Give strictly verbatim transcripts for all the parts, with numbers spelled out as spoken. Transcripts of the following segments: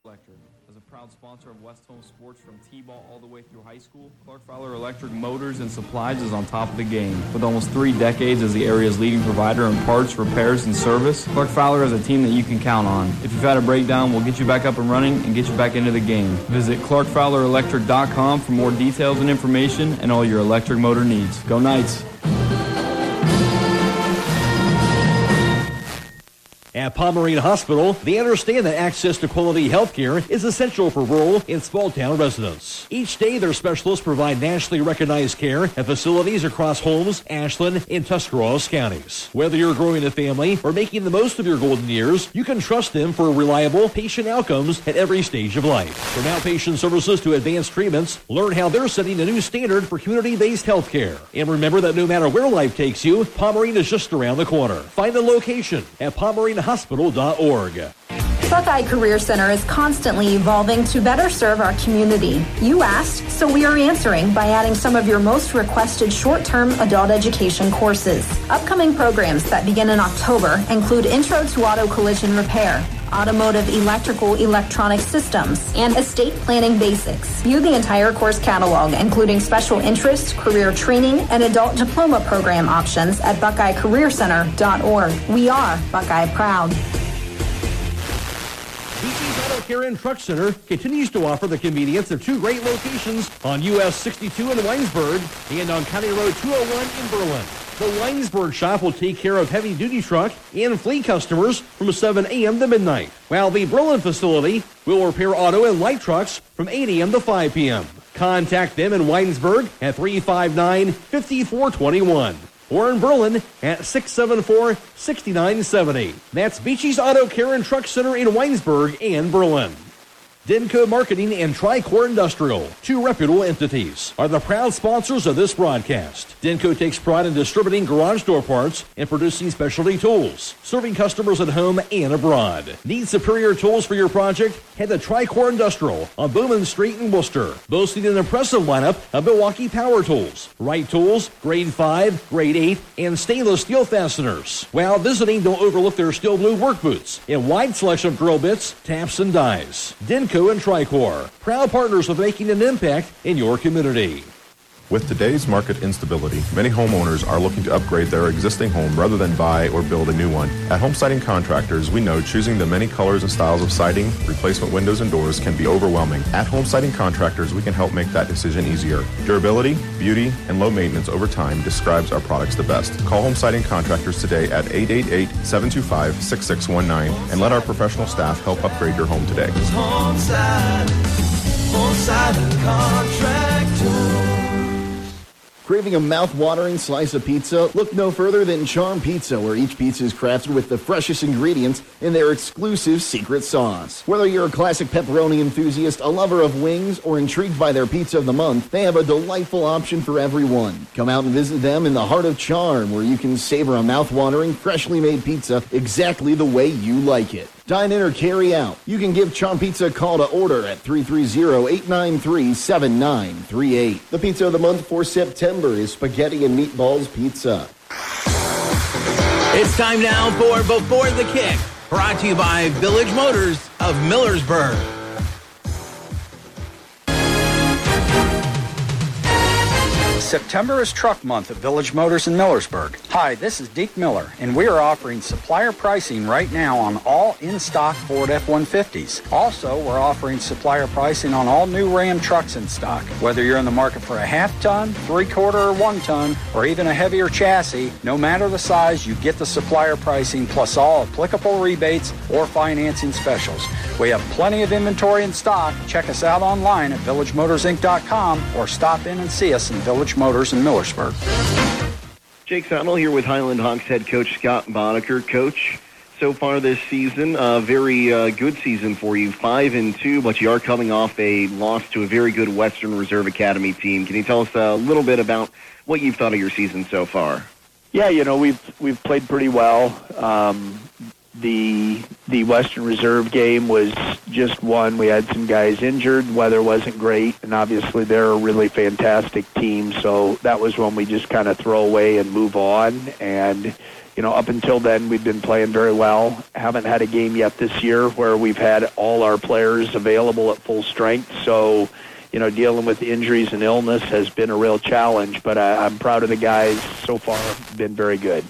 Electric. As a proud sponsor of West Home Sports from T-ball all the way through high school, Clark Fowler Electric Motors and Supplies is on top of the game. With almost three decades as the area's leading provider in parts, repairs, and service, Clark Fowler is a team that you can count on. If you've had a breakdown, we'll get you back up and running and get you back into the game. Visit clark fowler electric dot com for more details and information and all your electric motor needs. Go Knights! At Pomerene Hospital, they understand that access to quality health care is essential for rural and small-town residents. Each day, their specialists provide nationally recognized care at facilities across Holmes, Ashland, and Tuscarawas counties. Whether you're growing a family or making the most of your golden years, you can trust them for reliable patient outcomes at every stage of life. From outpatient services to advanced treatments, learn how they're setting a new standard for community-based health care. And remember that no matter where life takes you, Pomerene is just around the corner. Find a location at pomerene hospital dot org. Buckeye Career Center is constantly evolving to better serve our community. You asked, so we are answering by adding some of your most requested short-term adult education courses. Upcoming programs that begin in October include Intro to Auto Collision Repair, Automotive Electrical Electronic Systems, and Estate Planning Basics. View the entire course catalog, including special interest, career training, and adult diploma program options at buckeye career center dot org. We are Buckeye Proud. Beachy's Auto Care and Truck Center continues to offer the convenience of two great locations on U S sixty-two in Weinsberg and on County Road two oh one in Berlin. The Weinsberg shop will take care of heavy-duty truck and fleet customers from seven a.m. to midnight, while the Berlin facility will repair auto and light trucks from eight a.m. to five p.m. Contact them in Weinsberg at three five nine, five four two one or in Berlin at six seven four, six nine seven zero. That's Beachy's Auto Care and Truck Center in Weinsberg and Berlin. Denko Marketing and Tricor Industrial, two reputable entities, are the proud sponsors of this broadcast. Denko takes pride in distributing garage door parts and producing specialty tools, serving customers at home and abroad. Need superior tools for your project? Head to Tricor Industrial on Bowman Street in Worcester, boasting an impressive lineup of Milwaukee power tools, Wright tools, grade five, grade eight, and stainless steel fasteners. While visiting, don't overlook their steel blue work boots and wide selection of drill bits, taps, and dies. Denko and Tricor, proud partners of making an impact in your community. With today's market instability, many homeowners are looking to upgrade their existing home rather than buy or build a new one. At Home Siding Contractors, we know choosing the many colors and styles of siding, replacement windows, and doors can be overwhelming. At Home Siding Contractors, we can help make that decision easier. Durability, beauty, and low maintenance over time describes our products the best. Call Home Siding Contractors today at eight eight eight, seven two five, six six one nine and let our professional staff help upgrade your home today. Home Siding, Home Siding Contractors. Craving a mouth-watering slice of pizza? Look no further than Charm Pizza, where each pizza is crafted with the freshest ingredients in their exclusive secret sauce. Whether you're a classic pepperoni enthusiast, a lover of wings, or intrigued by their pizza of the month, they have a delightful option for everyone. Come out and visit them in the heart of Charm, where you can savor a mouth-watering, freshly made pizza exactly the way you like it. Dine in or carry out. You can give Charm Pizza a call to order at three three zero, eight nine three, seven nine three eight. The pizza of the month for September is Spaghetti and Meatballs Pizza. It's time now for Before the Kick, brought to you by Village Motors of Millersburg. September is Truck Month at Village Motors in Millersburg. Hi, this is Deke Miller, and we are offering supplier pricing right now on all in-stock Ford F one fifties. Also, we're offering supplier pricing on all new Ram trucks in stock. Whether you're in the market for a half-ton, three-quarter, or one-ton, or even a heavier chassis, no matter the size, you get the supplier pricing plus all applicable rebates or financing specials. We have plenty of inventory in stock. Check us out online at village motors inc dot com or stop in and see us in Village Motors in Millersburg. Jake Sonnell here with Highland Hawks head coach Scott Boddicker. Coach, so far this season, a very uh, good season for you, five and two, but you are coming off a loss to a very good Western Reserve Academy team. Can you tell us a little bit about what you've thought of your season so far? Yeah, you know, we've we've played pretty well. Um, the the Western Reserve game was just one. We had some guys injured. Weather wasn't great, and obviously they're a really fantastic team. So that was one we just kind of throw away and move on. And you know, up until then, we've been playing very well. Haven't had a game yet this year where we've had all our players available at full strength. So, you know, dealing with injuries and illness has been a real challenge. But I, I'm proud of the guys so far. Been very good.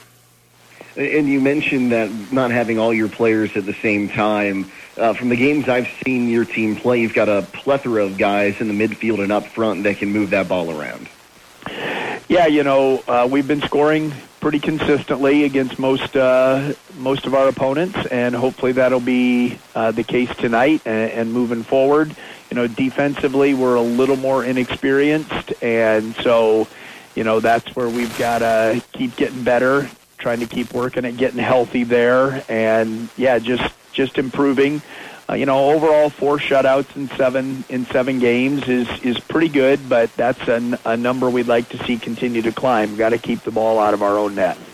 And you mentioned that not having all your players at the same time. Uh, from the games I've seen your team play, you've got a plethora of guys in the midfield and up front that can move that ball around. Yeah, you know, uh, we've been scoring pretty consistently against most uh, most of our opponents, and hopefully that'll be uh, the case tonight and, and moving forward. You know, defensively we're a little more inexperienced, and so, you know, that's where we've got to keep getting better, trying to keep working at getting healthy there, and yeah, just just improving. Uh, you know, overall four shutouts in seven in seven games is is pretty good, but that's a, a number we'd like to see continue to climb. We've got to keep the ball out of our own net.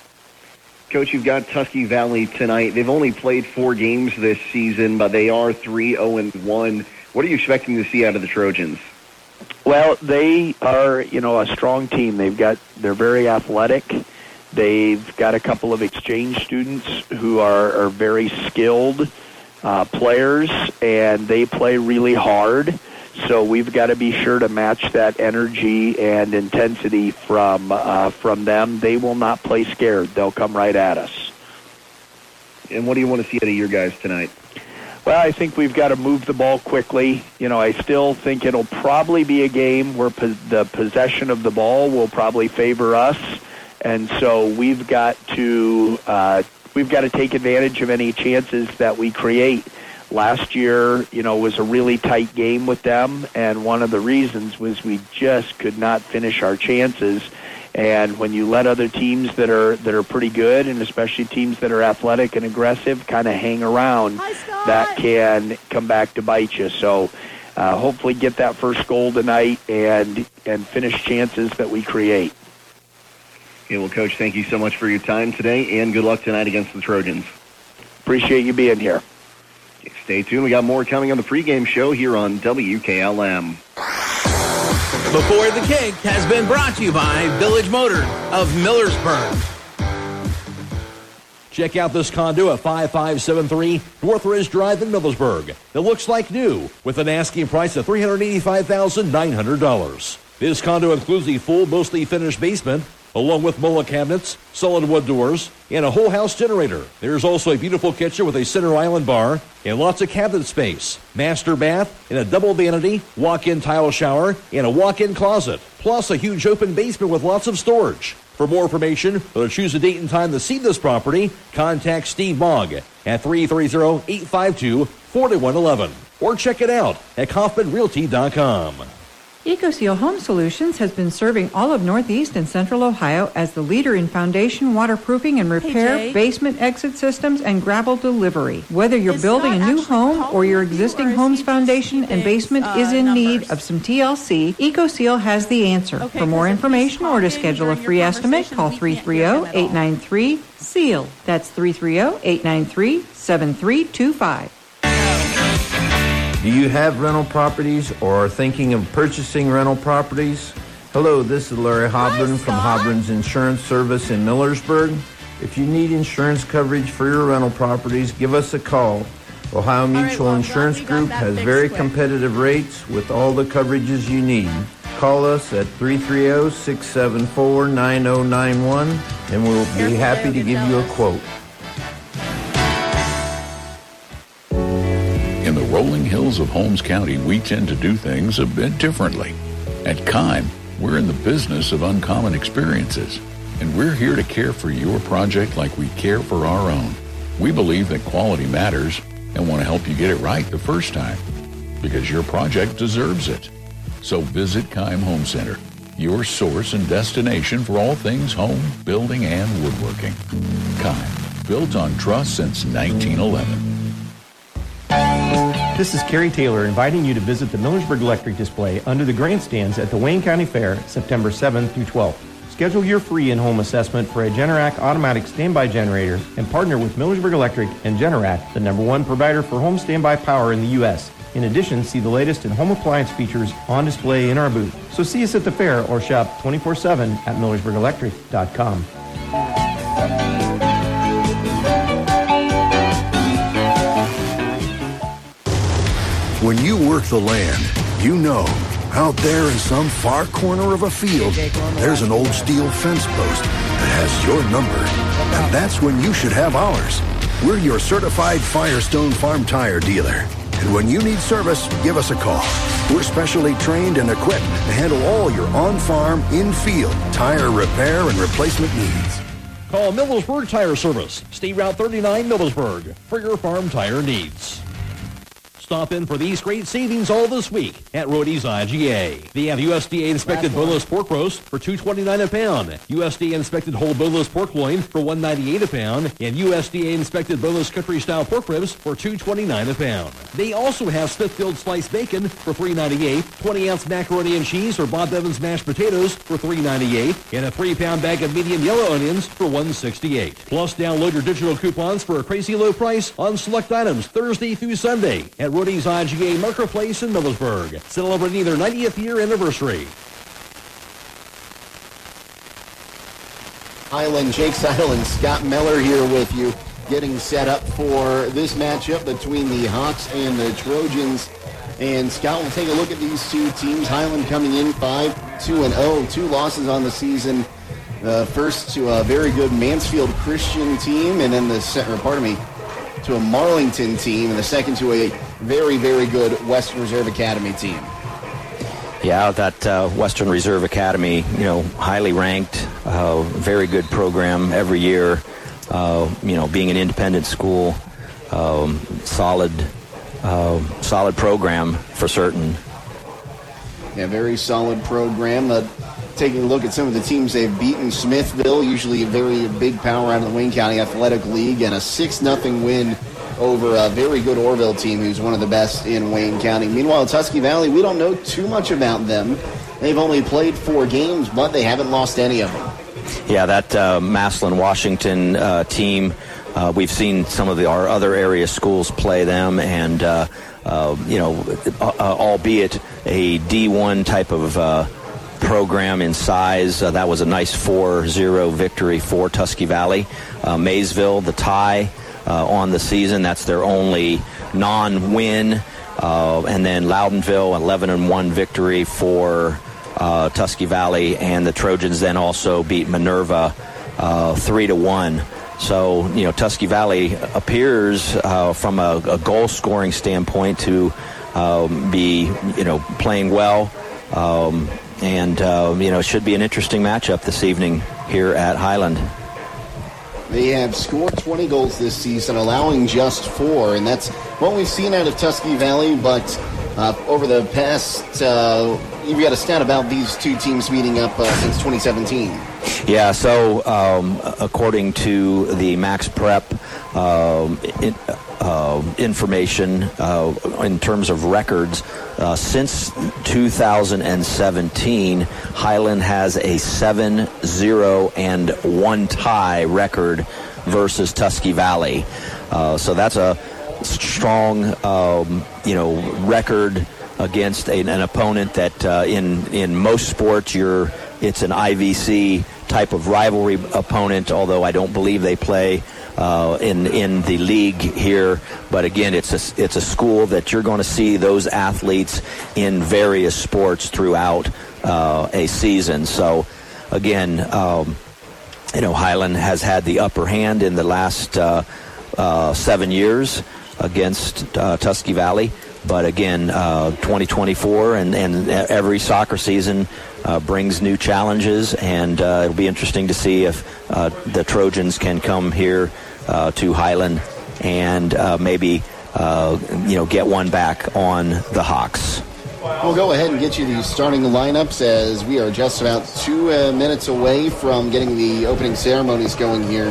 Coach, you've got Tusky Valley tonight. They've only played four games this season, but they are three oh and one. What are you expecting to see out of the Trojans? Well, they are, you know, a strong team. They've got they're very athletic. They've got a couple of exchange students who are, are very skilled uh, players, and they play really hard. So we've got to be sure to match that energy and intensity from uh, from them. They will not play scared. They'll come right at us. And what do you want to see out of your guys tonight? Well, I think we've got to move the ball quickly. You know, I still think it'll probably be a game where po- the possession of the ball will probably favor us. And so we've got to uh, we've got to take advantage of any chances that we create. Last year, you know, was a really tight game with them, and one of the reasons was we just could not finish our chances. And when you let other teams that are that are pretty good, and especially teams that are athletic and aggressive, kind of hang around, that can come back to bite you. So uh, hopefully get that first goal tonight and and finish chances that we create. Okay, well, Coach, thank you so much for your time today, and good luck tonight against the Trojans. Appreciate you being here. Okay, stay tuned. We got more coming on the pregame show here on W K L M. Before the Kick has been brought to you by Village Motor of Millersburg. Check out this condo at five five seven three North Ridge Drive in Millersburg. It looks like new with an asking price of three hundred eighty-five thousand nine hundred dollars. This condo includes a full, mostly finished basement, along with Mola cabinets, solid wood doors, and a whole house generator. There's also a beautiful kitchen with a center island bar and lots of cabinet space, master bath, and a double vanity, walk-in tile shower, and a walk-in closet, plus a huge open basement with lots of storage. For more information or to choose a date and time to see this property, contact Steve Mogg at three three zero, eight five two, four one one one or check it out at Kaufman Realty dot com. EcoSeal Home Solutions has been serving all of Northeast and Central Ohio as the leader in foundation waterproofing and repair, Hey, basement exit systems, and gravel delivery. Whether you're building a new home or your existing home's foundation and basement uh, is in numbers. need of some T L C, EcoSeal has the answer. Okay, For more 'cause if information you or to talk in schedule a during free your estimate, conversation, call we three can't three hear zero, him at eight nine three, S E A L. That's three three zero, eight nine three, seven three two five. Do you have rental properties or are thinking of purchasing rental properties? Hello, this is Larry Hobron from Hobron's Insurance Service in Millersburg. If you need insurance coverage for your rental properties, give us a call. Ohio Mutual well, Insurance we got Group that has fixed very quick. competitive rates with all the coverages you need. Call us at three three zero, six seven four, nine zero nine one and we'll be Careful happy there, to give you a fellas. quote. In the rolling hills of Holmes County, we tend to do things a bit differently. At Kime, we're in the business of uncommon experiences, and we're here to care for your project like we care for our own. We believe that quality matters and want to help you get it right the first time, because your project deserves it. So visit Kime Home Center, your source and destination for all things home, building, and woodworking. Kime, built on trust since nineteen eleven. This is Kerry Taylor inviting you to visit the Millersburg Electric display under the grandstands at the Wayne County Fair September seventh through twelfth. Schedule your free in-home assessment for a Generac automatic standby generator and partner with Millersburg Electric and Generac, the number one provider for home standby power in the U S In addition, see the latest in home appliance features on display in our booth. So see us at the fair or shop twenty-four seven at millersburg electric dot com. When you work the land, you know, out there in some far corner of a field, there's an old steel fence post that has your number. And that's when you should have ours. We're your certified Firestone Farm Tire dealer. And when you need service, give us a call. We're specially trained and equipped to handle all your on-farm, in-field tire repair and replacement needs. Call Millersburg Tire Service, State Route thirty-nine, Millersburg, for your farm tire needs. Stop in for these great savings all this week at Roadie's I G A. They have U S D A-inspected boneless pork roast for two twenty-nine a pound, U S D A-inspected whole boneless pork loin for one ninety-eight a pound, and U S D A-inspected boneless country-style pork ribs for two twenty-nine a pound. They also have Smithfield sliced bacon for three ninety-eight, twenty-ounce macaroni and cheese or Bob Evans mashed potatoes for three ninety-eight, and a three-pound bag of medium yellow onions for one sixty-eight. Plus, download your digital coupons for a crazy low price on select items Thursday through Sunday at Roadie's I G A Marketplace in Millersburg, celebrating their ninetieth year anniversary. Highland, Jake Seidel and Scott Miller here with you, getting set up for this matchup between the Hawks and the Trojans. And Scott, will take a look at these two teams. Highland coming in five two and oh, two losses on the season. Uh, first to a very good Mansfield Christian team, and then the second, pardon me, to a Marlington team, and the second to a very, very good Western Reserve Academy team. Yeah, that uh, Western Reserve Academy, you know, highly ranked, uh, very good program every year. Uh, you know, being an independent school, um, solid, uh, solid program for certain. Yeah, very solid program. Uh, taking a look at some of the teams they've beaten: Smithville, usually a very big power out of the Wayne County Athletic League, and a six nothing win over a very good Orville team who's one of the best in Wayne County. Meanwhile, Tusky Valley, we don't know too much about them. They've only played four games, but they haven't lost any of them. Yeah, that uh, Massillon, Washington uh, team, uh, we've seen some of the, our other area schools play them, and, uh, uh, you know, uh, albeit a D one type of uh, program in size, uh, that was a nice four zero victory for Tusky Valley. Uh, Maysville, the tie uh, on the season, that's their only non-win. Uh, and then Loudonville, eleven and one victory for uh, Tusky Valley, and the Trojans then also beat Minerva uh, three to one. So, you know, Tusky Valley appears uh, from a, a goal-scoring standpoint to um, be, you know, playing well. Um, and, uh, you know, it should be an interesting matchup this evening here at Highland. They have scored twenty goals this season, allowing just four, and that's what we've seen out of Tusky Valley. But uh, over the past, uh, you've got a stat about these two teams meeting up uh, since twenty seventeen. Yeah, so um, according to the Max Prep um, in, uh, information uh, in terms of records, uh, since two thousand seventeen, Highland has a seven zero and one tie record versus Tusky Valley. Uh, so that's a strong, um, you know, record against a, an opponent that uh, in in most sports you're it's an I V C type of rivalry opponent, although I don't believe they play uh, in in the league here. But again, it's a, it's a school that you're going to see those athletes in various sports throughout uh, a season. So again, um, you know, Highland has had the upper hand in the last uh, uh, seven years against uh, Tusky Valley. But again, uh, twenty twenty-four and, and every soccer season uh, brings new challenges, and uh, it'll be interesting to see if uh, the Trojans can come here uh, to Highland and uh, maybe uh, you know get one back on the Hawks. We'll go ahead and get you the starting lineups as we are just about two uh, minutes away from getting the opening ceremonies going here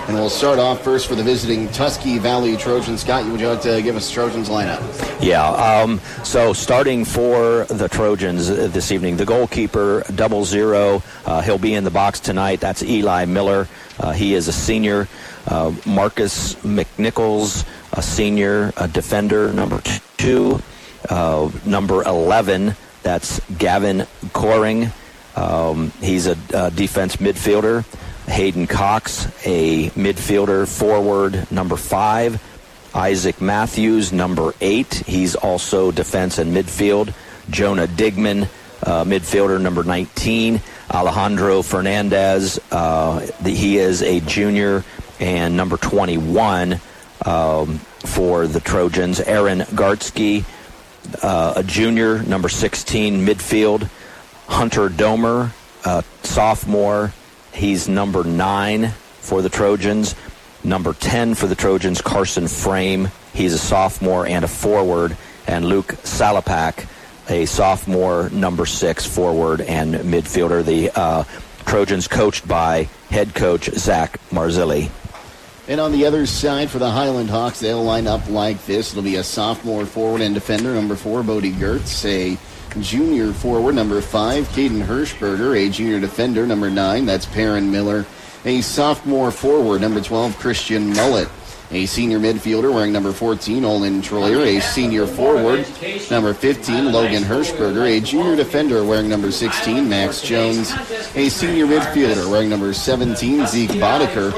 And we'll start off first for the visiting Tusky Valley Trojans. Scott, would you like to give us Trojans lineup? Yeah, um, so starting for the Trojans this evening, the goalkeeper, double zero, uh, he'll be in the box tonight. That's Eli Miller. Uh, he is a senior. Uh, Marcus McNichols, a senior, a defender, number two. Uh, number eleven, that's Gavin Coring. Um, he's a uh, defense midfielder. Hayden Cox, a midfielder forward, number five. Isaac Matthews, number eight. He's also defense and midfield. Jonah Digman, uh, midfielder, number nineteen. Alejandro Fernandez, uh, the, he is a junior, and number twenty-one um, for the Trojans. Aaron Gartsky, uh, a junior, number sixteen, midfield. Hunter Domer, uh, sophomore. He's number nine for the Trojans. Number ten for the Trojans, Carson Frame. He's a sophomore and a forward. And Luke Salapak, a sophomore, number six, forward and midfielder. The uh, Trojans coached by head coach Zach Marzilli. And on the other side for the Highland Hawks, they'll line up like this. It'll be a sophomore forward and defender, number four, Bodie Gertz. A junior forward, number five, Caden Hirschberger. A junior defender, number nine, that's Perrin Miller. A sophomore forward, number twelve, Christian Mullet. A senior midfielder wearing number fourteen, Olin Troyer. A senior forward, number fifteen, Logan Hirschberger. A junior defender wearing number sixteen, Max Jones. A senior midfielder wearing number seventeen, Zeke Boddicker.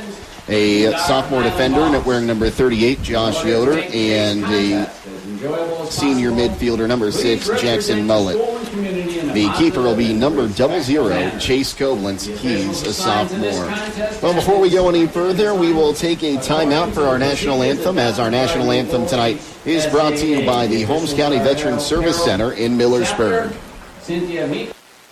A sophomore defender wearing number thirty-eight, Josh Yoder. And a senior midfielder, number six, Jackson Mullet. The keeper will be number double zero, Chase Koblenz. He's a sophomore. Well, before we go any further, we will take a timeout for our national anthem, as our national anthem tonight is brought to you by the Holmes County Veterans Service Center in Millersburg. Cynthia,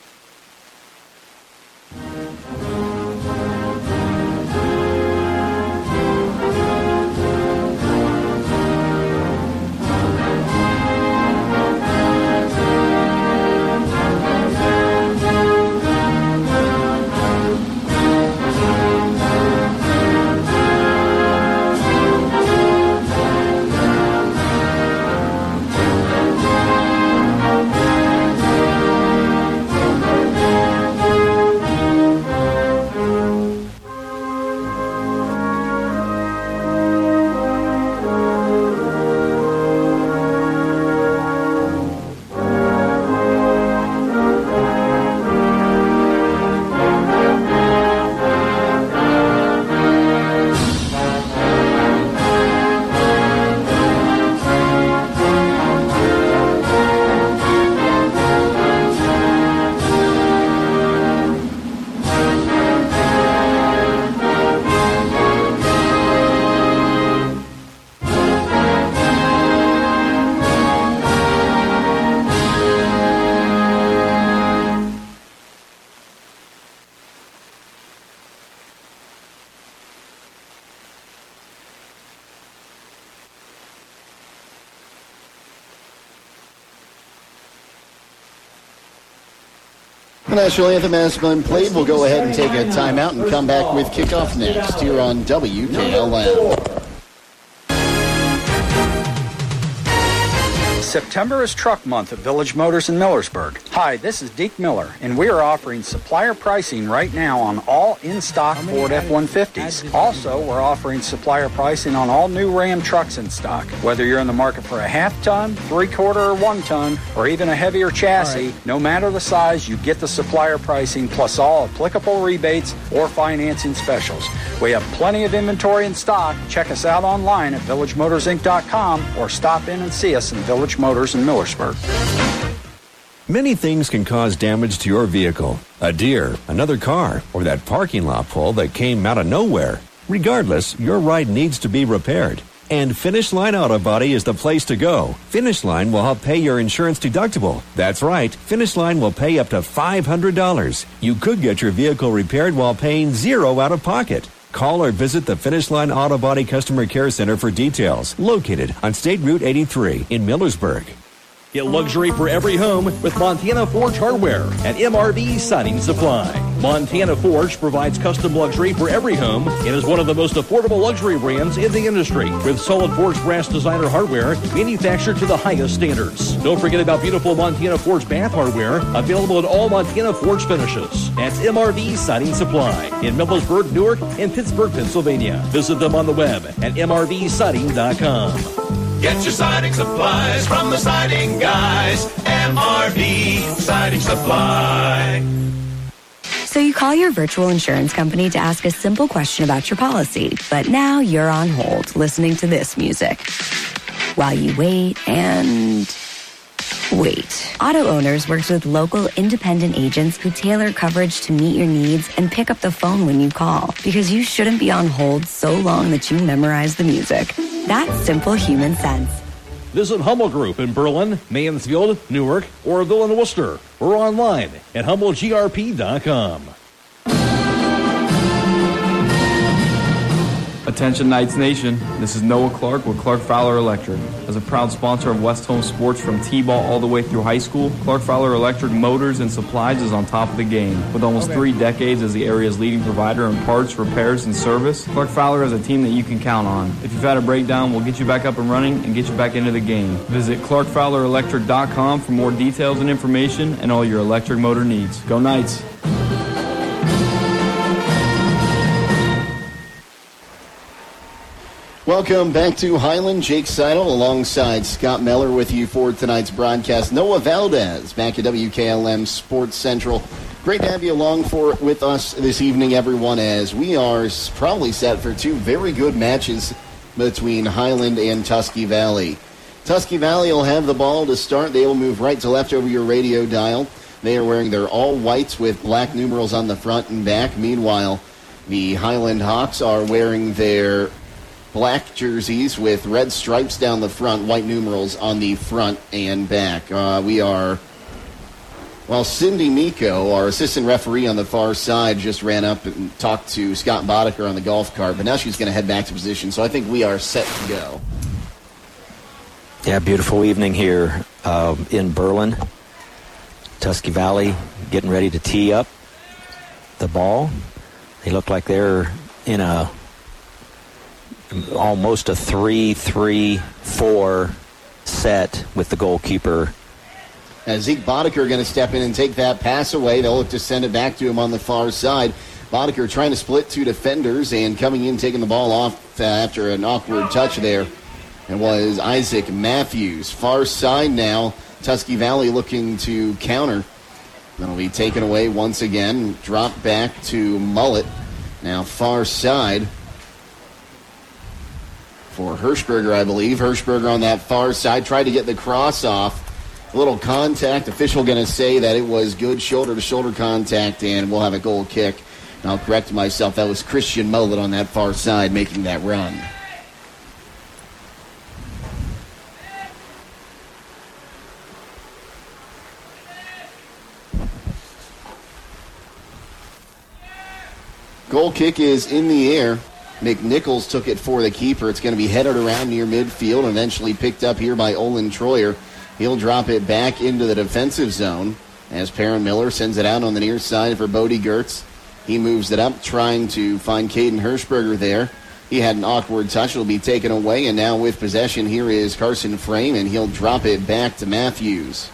The national anthem has been played. We'll go ahead and take a timeout and come back with kickoff next here on W K L M. September is truck month at Village Motors in Millersburg. Hi, this is Deke Miller, and we are offering supplier pricing right now on all in-stock Ford F one fifties. Also, we're offering supplier pricing on all new Ram trucks in stock. Whether you're in the market for a half-ton, three-quarter, or one-ton, or even a heavier chassis, right, no matter the size, you get the supplier pricing plus all applicable rebates or financing specials. We have plenty of inventory in stock. Check us out online at village motors inc dot com or stop in and see us in Village Motors in Millersburg. Many things can cause damage to your vehicle. A deer, another car, or that parking lot pole that came out of nowhere. Regardless, your ride needs to be repaired. And Finish Line Auto Body is the place to go. Finish Line will help pay your insurance deductible. That's right, Finish Line will pay up to five hundred dollars. You could get your vehicle repaired while paying zero out of pocket. Call or visit the Finish Line Auto Body Customer Care Center for details. Located on State Route eighty-three in Millersburg. Get luxury for every home with Montana Forge Hardware and M R V Siding Supply. Montana Forge provides custom luxury for every home and is one of the most affordable luxury brands in the industry with solid forged brass designer hardware manufactured to the highest standards. Don't forget about beautiful Montana Forge bath hardware available in all Montana Forge finishes. That's M R V Siding Supply in Millersburg, Newark, and Pittsburgh, Pennsylvania. Visit them on the web at M R V siding dot com. Get your siding supplies from the siding guys. M R V Siding Supply. So you call your virtual insurance company to ask a simple question about your policy, but now you're on hold listening to this music while you wait and wait. Auto Owners works with local independent agents who tailor coverage to meet your needs and pick up the phone when you call, because you shouldn't be on hold so long that you memorize the music. That's simple human sense. Visit Hummel Group in Berlin, Mansfield, Newark, Oroville, and Worcester, or online at hummel g r p dot com. Attention Knights Nation, this is Noah Clark with Clark Fowler Electric. As a proud sponsor of West Home Sports from T-ball all the way through high school, Clark Fowler Electric Motors and Supplies is on top of the game. With almost okay. three decades as the area's leading provider in parts, repairs, and service, Clark Fowler is a team that you can count on. If you've had a breakdown, we'll get you back up and running and get you back into the game. Visit clark fowler electric dot com for more details and information and all your electric motor needs. Go Knights! Welcome back to Highland. Jake Seidel alongside Scott Meller with you for tonight's broadcast. Noah Valdez back at W K L M Sports Central. Great to have you along for with us this evening, everyone, as we are probably set for two very good matches between Highland and Tusky Valley. Tusky Valley will have the ball to start. They will move right to left over your radio dial. They are wearing their all whites with black numerals on the front and back. Meanwhile, the Highland Hawks are wearing their black jerseys with red stripes down the front, white numerals on the front and back. Uh, we are, well, Cindy Miko, our assistant referee on the far side, just ran up and talked to Scott Boddicker on the golf cart, but now she's going to head back to position, so I think we are set to go. Yeah, beautiful evening here uh, in Berlin. Tusky Valley getting ready to tee up the ball. They look like they're in a almost a three three four set with the goalkeeper. As Zeke Boddicker going to step in and take that pass away. They'll look to send it back to him on the far side. Boddicker trying to split two defenders and coming in, taking the ball off uh, after an awkward touch there. It was Isaac Matthews. Far side now. Tusky Valley looking to counter. That'll be taken away once again. Drop back to Mullet. Now far side for Hirschberger, I believe. Hirschberger on that far side tried to get the cross off. A little contact. Official going to say that it was good shoulder-to-shoulder contact, and we'll have a goal kick. And I'll correct myself. That was Christian Mullet on that far side making that run. Goal kick is in the air. McNichols took it for the keeper. It's going to be headed around near midfield and eventually picked up here by Olin Troyer. He'll drop it back into the defensive zone as Perrin Miller sends it out on the near side for Bodie Gertz. He moves it up, trying to find Caden Hirschberger there. He had an awkward touch. It'll be taken away, and now with possession, here is Carson Frame, and he'll drop it back to Matthews.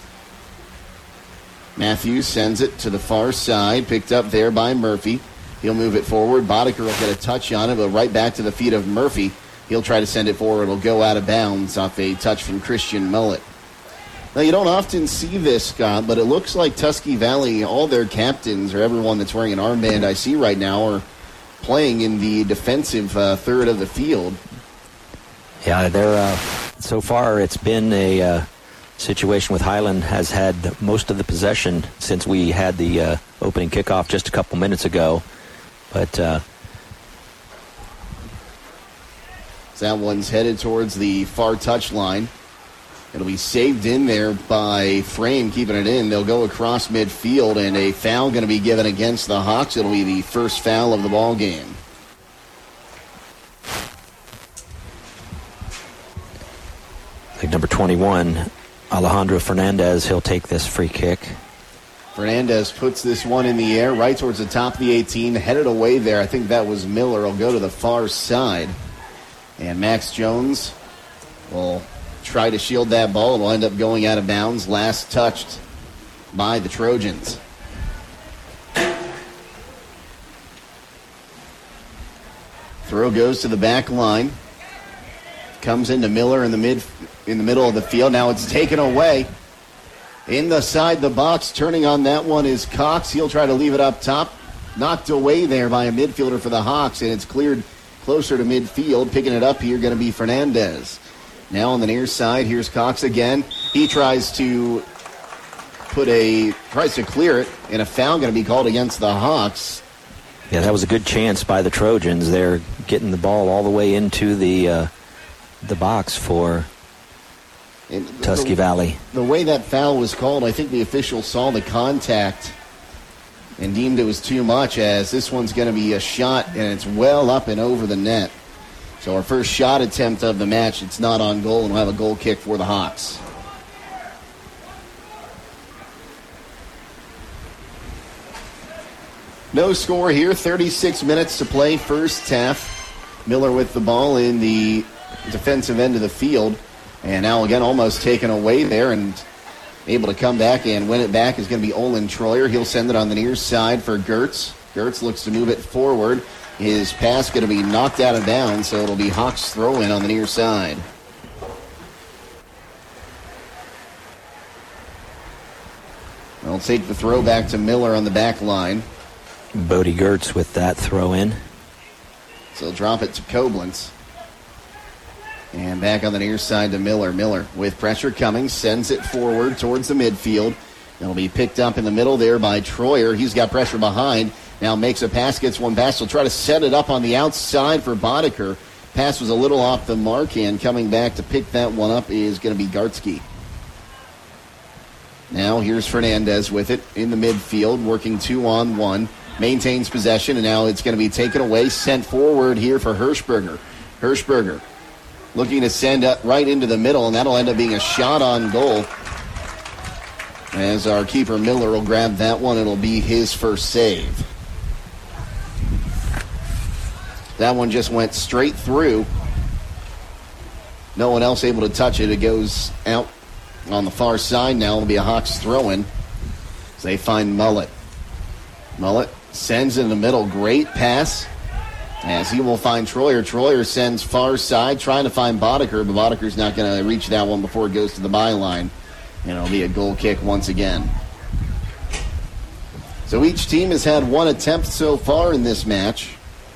Matthews sends it to the far side, picked up there by Murphy. He'll move it forward. Boddicker will get a touch on it, but right back to the feet of Murphy. He'll try to send it forward. It'll go out of bounds off a touch from Christian Mullet. Now, you don't often see this, Scott, but it looks like Tusky Valley, all their captains or everyone that's wearing an armband I see right now are playing in the defensive uh, third of the field. Yeah, they're, uh, so far it's been a uh, situation with Highland has had most of the possession since we had the uh, opening kickoff just a couple minutes ago. But uh, that one's headed towards the far touch line. It'll be saved in there by Frame, keeping it in. They'll go across midfield, and a foul going to be given against the Hawks. It'll be the first foul of the ball game. I think number twenty-one, Alejandro Fernandez, he'll take this free kick. Fernandez puts this one in the air right towards the top of the eighteen, headed away there. I think that was Miller. Will go to the far side. And Max Jones will try to shield that ball. It will end up going out of bounds. Last touched by the Trojans. Throw goes to the back line. Comes into Miller in the mid in the middle of the field. Now it's taken away. In the side the box, turning on that one is Cox. He'll try to leave it up top. Knocked away there by a midfielder for the Hawks, and it's cleared closer to midfield. Picking it up here, going to be Fernandez. Now on the near side, here's Cox again. He tries to put a, tries to clear it, and a foul going to be called against the Hawks. Yeah, that was a good chance by the Trojans. They're getting the ball all the way into the uh, the box for And Tusky the, Valley. The way that foul was called, I think the official saw the contact and deemed it was too much, as this one's going to be a shot, and it's well up and over the net. So our first shot attempt of the match, it's not on goal, and we'll have a goal kick for the Hawks. No score here, thirty-six minutes to play, first half. Miller with the ball in the defensive end of the field. And now again almost taken away there, and able to come back and win it back is going to be Olin Troyer. He'll send it on the near side for Gertz. Gertz looks to move it forward. His pass going to be knocked out of bounds, so it'll be Hawks throw-in on the near side. They'll take the throw back to Miller on the back line. Bodie Gertz with that throw-in. So they'll drop it to Koblenz. And back on the near side to Miller. Miller with pressure coming, sends it forward towards the midfield. It'll be picked up in the middle there by Troyer. He's got pressure behind. Now makes a pass, gets one pass. He'll try to set it up on the outside for Boddicker. Pass was a little off the mark, and coming back to pick that one up is going to be Gartsky. Now here's Fernandez with it in the midfield, working two on one. Maintains possession, and now it's going to be taken away, sent forward here for Hirschberger. Hirschberger looking to send up right into the middle, and that'll end up being a shot on goal. As our keeper Miller will grab that one, it'll be his first save. That one just went straight through. No one else able to touch it. It goes out on the far side now. It'll be a Hawks throw-in as they find Mullet. Mullet sends in the middle. Great pass. As he will find Troyer. Troyer sends far side, trying to find Boddicker, but Boddicker's not going to reach that one before it goes to the byline. And it'll be a goal kick once again. So each team has had one attempt so far in this match.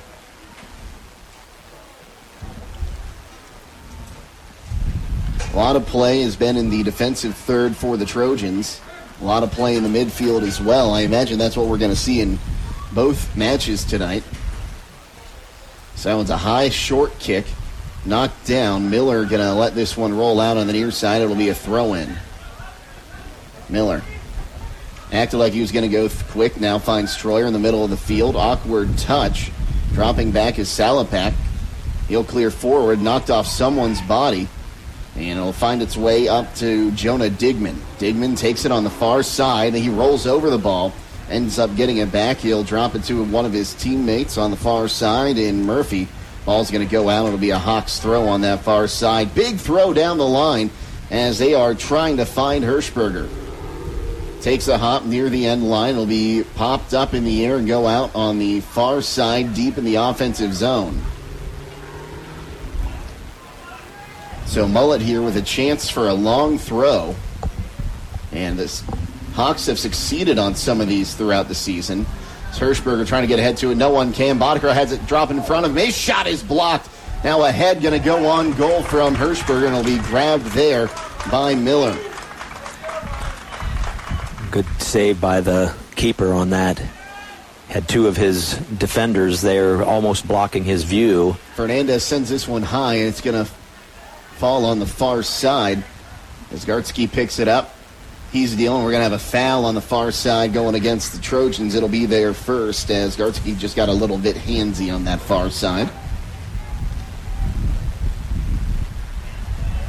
A lot of play has been in the defensive third for the Trojans. A lot of play in the midfield as well. I imagine that's what we're going to see in both matches tonight. So that one's a high, short kick. Knocked down. Miller going to let this one roll out on the near side. It'll be a throw-in. Miller acted like he was going to go th- quick. Now finds Troyer in the middle of the field. Awkward touch. Dropping back is Salapak. He'll clear forward. Knocked off someone's body. And it'll find its way up to Jonah Digman. Digman takes it on the far side. He rolls over the ball. Ends up getting it back. He'll drop it to one of his teammates on the far side in Murphy. Ball's going to go out. It'll be a Hawks throw on that far side. Big throw down the line as they are trying to find Hirschberger. Takes a hop near the end line. It'll be popped up in the air and go out on the far side deep in the offensive zone. So Mullet here with a chance for a long throw. And this Hawks have succeeded on some of these throughout the season. It's Hirschberger trying to get ahead to it. No one can. Boddicker has it drop in front of him. His shot is blocked. Now a head going to go on goal from Hirschberger, and it'll be grabbed there by Miller. Good save by the keeper on that. Had two of his defenders there almost blocking his view. Fernandez sends this one high, and it's going to fall on the far side as Gartsky picks it up. He's dealing. We're going to have a foul on the far side going against the Trojans. It'll be there first as Gartsky just got a little bit handsy on that far side.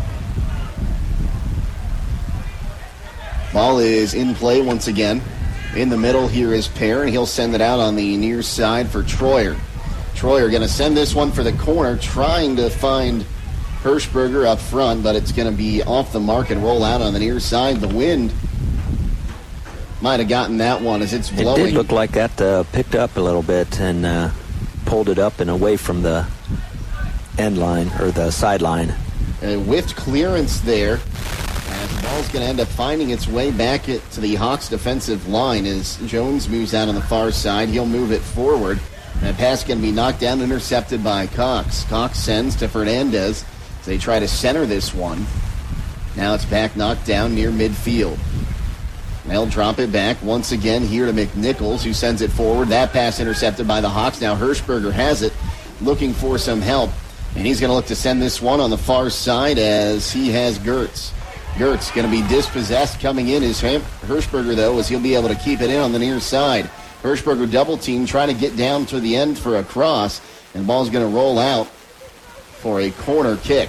Ball is in play once again. In the middle here is Perrin. He'll send it out on the near side for Troyer. Troyer going to send this one for the corner, trying to find Hirschberger up front, but it's going to be off the mark and roll out on the near side. The wind might have gotten that one as it's blowing. It did look like that uh, picked up a little bit and uh, pulled it up and away from the end line or the sideline. A whiffed clearance there. As the ball's going to end up finding its way back it, to the Hawks defensive line as Jones moves out on the far side. He'll move it forward. And that pass going to be knocked down, intercepted by Cox. Cox sends to Fernandez as they try to center this one. Now it's back knocked down near midfield. They'll drop it back once again here to McNichols, who sends it forward. That pass intercepted by the Hawks. Now Hirschberger has it, looking for some help. And he's going to look to send this one on the far side as he has Gertz. Gertz going to be dispossessed. Coming in is Hirschberger, though, as he'll be able to keep it in on the near side. Hirschberger double team, trying to get down to the end for a cross. And the ball's going to roll out for a corner kick.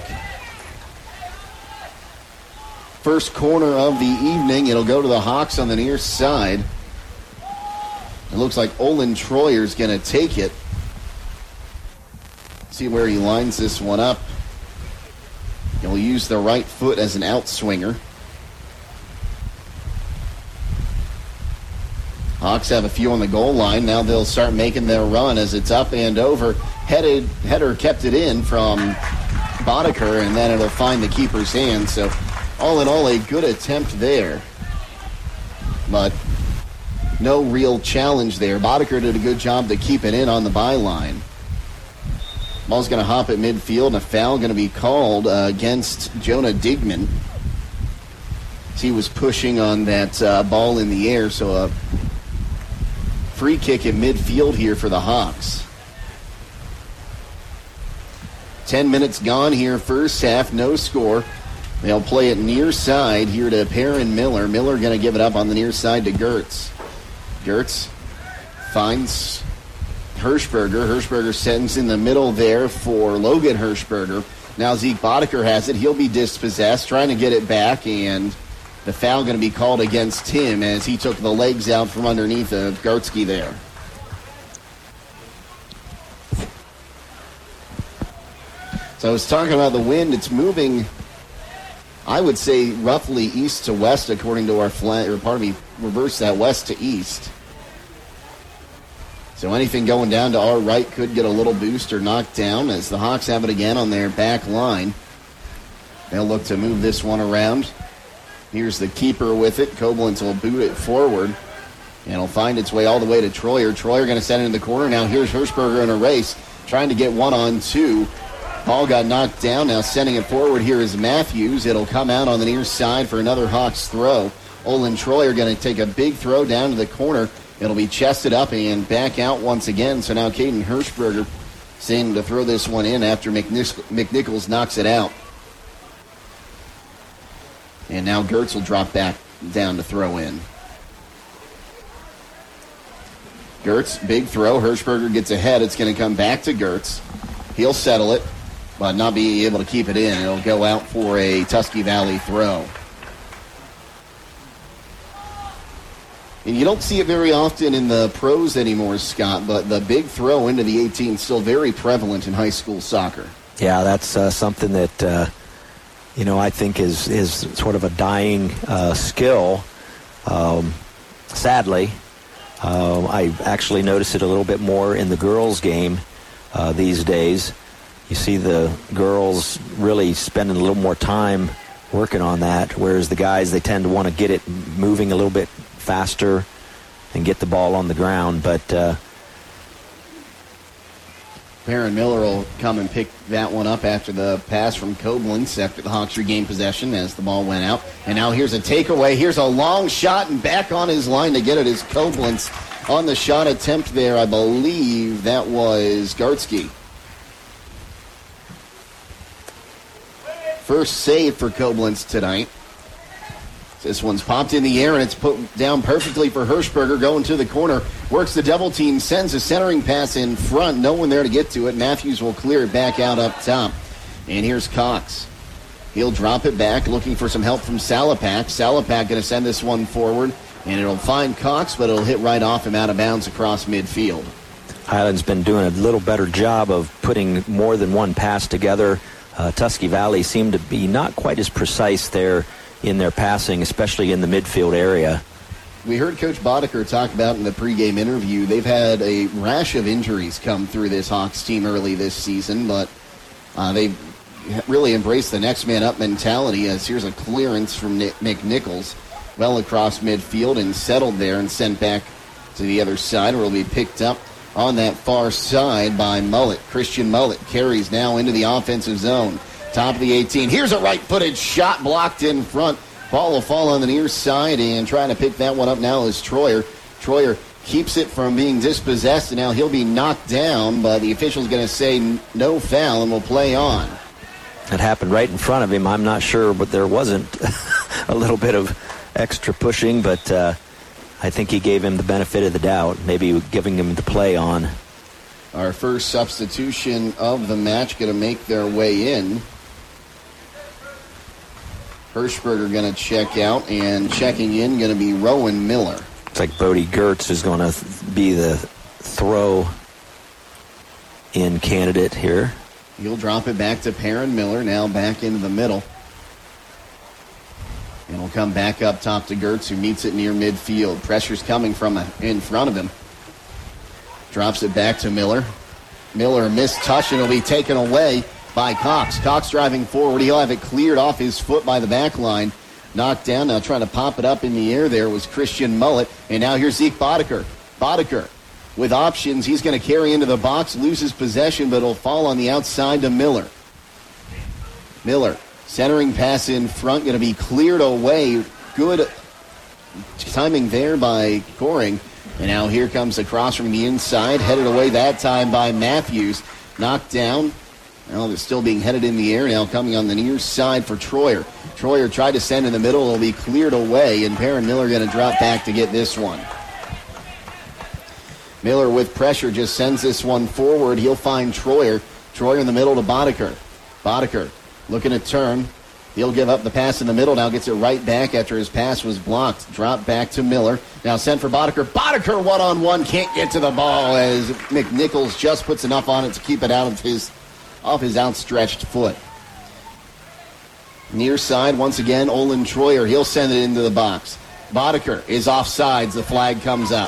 First corner of the evening. It'll go to the Hawks on the near side. It looks like Olin Troyer's going to take it. See where he lines this one up. He'll use the right foot as an outswinger. Hawks have a few on the goal line. Now they'll start making their run as it's up and over. Headed, header kept it in from Boddicker, and then it'll find the keeper's hand. So all in all, a good attempt there. But no real challenge there. Boddicker did a good job to keep it in on the byline. Ball's going to hop at midfield, and a foul going to be called uh, against Jonah Digman. He was pushing on that uh, ball in the air, so a free kick at midfield here for the Hawks. Ten minutes gone here, first half, no score. They'll play it near side here to Perrin Miller. Miller going to give it up on the near side to Gertz. Gertz finds Hirschberger. Hirschberger sends in the middle there for Logan Hirschberger. Now Zeke Boddicker has it. He'll be dispossessed, trying to get it back, and the foul going to be called against him as he took the legs out from underneath of Gartsky there. So I was talking about the wind. It's moving, I would say, roughly east to west according to our flat, or pardon me, reverse that, west to east. So anything going down to our right could get a little boost or knocked down as the Hawks have it again on their back line. They'll look to move this one around. Here's the keeper with it. Koblenz will boot it forward, and it'll find its way all the way to Troyer. Troyer going to send it in the corner. Now here's Hirschberger in a race, trying to get one on two. Ball got knocked down. Now sending it forward here is Matthews. It'll come out on the near side for another Hawks throw. Olin Troyer going to take a big throw down to the corner. It'll be chested up and back out once again. So now Caden Hirschberger saying to throw this one in after McNichols knocks it out. And now Gertz will drop back down to throw in. Gertz, big throw. Hirschberger gets ahead. It's going to come back to Gertz. He'll settle it, but not be able to keep it in. It'll go out for a Tusky Valley throw. And you don't see it very often in the pros anymore, Scott, but the big throw into the eighteen is still very prevalent in high school soccer. Yeah, that's uh, something that, uh, you know, I think is, is sort of a dying uh, skill. Um, sadly, uh, I actually notice it a little bit more in the girls' game uh, these days. You see the girls really spending a little more time working on that, whereas the guys, they tend to want to get it moving a little bit faster and get the ball on the ground. But uh, Perrin Miller will come and pick that one up after the pass from Koblenz after the Hawks regained possession as the ball went out. And now here's a takeaway. Here's a long shot, and back on his line to get it is Koblenz on the shot attempt there. I believe that was Gartsky. First save for Koblenz tonight. This one's popped in the air, and it's put down perfectly for Hirschberger going to the corner. Works the double team, sends a centering pass in front. No one there to get to it. Matthews will clear it back out up top. And here's Cox. He'll drop it back, looking for some help from Salapak. Salapak going to send this one forward. And it'll find Cox, but it'll hit right off him out of bounds across midfield. Highland's been doing a little better job of putting more than one pass together. Uh, Tusky Valley seemed to be not quite as precise there in their passing, especially in the midfield area. We heard Coach Boddicker talk about in the pregame interview, they've had a rash of injuries come through this Hawks team early this season, but uh, they've really embraced the next man up mentality, as here's a clearance from Nick, Nick Nichols well across midfield and settled there and sent back to the other side, where it'll be picked up on that far side by Mullet. Christian Mullet carries now into the offensive zone. Top of the eighteen. Here's a right-footed shot blocked in front. Ball will fall on the near side, and trying to pick that one up now is Troyer. Troyer keeps it from being dispossessed, and now he'll be knocked down, but the official's going to say no foul and will play on. It happened right in front of him. I'm not sure, but there wasn't a little bit of extra pushing, but uh, I think he gave him the benefit of the doubt, maybe giving him the play on. Our first substitution of the match going to make their way in. Hirschberger going to check out, and checking in going to be Rowan Miller. It's like Bodie Gertz is going to be the throw-in candidate here. He'll drop it back to Perrin Miller, now back into the middle. And will come back up top to Gertz, who meets it near midfield. Pressure's coming from in front of him. Drops it back to Miller. Miller missed touch, and it'll be taken away by Cox. Cox driving forward. He'll have it cleared off his foot by the back line. Knocked down. Now trying to pop it up in the air there was Christian Mullet. And now here's Zeke Boddicker. Boddicker with options. He's going to carry into the box, loses possession, but it'll fall on the outside to Miller. Miller. Centering pass in front, going to be cleared away. Good timing there by Coring. And now here comes the cross from the inside, headed away that time by Matthews. Knocked down. Well, they're still being headed in the air now, coming on the near side for Troyer. Troyer tried to send in the middle. It'll be cleared away, and Perrin Miller going to drop back to get this one. Miller with pressure just sends this one forward. He'll find Troyer. Troyer in the middle to Boddicker. Boddicker looking to turn. He'll give up the pass in the middle. Now gets it right back after his pass was blocked. Drop back to Miller. Now sent for Boddicker. Boddicker one-on-one. Can't get to the ball as McNichols just puts enough on it to keep it out of his, off his outstretched foot. Near side, once again, Olin Troyer. He'll send it into the box. Boddicker is offsides. The flag comes up.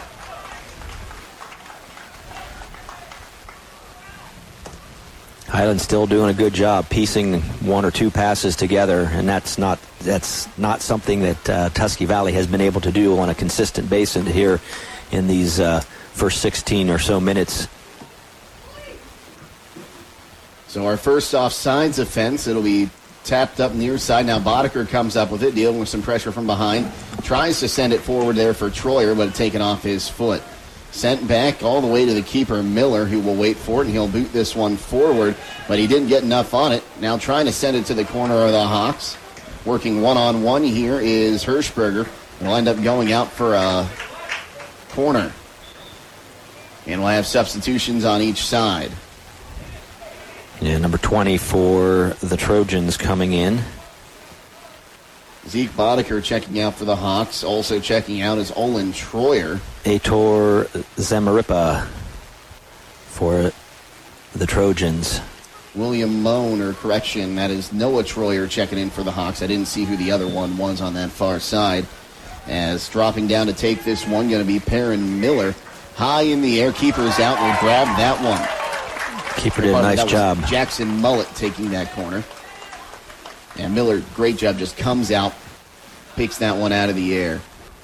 Highland's still doing a good job piecing one or two passes together, and that's not that's not something that uh, Tusky Valley has been able to do on a consistent basis here in these uh, first sixteen or so minutes. So our first offsides offense, it'll be tapped up near side. Now Boddicker comes up with it, dealing with some pressure from behind. Tries to send it forward there for Troyer, but it's taken off his foot. Sent back all the way to the keeper, Miller, who will wait for it, and he'll boot this one forward, but he didn't get enough on it. Now trying to send it to the corner of the Hawks. Working one-on-one here is Hirschberger. Will end up going out for a corner. And we'll have substitutions on each side. Yeah, number twenty for the Trojans coming in. Zeke Boddicker checking out for the Hawks. Also checking out is Olin Troyer. Aitor Zamaripa for the Trojans. William Moan, or correction, that is Noah Troyer checking in for the Hawks. I didn't see who the other one was on that far side. As dropping down to take this one, going to be Perrin Miller. High in the air, keeper's out, will grab that one. Keeper did a nice job. Jackson Mullet taking that corner. And Miller, great job, just comes out, picks that one out of the air.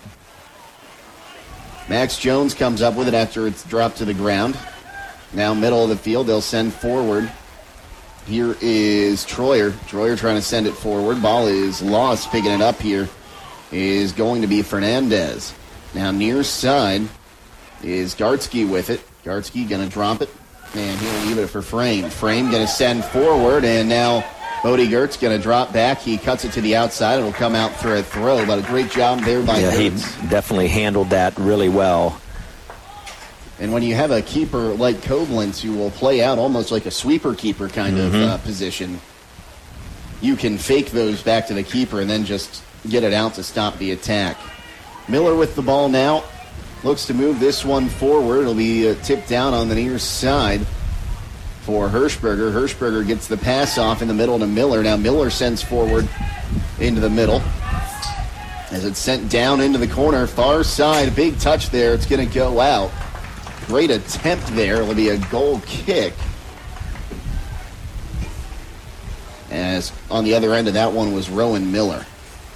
Max Jones comes up with it after it's dropped to the ground. Now middle of the field, they'll send forward. Here is Troyer. Troyer trying to send it forward. Ball is lost. Picking it up here is going to be Fernandez. Now near side is Gartsky with it. Gartsky going to drop it, and he'll leave it for Frame. Frame going to send forward, and now Bodie Gertz going to drop back. He cuts it to the outside. It'll come out for a throw, but a great job there by yeah, Gertz. He definitely handled that really well. And when you have a keeper like Koblenz who will play out almost like a sweeper keeper kind mm-hmm. of uh, position, you can fake those back to the keeper and then just get it out to stop the attack. Miller with the ball now. Looks to move this one forward. It'll be uh, tipped down on the near side for Hirschberger. Hirschberger gets the pass off in the middle to Miller. Now Miller sends forward into the middle as it's sent down into the corner. Far side, big touch there. It's going to go out. Great attempt there. It'll be a goal kick. As on the other end of that one was Rowan Miller.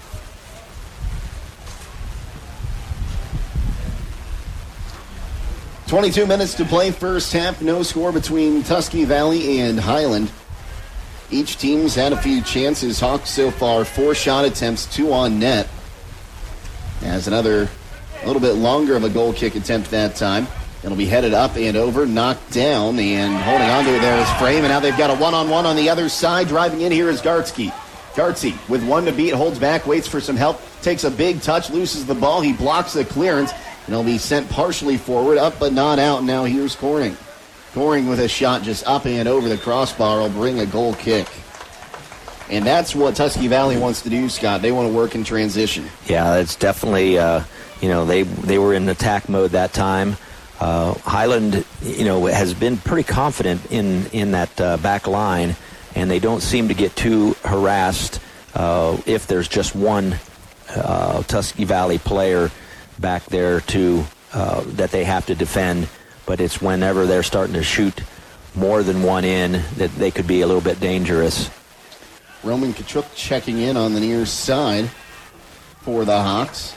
twenty-two minutes to play first half. No score between Tusky Valley and Highland. Each team's had a few chances. Hawks so far, four shot attempts, two on net. As another a little bit longer of a goal kick attempt that time. It'll be headed up and over, knocked down, and holding on to it there is Frame. And now they've got a one-on-one on the other side. Driving in here is Gartsky. Gartsky with one to beat, holds back, waits for some help, takes a big touch, loses the ball. He blocks the clearance, and he'll be sent partially forward, up but not out. And now here's Coring. Coring with a shot just up and over the crossbar will bring a goal kick. And that's what Tusky Valley wants to do, Scott. They want to work in transition. Yeah, it's definitely, uh, you know, they they were in attack mode that time. Uh, Highland, you know, has been pretty confident in, in that uh, back line, and they don't seem to get too harassed uh, if there's just one uh, Tusky Valley player back there to uh, that they have to defend. But it's whenever they're starting to shoot more than one in that they could be a little bit dangerous. Roman Kachuk checking in on the near side for the Hawks.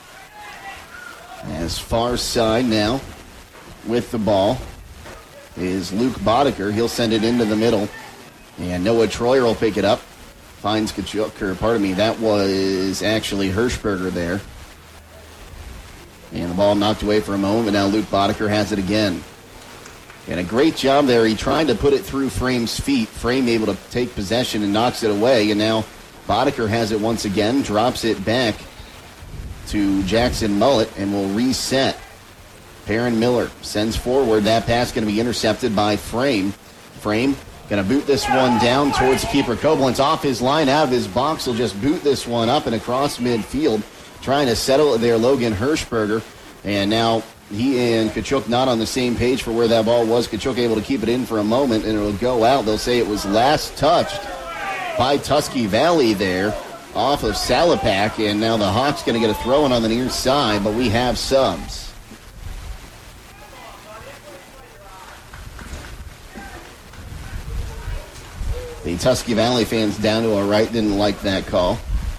As far side now with the ball is Luke Boddicker. He'll send it into the middle. And Noah Troyer will pick it up. Finds Kachuk, or pardon me, that was actually Hirschberger there. And the ball knocked away for a moment, but now Luke Boddicker has it again. And a great job there. He tried to put it through Frame's feet. Frame able to take possession and knocks it away. And now Boddicker has it once again, drops it back to Jackson Mullet, and will reset. Perrin Miller sends forward. That pass going to be intercepted by Frame. Frame going to boot this one down towards keeper Koblenz. Off his line, out of his box. He'll just boot this one up and across midfield. Trying to settle it there, Logan Hirschberger. And now he and Kachuk not on the same page for where that ball was. Kachuk able to keep it in for a moment, and it'll go out. They'll say it was last touched by Tusky Valley there off of Salapak. And now the Hawks going to get a throw-in on the near side, but we have subs. The Tusky Valley fans down to our right didn't like that call.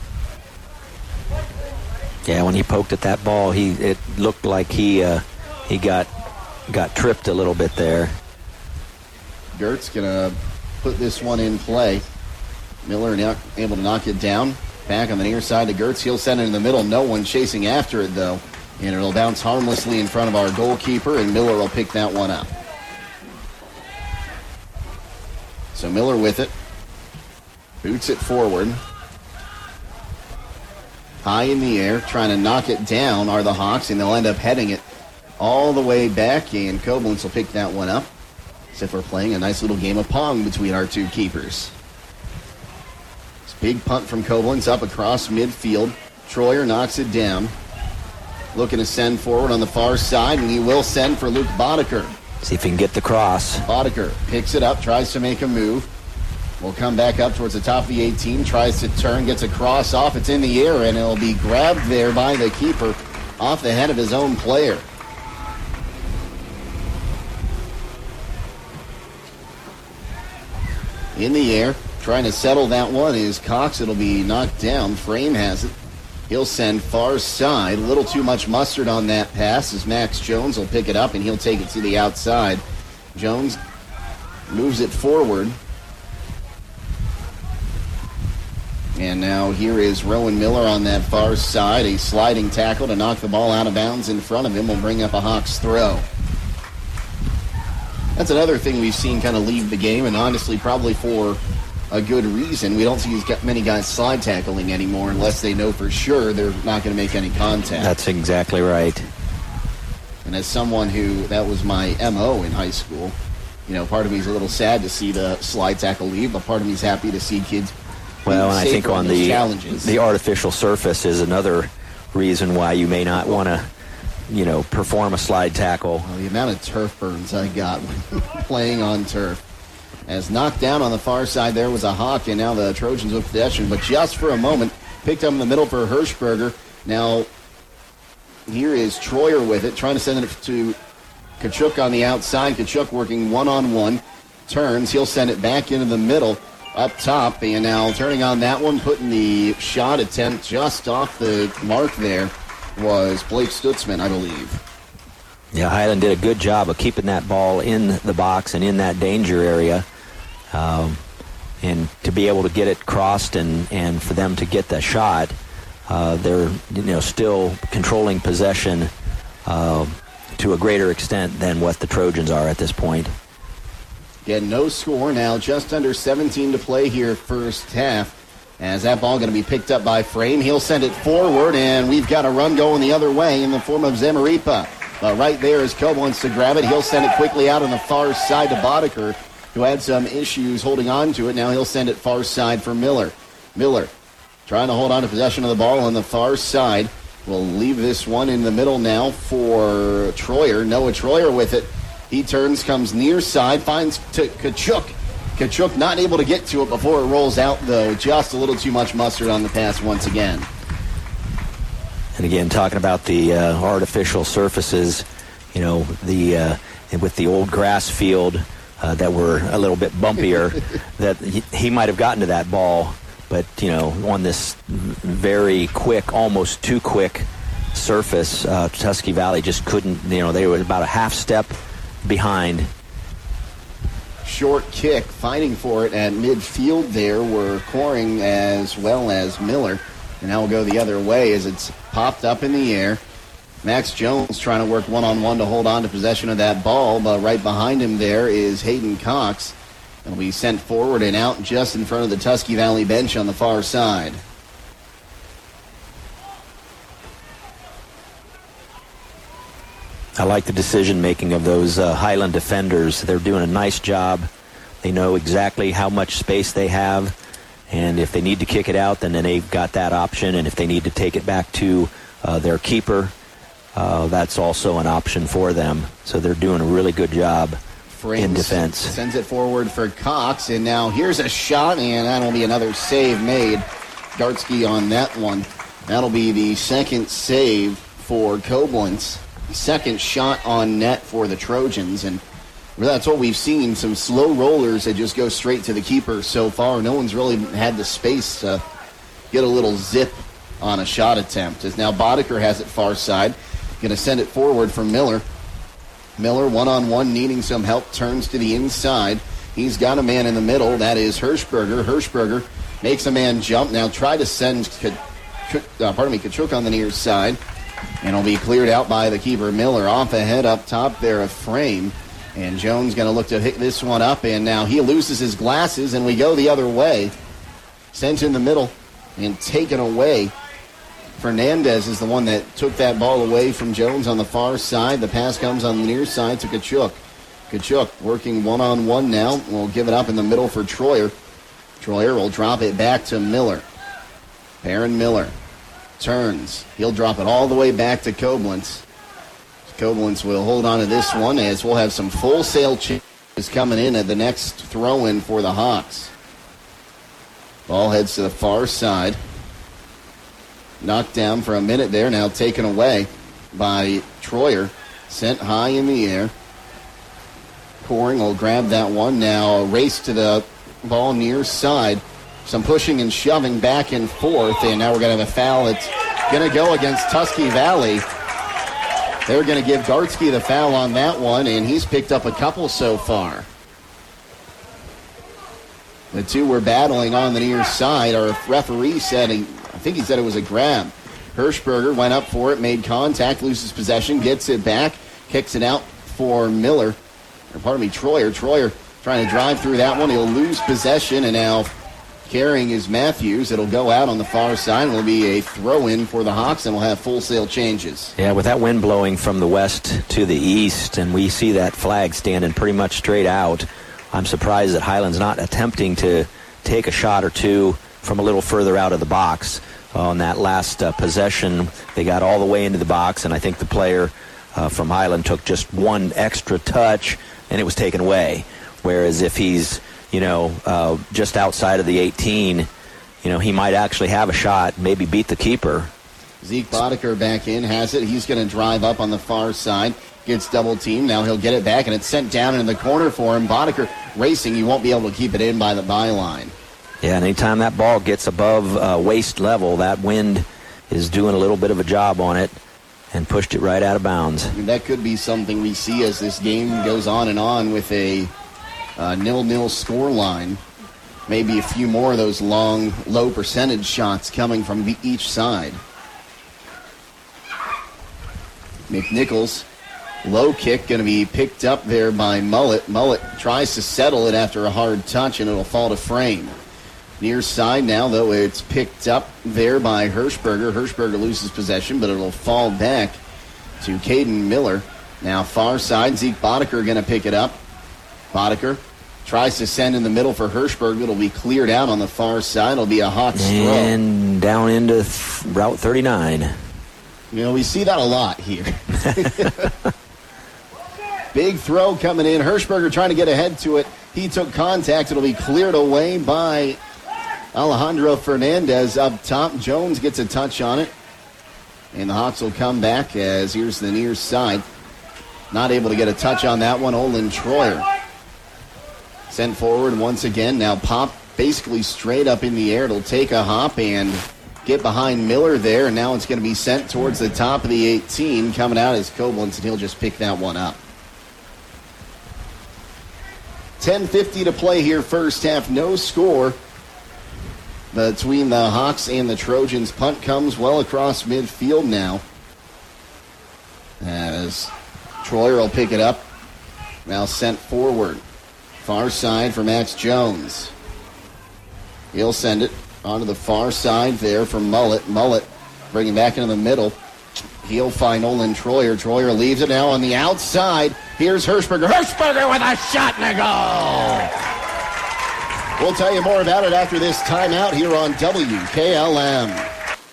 Yeah, when he poked at that ball, he it looked like he uh, he got got tripped a little bit there. Gertz gonna put this one in play. Miller now able to knock it down. Back on the near side to Gertz. He'll send it in the middle. No one chasing after it though, and it'll bounce harmlessly in front of our goalkeeper, and Miller will pick that one up. So Miller with it. Boots it forward. High in the air, trying to knock it down are the Hawks, and they'll end up heading it all the way back, and Koblenz will pick that one up. As if we're playing a nice little game of Pong between our two keepers. This big punt from Koblenz up across midfield. Troyer knocks it down. Looking to send forward on the far side, and he will send for Luke Boddicker. See if he can get the cross. Boddicker picks it up, tries to make a move. Will come back up towards the top of the eighteen, tries to turn, gets a cross off. It's in the air, and it'll be grabbed there by the keeper off the head of his own player. In the air, trying to settle that one is Cox. It'll be knocked down. Frame has it. He'll send far side. A little too much mustard on that pass as Max Jones will pick it up, and he'll take it to the outside. Jones moves it forward. And now here is Rowan Miller on that far side. A sliding tackle to knock the ball out of bounds in front of him will bring up a Hawks throw. That's another thing we've seen kind of leave the game, and honestly probably for a good reason. We don't see many guys slide tackling anymore unless they know for sure they're not going to make any contact. That's exactly right. And as someone who, that was my M O in high school, you know, part of me is a little sad to see the slide tackle leave, but part of me is happy to see kids Well, and I think on the challenges. the artificial surface is another reason why you may not want to, you know, perform a slide tackle. Well, the amount of turf burns I got playing on turf. As knocked down on the far side there was a Hawk, and now the Trojans with possession, but just for a moment, picked up in the middle for Hirschberger. Now, here is Troyer with it, trying to send it to Kachuk on the outside. Kachuk working one-on-one. Turns. He'll send it back into the middle up top. And now turning on that one, putting the shot attempt just off the mark there was Blake Stutzman, I believe. Yeah, Highland did a good job of keeping that ball in the box and in that danger area. Um, and to be able to get it crossed and, and for them to get the shot, uh, they're you know still controlling possession uh, to a greater extent than what the Trojans are at this point. Again, no score now, just under seventeen to play here first half. As that ball going to be picked up by Frame, he'll send it forward, and we've got a run going the other way in the form of Zemaripa. But right there as Cobb wants to grab it, he'll send it quickly out on the far side to Boddicker, who had some issues holding on to it. Now he'll send it far side for Miller. Miller trying to hold on to possession of the ball on the far side. We'll leave this one in the middle now for Troyer. Noah Troyer with it. He turns, comes near side, finds to Kachuk. Kachuk not able to get to it before it rolls out, though. Just a little too much mustard on the pass once again. And again, talking about the uh, artificial surfaces, you know, the uh, with the old grass field uh, that were a little bit bumpier, that he, he might have gotten to that ball, but, you know, on this very quick, almost too quick surface, uh, Tusky Valley just couldn't, you know, they were about a half step behind. Short kick, fighting for it at midfield there were Coring as well as Miller. And now we'll go the other way as it's popped up in the air. Max Jones trying to work one-on-one to hold on to possession of that ball, but right behind him there is Hayden Cox. It'll be sent forward and out just in front of the Tusky Valley bench on the far side. I like the decision-making of those uh, Highland defenders. They're doing a nice job. They know exactly how much space they have, and if they need to kick it out, then, then they've got that option, and if they need to take it back to uh, their keeper, uh, that's also an option for them. So they're doing a really good job Frames in defense. Sends it forward for Cox, and now here's a shot, and that'll be another save made. Gartsky on that one. That'll be the second save for Koblenz. Second shot on net for the Trojans, and that's what we've seen, some slow rollers that just go straight to the keeper so far. No one's really had the space to get a little zip on a shot attempt. As now Boddicker has it far side, going to send it forward for Miller. Miller one-on-one needing some help, turns to the inside. He's got a man in the middle, that is Hirschberger. Hirschberger makes a man jump, now try to send K- uh, pardon me, Kachuk on the near side. And it'll be cleared out by the keeper, Miller. Off ahead up top there, a Frame. And Jones going to look to hit this one up. And now he loses his glasses, and we go the other way. Sent in the middle and taken away. Fernandez is the one that took that ball away from Jones on the far side. The pass comes on the near side to Kachuk. Kachuk working one-on-one now. We'll give it up in the middle for Troyer. Troyer will drop it back to Miller. Perrin Miller. Turns. He'll drop it all the way back to Koblenz. Koblenz will hold on to this one as we'll have some full sail changes coming in at the next throw-in for the Hawks. Ball heads to the far side. Knocked down for a minute there, now taken away by Troyer. Sent high in the air. Coring will grab that one. Now a race to the ball near side. Some pushing and shoving back and forth, and now we're going to have a foul. It's going to go against Tusky Valley. They're going to give Gartsky the foul on that one, and he's picked up a couple so far. The two were battling on the near side. Our referee said, he, I think he said it was a grab. Hirschberger went up for it, made contact, loses possession, gets it back, kicks it out for Miller. Or pardon me, Troyer. Troyer trying to drive through that one. He'll lose possession, and now carrying is Matthews. It'll go out on the far side. It'll be a throw-in for the Hawks, and we'll have full sail changes. Yeah, with that wind blowing from the west to the east, and we see that flag standing pretty much straight out, I'm surprised that Highland's not attempting to take a shot or two from a little further out of the box. on that last uh, possession. They got all the way into the box, and I think the player uh, from Highland took just one extra touch, and it was taken away. Whereas if he's, you know, uh, just outside of the eighteen, you know, he might actually have a shot, maybe beat the keeper. Zeke Boddicker back in, has it. He's going to drive up on the far side. Gets double teamed. Now he'll get it back, and it's sent down in the corner for him. Boddicker racing. He won't be able to keep it in by the byline. Yeah, and anytime that ball gets above uh, waist level, that wind is doing a little bit of a job on it and pushed it right out of bounds. I mean, that could be something we see as this game goes on and on with a uh, nil-nil score line. Maybe a few more of those long, low percentage shots coming from the, each side. McNichols, low kick, going to be picked up there by Mullet. Mullet tries to settle it after a hard touch, and it'll fall to Frame. Near side now, though, it's picked up there by Hirschberger. Hirschberger loses possession, but it'll fall back to Caden Miller. Now far side, Zeke Boddicker going to pick it up. Boddicker tries to send in the middle for Hirschberger. It'll be cleared out on the far side. It'll be a Hawks throw. And down into th- Route thirty-nine. You know, we see that a lot here. Big throw coming in. Hirschberger trying to get ahead to it. He took contact. It'll be cleared away by Alejandro Fernandez up top. Jones gets a touch on it. And the Hawks will come back as here's the near side. Not able to get a touch on that one. Olin Troyer sent forward once again. Now pop basically straight up in the air. It'll take a hop and get behind Miller there. And now it's going to be sent towards the top of the eighteen. Coming out is Koblenz, and he'll just pick that one up. ten fifty to play here, first half. No score between the Hawks and the Trojans. Punt comes well across midfield now, as Troyer will pick it up. Now sent forward. Far side for Max Jones. He'll send it onto the far side there for Mullet. Mullet bringing back into the middle. He'll find Olin Troyer. Troyer leaves it now on the outside. Here's Hirschberger. Hirschberger with a shot and a goal. We'll tell you more about it after this timeout here on W K L M.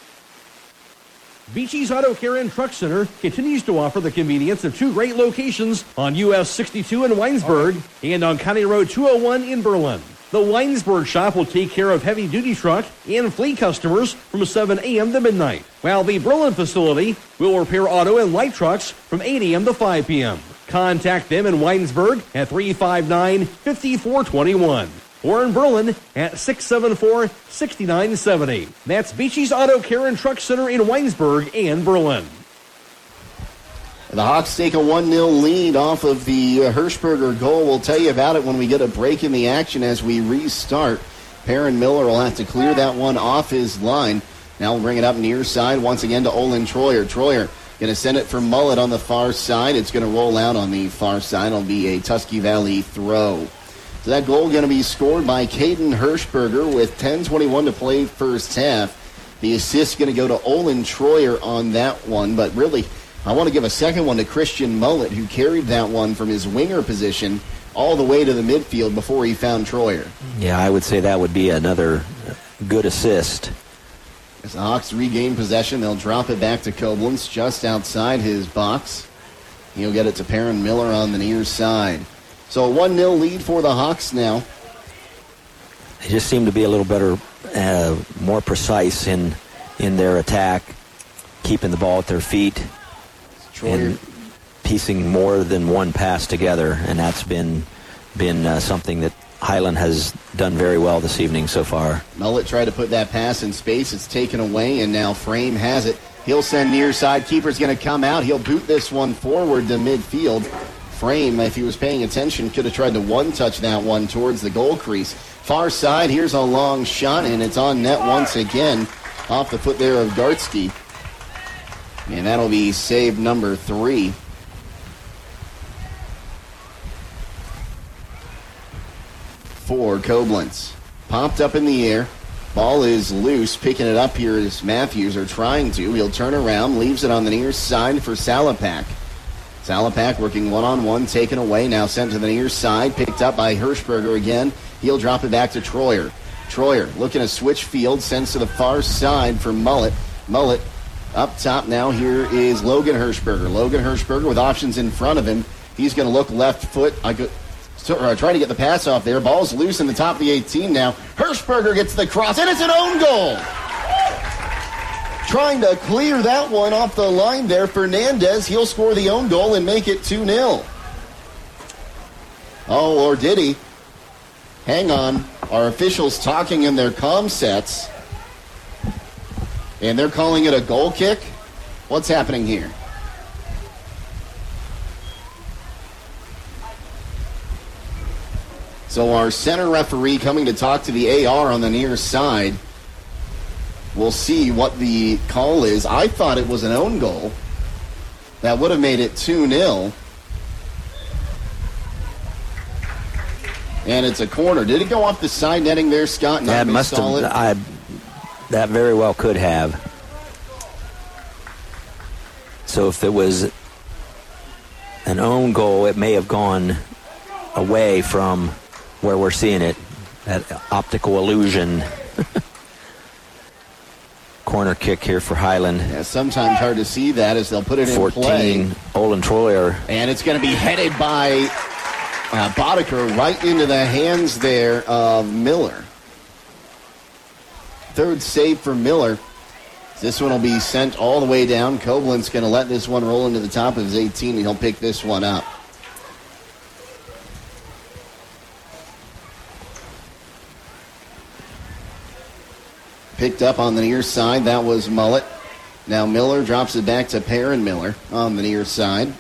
Beachy's Auto Care and Truck Center continues to offer the convenience of two great locations on U S sixty-two in Weinsberg and on County Road two oh one in Berlin. The Weinsberg shop will take care of heavy-duty truck and fleet customers from seven a.m. to midnight, while the Berlin facility will repair auto and light trucks from eight a.m. to five p.m. Contact them in Weinsberg at three five nine, five four two one or in Berlin at six seven four, six nine seven eight. That's Beachy's Auto Care and Truck Center in Weinsberg and Berlin. The Hawks take a one nil lead off of the uh, Hirschberger goal. We'll tell you about it when we get a break in the action as we restart. Perrin Miller will have to clear that one off his line. Now we'll bring it up near side once again to Olin Troyer. Troyer going to send it for Mullet on the far side. It's going to roll out on the far side. It'll be a Tusky Valley throw. So that goal going to be scored by Caden Hirschberger with ten twenty-one to play first half. The assist going to go to Olin Troyer on that one, but really I want to give a second one to Christian Mullet, who carried that one from his winger position all the way to the midfield before he found Troyer. Yeah, I would say that would be another good assist. As the Hawks regain possession, they'll drop it back to Koblenz just outside his box. He'll get it to Perrin Miller on the near side. So a one nil lead for the Hawks now. They just seem to be a little better, uh, more precise in in their attack, keeping the ball at their feet. And piecing more than one pass together, and that's been been uh, something that Highland has done very well this evening so far. Mullet tried to put that pass in space. It's taken away, and now Frame has it. He'll send near side. Keeper's going to come out. He'll boot this one forward to midfield. Frame, if he was paying attention, could have tried to one-touch that one towards the goal crease. Far side, here's a long shot, and it's on net once again off the foot there of Gartsky. And that'll be save number three. For Koblenz. Popped up in the air. Ball is loose. Picking it up here is Matthews, or trying to. He'll turn around, leaves it on the near side for Salapak. Salapak working one-on-one, taken away, now sent to the near side. Picked up by Hirschberger again. He'll drop it back to Troyer. Troyer looking to switch field, sends to the far side for Mullet. Mullet up top now. Here is Logan Hirschberger. Logan Hirschberger with options in front of him. He's going to look left foot. I could so, uh, trying to get the pass off there. Ball's loose in the top of the eighteen now. Hirschberger gets the cross, and it's an own goal. Trying to clear that one off the line there. Fernandez, he'll score the own goal and make it two nil. Oh, or did he? Hang on. Our officials talking in their comm sets. And they're calling it a goal kick? What's happening here? So our center referee coming to talk to the A R on the near side. We'll see what the call is. I thought it was an own goal. That would have made it two nil. And it's a corner. Did it go off the side netting there, Scott? That must have. I, that very well could have. So if it was an own goal, it may have gone away from where we're seeing it. That optical illusion. Corner kick here for Highland. Yeah, sometimes hard to see that as they'll put it in play. fourteen, Olin Troyer. And it's going to be headed by uh, Boddicker right into the hands there of Miller. Third save for Miller. This one will be sent all the way down. Koblenz going to let this one roll into the top of his eighteen, and he'll pick this one up. Picked up on the near side. That was Mullet. Now Miller drops it back to Perrin Miller on the near side.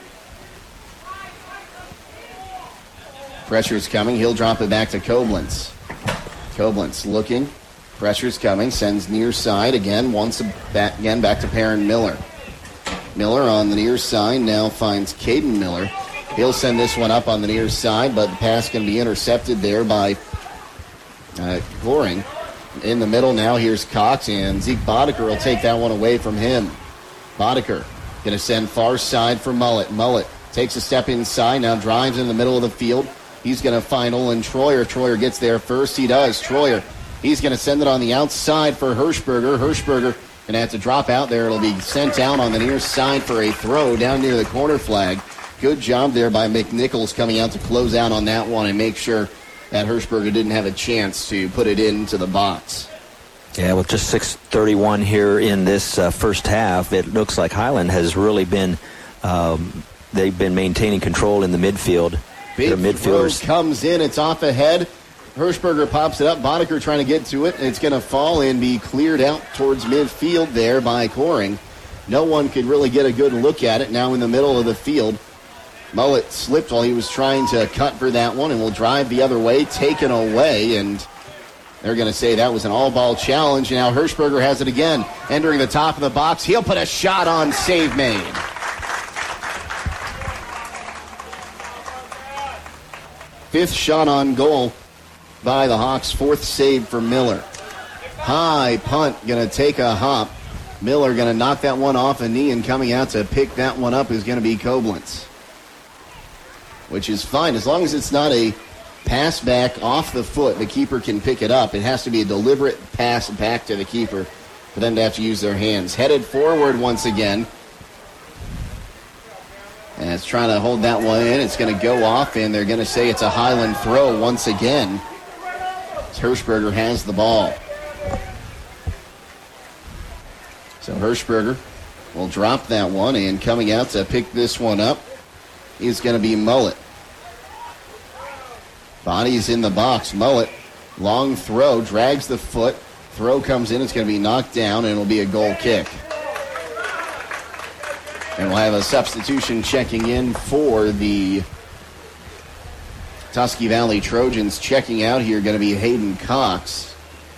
Pressure's coming. He'll drop it back to Koblenz. Koblenz looking. Pressure's coming. Sends near side again. Once back, again back to Perrin Miller. Miller on the near side now finds Caden Miller. He'll send this one up on the near side, but the pass can be intercepted there by uh, Goring. In the middle now, here's Cox, and Zeke Boddicker will take that one away from him. Boddicker going to send far side for Mullet. Mullet takes a step inside, now drives in the middle of the field. He's going to find Olin Troyer. Troyer gets there first. He does. Troyer, he's going to send it on the outside for Hirschberger. Hirschberger going to have to drop out there. It'll be sent down on the near side for a throw down near the corner flag. Good job there by McNichols coming out to close out on that one and make sure that Hirschberger didn't have a chance to put it into the box. Yeah, with just six thirty-one here in this uh, first half, it looks like Highland has really been, um, they've been maintaining control in the midfield. Big Their midfielders throw comes in, it's off ahead. Hirschberger pops it up, Boddicker trying to get to it, and it's going to fall and be cleared out towards midfield there by Coring. No one could really get a good look at it now in the middle of the field. Mullet slipped while he was trying to cut for that one and will drive the other way, taken away, and they're going to say that was an all-ball challenge. Now Hirschberger has it again, entering the top of the box. He'll put a shot on, save made. Fifth shot on goal by the Hawks, fourth save for Miller. High punt, going to take a hop. Miller going to knock that one off a knee, and coming out to pick that one up is going to be Koblenz. Which is fine. As long as it's not a pass back off the foot, the keeper can pick it up. It has to be a deliberate pass back to the keeper for them to have to use their hands. Headed forward once again. And it's trying to hold that one in. It's going to go off, and they're going to say it's a Highland throw once again. Hirschberger has the ball. So Hirschberger will drop that one, and coming out to pick this one up is going to be Mullet. Body's in the box. Mullet, long throw, drags the foot. Throw comes in. It's going to be knocked down, and it'll be a goal kick. And we'll have a substitution checking in for the Tusky Valley Trojans. Checking out here going to be Hayden Cox.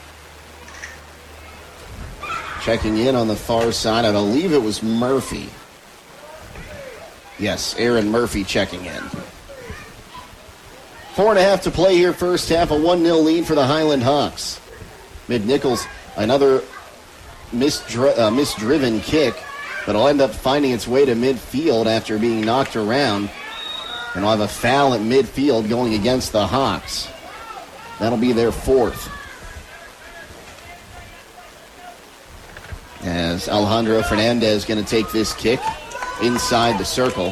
Checking in on the far side, I believe it was Murphy. Yes, Aaron Murphy checking in. Four and a half to play here, first half, a one nil lead for the Highland Hawks. McNichols, another misdri- uh, misdriven kick, but it'll end up finding its way to midfield after being knocked around. And we'll have a foul at midfield going against the Hawks. That'll be their fourth. as Alejandro Fernandez going to take this kick inside the circle.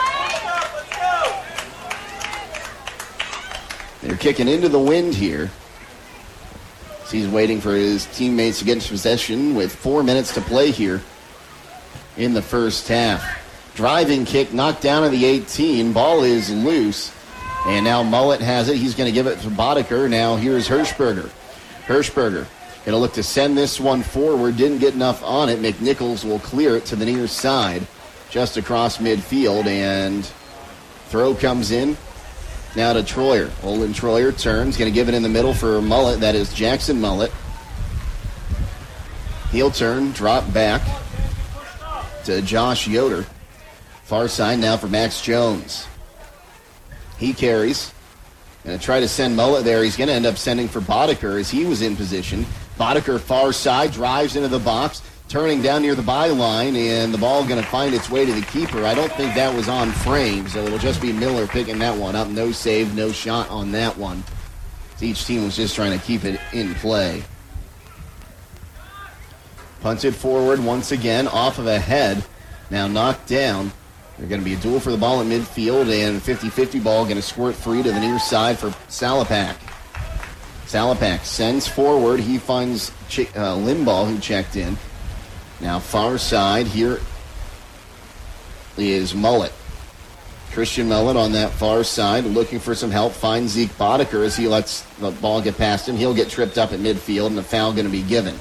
They're kicking into the wind here. So he's waiting for his teammates to get into possession with four minutes to play here in the first half. Driving kick knocked down at the eighteen. Ball is loose. And now Mullet has it. He's going to give it to Boddicker. Now here's Hirschberger. Hirschberger going to look to send this one forward. Didn't get enough on it. McNichols will clear it to the near side just across midfield. And throw comes in. Now to Troyer. Olin Troyer turns. Going to give it in the middle for Mullet. That is Jackson Mullet. He'll turn. Drop back to Josh Yoder. Far side now for Max Jones. He carries. Going to try to send Mullet there. He's going to end up sending for Boddicker as he was in position. Boddicker far side. Drives into the box. Turning down near the byline, and the ball going to find its way to the keeper. I don't think that was on frame, so it'll just be Miller picking that one up. No save, no shot on that one. Each team was just trying to keep it in play. Punted forward once again, off of a head. Now knocked down. There's going to be a duel for the ball in midfield, and fifty-fifty ball going to squirt free to the near side for Salapak. Salapak sends forward. He finds Ch- uh, Limbaugh, who checked in. Now far side, here is Mullet. Christian Mullet on that far side, looking for some help. Finds Zeke Boddicker as he lets the ball get past him. He'll get tripped up at midfield, and the foul going to be given.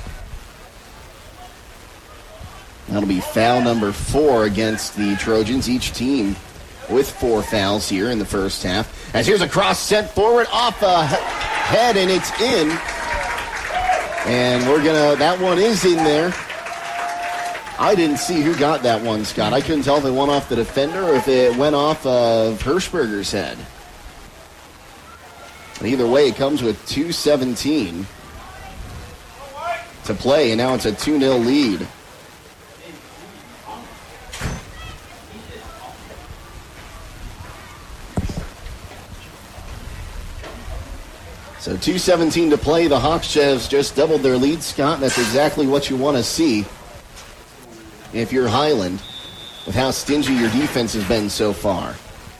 That'll be foul number four against the Trojans. Each team with four fouls here in the first half. As here's a cross sent forward off a head, and it's in. And we're going to, that one is in there. I didn't see who got that one, Scott. I couldn't tell if it went off the defender or if it went off of Hirschberger's head. But either way, it comes with two seventeen to play, and now it's a two nil lead. So two seventeen to play. The Hawks have just doubled their lead, Scott. That's exactly what you want to see if you're Highland, with how stingy your defense has been so far.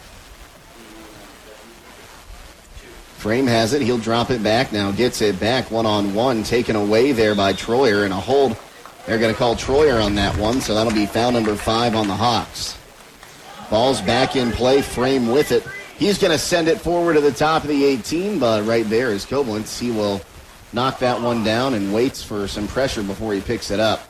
Frame has it. He'll drop it back. Now gets it back one-on-one. Taken away there by Troyer in a hold. They're going to call Troyer on that one, so that'll be foul number five on the Hawks. Ball's back in play. Frame with it. He's going to send it forward to the top of the eighteen, but right there is Koblenz. He will knock that one down and waits for some pressure before he picks it up.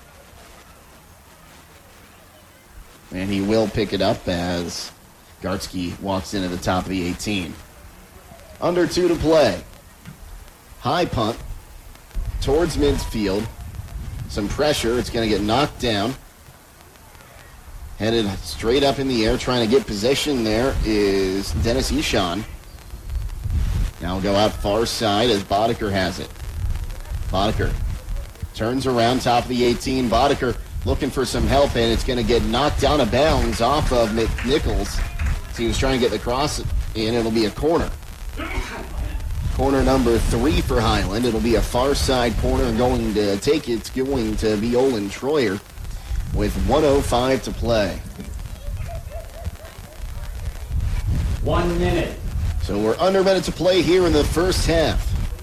And he will pick it up as Gartsky walks into the top of the eighteen. Under two to play. High punt towards midfield. Some pressure. It's going to get knocked down. Headed straight up in the air, trying to get possession there is Dennis Ishon. Now we'll go out far side as Boddicker has it. Boddicker turns around, top of the eighteen. Boddicker looking for some help, and it's going to get knocked down of bounds off of McNichols. So he was trying to get the cross in. It'll be a corner. Corner number three for Highland. It'll be a far side corner going to take it. It's going to be Olin Troyer with one oh five to play. One minute. So we're under a minute to play here in the first half.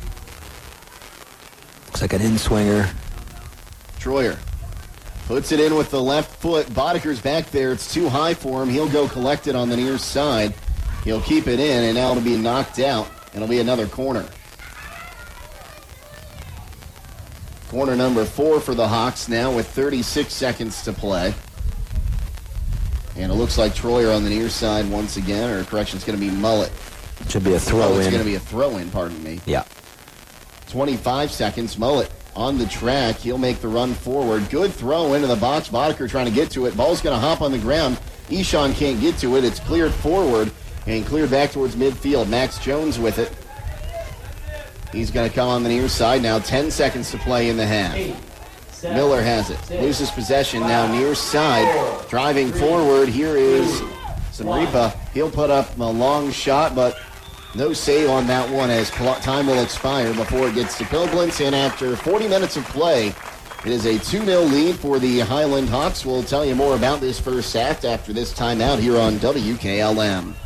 Looks like an in-swinger. Troyer puts it in with the left foot. Boddicker's back there. It's too high for him. He'll go collect it on the near side. He'll keep it in, and now it'll be knocked out. It'll be another corner. Corner number four for the Hawks now with thirty-six seconds to play. And it looks like Troyer on the near side once again, or correction, it's going to be Mullet. Should be a throw oh, in. It's going to be a throw in, pardon me. Yeah. twenty-five seconds. Mullet on the track. He'll make the run forward. Good throw into the box. Boddicker trying to get to it. Ball's going to hop on the ground. Ishon can't get to it. It's cleared forward and cleared back towards midfield. Max Jones with it. He's going to come on the near side now. ten seconds to play in the half. Eight, seven, Miller has it. Six, loses possession five, now near side. Four, driving three, forward. Here is Samripa. He'll put up a long shot, but no save on that one as time will expire before it gets to Koblenz. And after forty minutes of play, It is a two nil lead for the Highland Hawks. We'll tell you more about this first act after this timeout here on W K L M.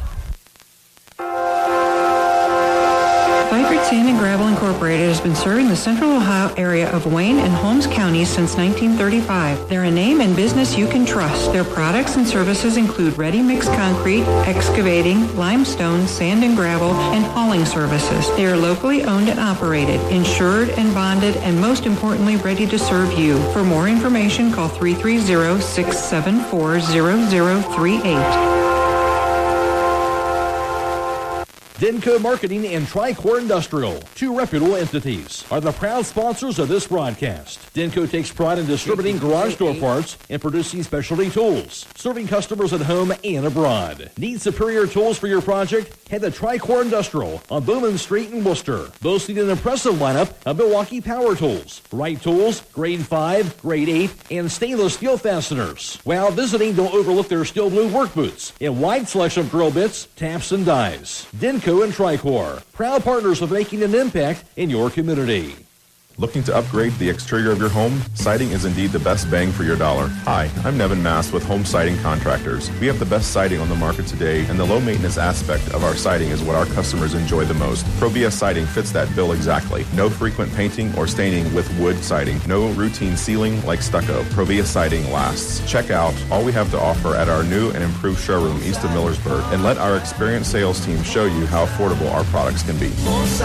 Vikert Sand and Gravel Incorporated has been serving the Central Ohio area of Wayne and Holmes counties since nineteen thirty-five. They're a name and business you can trust. Their products and services include ready-mix concrete, excavating, limestone, sand and gravel, and hauling services. They are locally owned and operated, insured and bonded, and most importantly, ready to serve you. For more information, call three three zero, six seven four, zero zero three eight. Denko Marketing and Tricor Industrial, two reputable entities, are the proud sponsors of this broadcast. Denko takes pride in distributing garage door parts and producing specialty tools, serving customers at home and abroad. Need superior tools for your project? Head to Tricor Industrial on Bowman Street in Worcester, boasting an impressive lineup of Milwaukee power tools, Wright tools, grade five, grade eight, and stainless steel fasteners. While visiting, don't overlook their steel blue work boots and wide selection of drill bits, taps, and dies. Denko and Tricor, proud partners of making an impact in your community. Looking to upgrade the exterior of your home? Siding is indeed the best bang for your dollar. Hi, I'm Nevin Mast with Home Siding Contractors. We have the best siding on the market today, and the low maintenance aspect of our siding is what our customers enjoy the most. Provia Siding fits that bill exactly. No frequent painting or staining with wood siding. No routine sealing like stucco. Provia Siding lasts. Check out all we have to offer at our new and improved showroom east of Millersburg, and let our experienced sales team show you how affordable our products can be.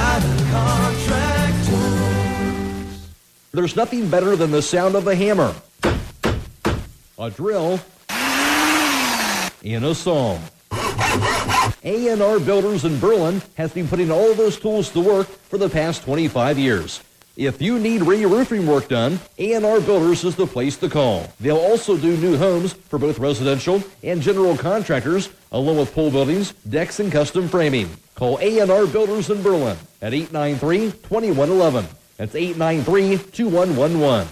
There's nothing better than the sound of a hammer, a drill, and a saw. A and R Builders in Berlin has been putting all of those tools to work for the past twenty-five years. If you need re-roofing work done, A and R Builders is the place to call. They'll also do new homes for both residential and general contractors, along with pole buildings, decks, and custom framing. Call A and R Builders in Berlin at eight nine three, two one one one. That's eight nine three, two one one one.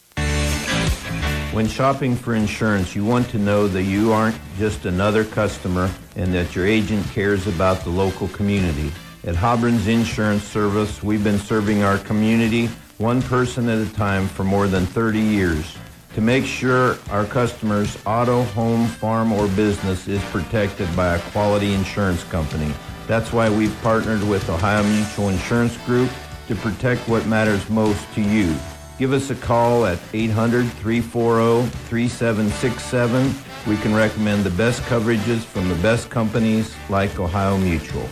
When shopping for insurance, you want to know that you aren't just another customer and that your agent cares about the local community. At Hobron's Insurance Service, we've been serving our community one person at a time for more than thirty years. To make sure our customers' auto, home, farm, or business is protected by a quality insurance company. That's why we've partnered with Ohio Mutual Insurance Group to protect what matters most to you. Give us a call at eight hundred, three four zero, three seven six seven. We can recommend the best coverages from the best companies like Ohio Mutual.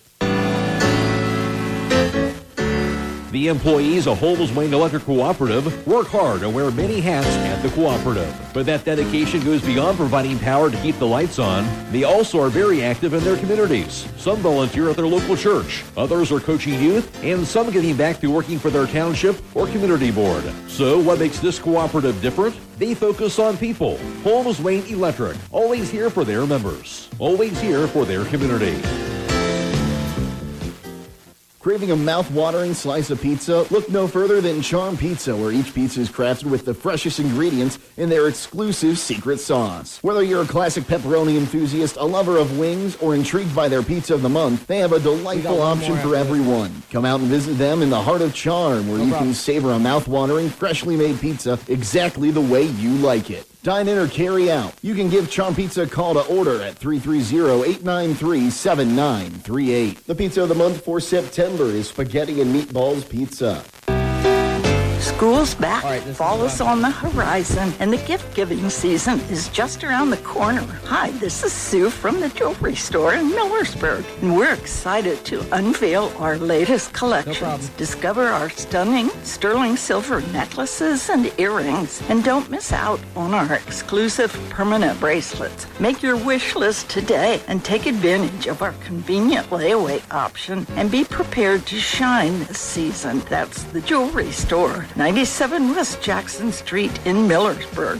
The employees of Holmes Wayne Electric Cooperative work hard and wear many hats at the cooperative. But that dedication goes beyond providing power to keep the lights on. They also are very active in their communities. Some volunteer at their local church. Others are coaching youth, and some giving back through working for their township or community board. So what makes this cooperative different? They focus on people. Holmes Wayne Electric, always here for their members. Always here for their community. Craving a mouth-watering slice of pizza? Look no further than Charm Pizza, where each pizza is crafted with the freshest ingredients in their exclusive secret sauce. Whether you're a classic pepperoni enthusiast, a lover of wings, or intrigued by their pizza of the month, they have a delightful option for everyone. Come out and visit them in the heart of Charm, where no you problem. can savor a mouth-watering, freshly made pizza exactly the way you like it. Dine in or carry out. You can give Charm Pizza a call to order at three three zero, eight nine three, seven nine three eight. The pizza of the month for September is spaghetti and meatballs pizza. School's back, right, fall is on the horizon, and the gift-giving season is just around the corner. Hi, this is Sue from the jewelry store in Millersburg, and we're excited to unveil our latest collections. No Discover our stunning sterling silver necklaces and earrings, and don't miss out on our exclusive permanent bracelets. Make your wish list today and take advantage of our convenient layaway option and be prepared to shine this season. That's the jewelry store, ninety-seven West Jackson Street in Millersburg.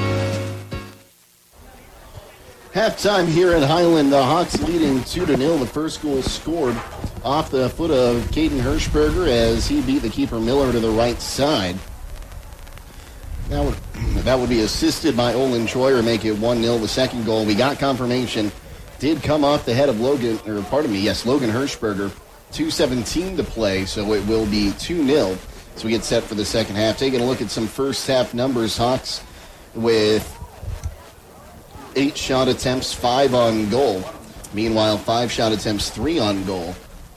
Halftime here at Highland, the Hawks leading two to nil. The first goal scored off the foot of Caden Hirschberger as he beat the keeper Miller to the right side. That would, that would be assisted by Olin Troyer, make it one nil. The second goal, we got confirmation, did come off the head of Logan, or pardon me, yes, Logan Hirschberger. two seventeen to play, so it will be two nil. as we get set for the second half. Taking a look at some first half numbers, Hawks with eight shot attempts, five on goal. Meanwhile, five shot attempts, three on goal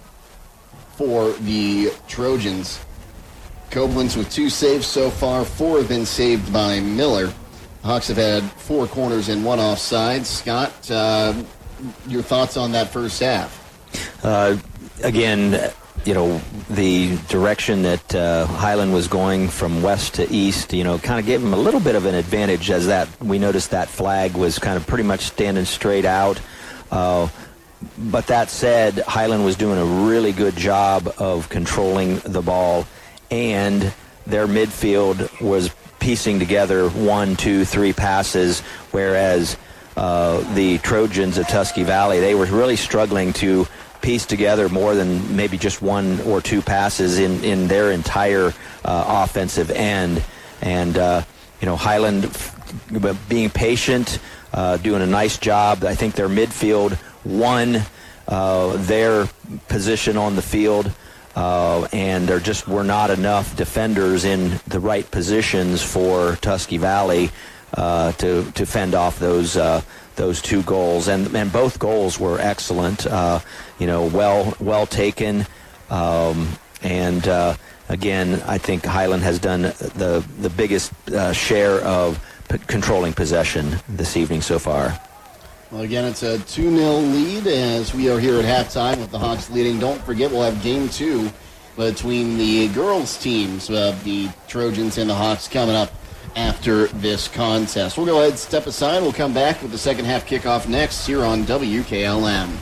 for the Trojans. Koblenz with two saves so far. Four have been saved by Miller. Hawks have had four corners and one offside. Scott, uh, your thoughts on that first half? Uh, again, you know, the direction that uh, Highland was going from west to east, you know, kind of gave them a little bit of an advantage, as that we noticed that flag was kind of pretty much standing straight out. Uh, but that said, Highland was doing a really good job of controlling the ball, and their midfield was piecing together one, two, three passes, whereas uh, the Trojans of Tusky Valley, they were really struggling to piece together more than maybe just one or two passes in, in their entire uh, offensive end. And, uh, you know, Highland f- being patient, uh, doing a nice job. I think their midfield won uh, their position on the field. Uh, and there just were not enough defenders in the right positions for Tusky Valley uh, to to fend off those uh, those two goals, and and both goals were excellent. Uh, you know, well well taken, um, and uh, again, I think Highland has done the the biggest uh, share of p- controlling possession this evening so far. Well, again, it's a two nil lead as we are here at halftime with the Hawks leading. Don't forget, we'll have game two between the girls' teams, uh, the Trojans and the Hawks, coming up after this contest. We'll go ahead and step aside. We'll come back with the second half kickoff next here on W K L M.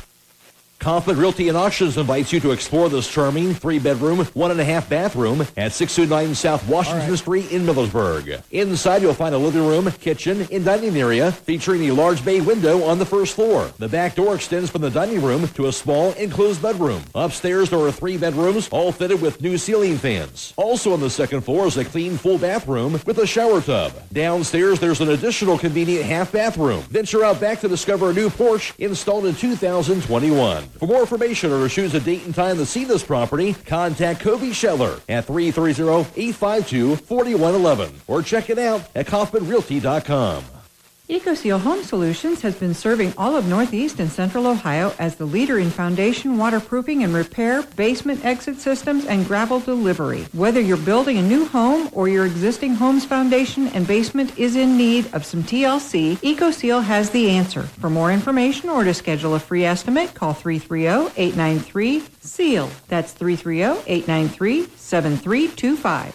Kaufman Realty and Auctions invites you to explore this charming three-bedroom, one-and-a-half bathroom at six oh nine South Washington right. Street in Millersburg. Inside, you'll find a living room, kitchen, and dining area featuring a large bay window on the first floor. The back door extends from the dining room to a small enclosed bedroom. Upstairs, there are three bedrooms, all fitted with new ceiling fans. Also on the second floor is a clean full bathroom with a shower tub. Downstairs, there's an additional convenient half bathroom. Venture out back to discover a new porch installed in two thousand twenty-one. For more information or to choose a date and time to see this property, contact Kobe Scheller at three three zero, eight five two, four one one one or check it out at Kaufman Realty dot com. EcoSeal Home Solutions has been serving all of Northeast and Central Ohio as the leader in foundation waterproofing and repair, basement exit systems, and gravel delivery. Whether you're building a new home or your existing home's foundation and basement is in need of some T L C, EcoSeal has the answer. For more information or to schedule a free estimate, call three three zero, eight nine three, S E A L. That's three three zero, eight nine three, seven three two five.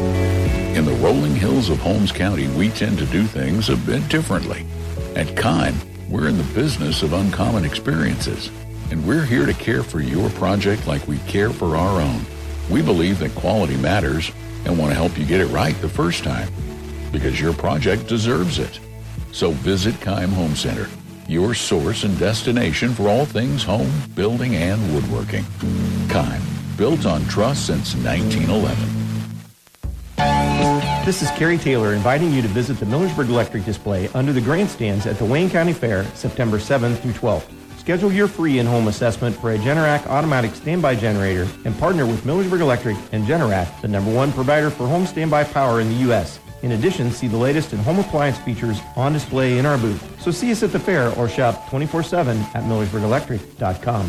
In the rolling hills of Holmes County, we tend to do things a bit differently. At Kime, we're in the business of uncommon experiences, and we're here to care for your project like we care for our own. We believe that quality matters and want to help you get it right the first time, because your project deserves it. So visit Kime Home Center, your source and destination for all things home, building, and woodworking. Kime, built on trust since nineteen eleven. This is Kerry Taylor inviting you to visit the Millersburg Electric display under the grandstands at the Wayne County Fair, September seventh through twelfth. Schedule your free in-home assessment for a Generac automatic standby generator and partner with Millersburg Electric and Generac, the number one provider for home standby power in the U S. In addition, see the latest in home appliance features on display in our booth. So see us at the fair or shop twenty-four seven at Millersburg Electric dot com.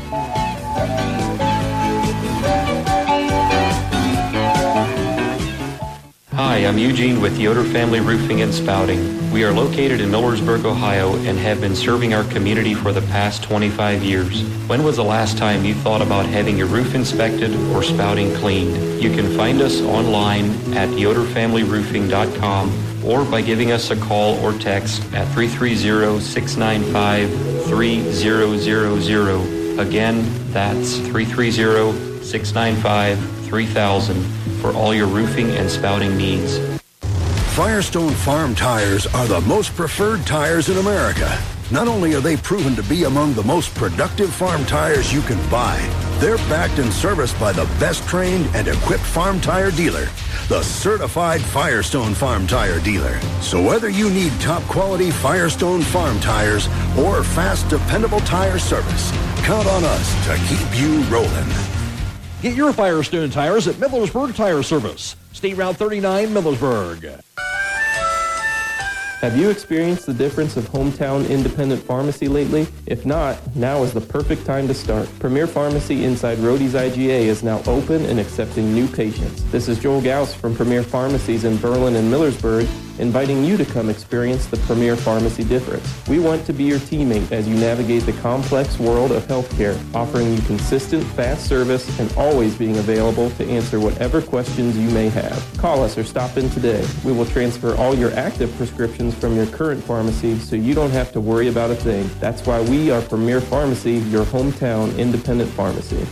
Hi, I'm Eugene with Yoder Family Roofing and Spouting. We are located in Millersburg, Ohio, and have been serving our community for the past twenty-five years. When was the last time you thought about having your roof inspected or spouting cleaned? You can find us online at yoder family roofing dot com or by giving us a call or text at three three zero, six nine five, three zero zero zero. Again, that's three three zero, six nine five, three thousand. For all your roofing and spouting needs. Firestone Farm Tires are the most preferred tires in America. Not only are they proven to be among the most productive farm tires you can buy, they're backed and serviced by the best trained and equipped farm tire dealer, the certified Firestone Farm Tire dealer. So whether you need top quality Firestone Farm Tires or fast, dependable tire service, count on us to keep you rolling. Get your Firestone tires at Millersburg Tire Service. State Route thirty-nine, Millersburg. Have you experienced the difference of hometown independent pharmacy lately? If not, now is the perfect time to start. Premier Pharmacy inside Rody's I G A is now open and accepting new patients. This is Joel Gauss from Premier Pharmacies in Berlin and Millersburg, inviting you to come experience the Premier Pharmacy difference. We want to be your teammate as you navigate the complex world of healthcare, offering you consistent, fast service and always being available to answer whatever questions you may have. Call us or stop in today. We will transfer all your active prescriptions from your current pharmacy so you don't have to worry about a thing. That's why we are Premier Pharmacy, your hometown independent pharmacy.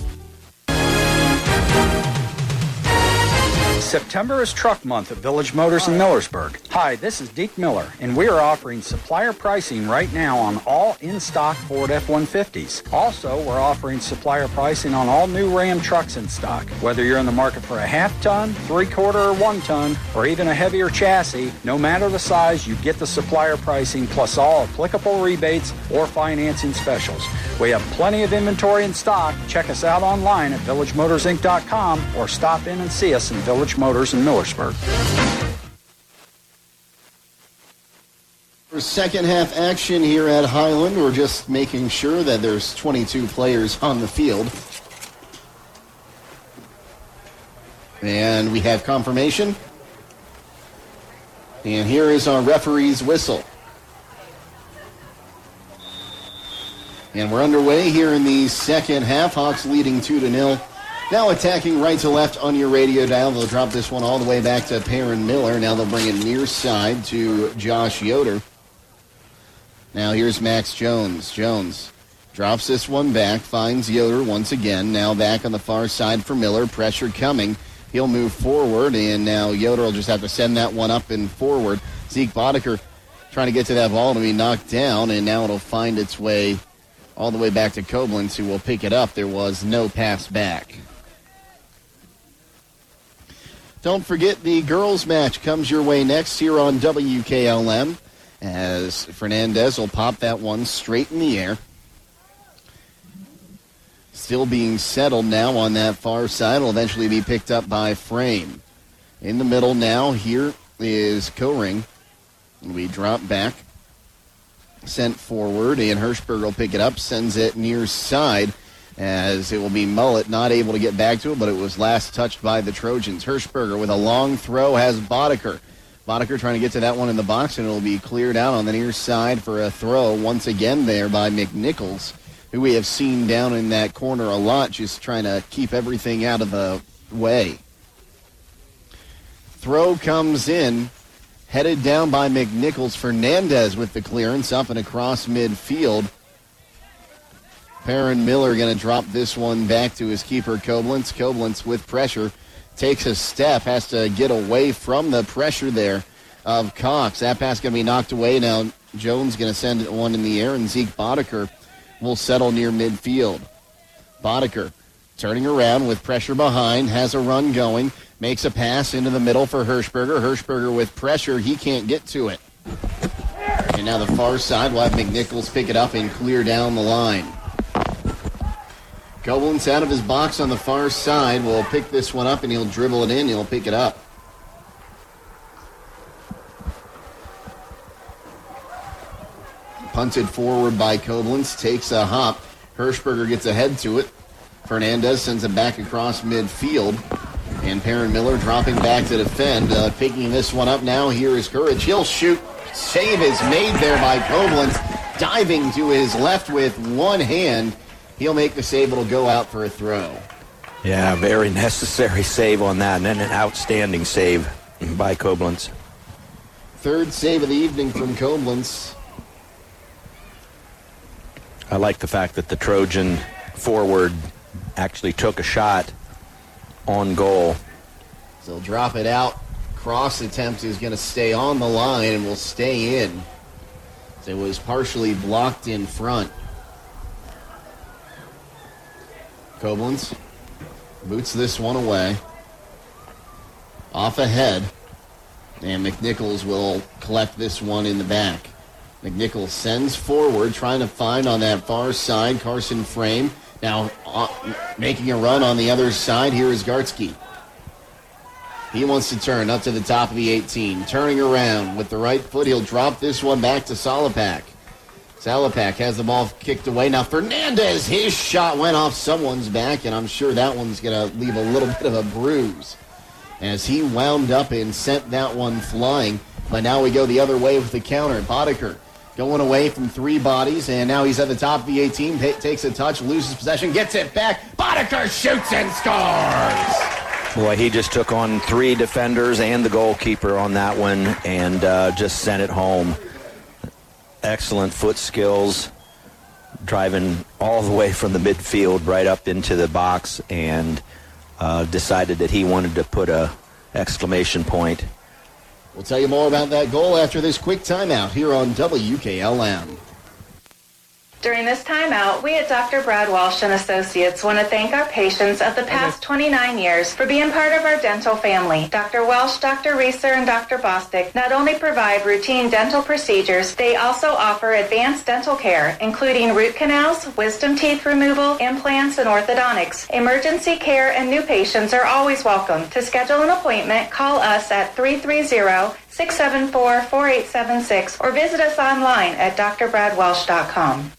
September is Truck Month at Village Motors in Millersburg. Hi, this is Deke Miller, and we are offering supplier pricing right now on all in-stock Ford F one fifties. Also, we're offering supplier pricing on all new Ram trucks in stock. Whether you're in the market for a half-ton, three-quarter, or one-ton, or even a heavier chassis, no matter the size, you get the supplier pricing plus all applicable rebates or financing specials. We have plenty of inventory in stock. Check us out online at village motors inc dot com or stop in and see us in Village Motors in Millersburg. For second half action here at Highland, we're just making sure that there's twenty-two players on the field. And we have confirmation. And here is our referee's whistle. And we're underway here in the second half. Hawks leading two to nil. Now attacking right to left on your radio dial. They'll drop this one all the way back to Perrin Miller. Now they'll bring it near side to Josh Yoder. Now here's Max Jones. Jones drops this one back, finds Yoder once again. Now back on the far side for Miller. Pressure coming. He'll move forward, and now Yoder will just have to send that one up and forward. Zeke Boddicker trying to get to that ball to be knocked down, and now it'll find its way all the way back to Koblenz, who will pick it up. There was no pass back. Don't forget the girls' match comes your way next here on W K L M, as Fernandez will pop that one straight in the air. Still being settled now on that far side. Will eventually be picked up by Frame. In the middle now, here is Coring. We drop back. Sent forward, and Hirschberger will pick it up, sends it near side, as it will be Mullet not able to get back to it, but it was last touched by the Trojans. Hirschberger with a long throw has Boddicker. Boddicker trying to get to that one in the box, and it will be cleared out on the near side for a throw once again there by McNichols, who we have seen down in that corner a lot, just trying to keep everything out of the way. Throw comes in. Headed down by McNichols. Fernandez with the clearance up and across midfield. Perrin Miller going to drop this one back to his keeper, Koblenz. Koblenz with pressure. Takes a step. Has to get away from the pressure there of Cox. That pass going to be knocked away. Now Jones going to send one in the air, and Zeke Boddicker will settle near midfield. Boddicker turning around with pressure behind. Has a run going. Makes a pass into the middle for Hirschberger. Hirschberger with pressure. He can't get to it. And now the far side will have McNichols pick it up and clear down the line. Koblenz out of his box on the far side will pick this one up, and he'll dribble it in. He'll pick it up. Punted forward by Koblenz. Takes a hop. Hirschberger gets ahead to it. Fernandez sends it back across midfield. And Perrin Miller dropping back to defend. Uh, picking this one up now. Here is Courage. He'll shoot. Save is made there by Koblenz. Diving to his left with one hand. He'll make the save. It'll go out for a throw. Yeah, very necessary save on that. And then an outstanding save by Koblenz. Third save of the evening from Koblenz. I like the fact that the Trojan forward actually took a shot on goal. So he'll drop it out. Cross attempt is going to stay on the line and will stay in. So it was partially blocked in front. Koblenz boots this one away. Off ahead. And McNichols will collect this one in the back. McNichols sends forward, trying to find on that far side. Carson Frame Now, uh, making a run on the other side, here is Gartsky. He wants to turn up to the top of the eighteen. Turning around with the right foot, he'll drop this one back to Salapak. Salapak has the ball kicked away. Now Fernandez, his shot went off someone's back, and I'm sure that one's going to leave a little bit of a bruise as he wound up and sent that one flying. But now we go the other way with the counter. Boddicker going away from three bodies, and now he's at the top of the eighteen, t- takes a touch, loses possession, gets it back. Boddicker shoots and scores! Boy, he just took on three defenders and the goalkeeper on that one and uh, just sent it home. Excellent foot skills, driving all the way from the midfield right up into the box, and uh, decided that he wanted to put a exclamation point. We'll tell you more about that goal after this quick timeout here on W K L M. During this timeout, we at Doctor Brad Walsh and Associates want to thank our patients of the past twenty-nine years for being part of our dental family. Doctor Welsh, Doctor Reeser, and Doctor Bostic not only provide routine dental procedures, they also offer advanced dental care, including root canals, wisdom teeth removal, implants, and orthodontics. Emergency care and new patients are always welcome. To schedule an appointment, call us at three three zero, six seven four, four eight seven six or visit us online at d r brad welsh dot com.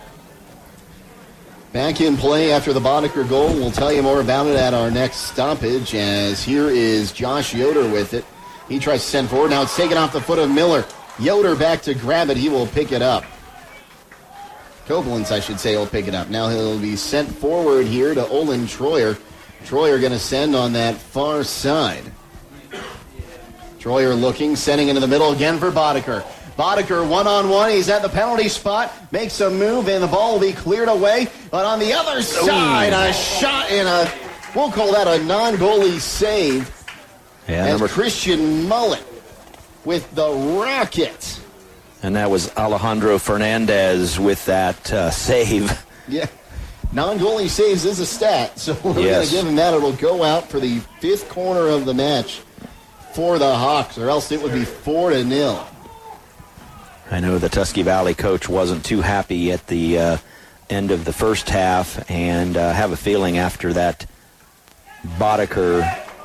Back in play after the Boddicker goal. We'll tell you more about it at our next stoppage, as here is Josh Yoder with it. He tries to send forward. Now it's taken off the foot of Miller. Yoder back to grab it. He will pick it up. Koblenz, I should say, will pick it up. Now he'll be sent forward here to Olin Troyer. Troyer going to send on that far side. Troyer looking, sending into the middle again for Boddicker. Boddicker one-on-one. He's at the penalty spot. Makes a move, and the ball will be cleared away. But on the other side, Ooh. a shot in a, we'll call that a non-goalie save. Yeah, as number Christian Mullet with the rocket. And that was Alejandro Fernandez with that uh, save. Yeah. Non-goalie saves is a stat, so we're yes. going to give him that. It'll go out for the fifth corner of the match for the Hawks, or else it would be four to nil. I know the Tusky Valley coach wasn't too happy at the uh, end of the first half, and uh, have a feeling after that Boddicker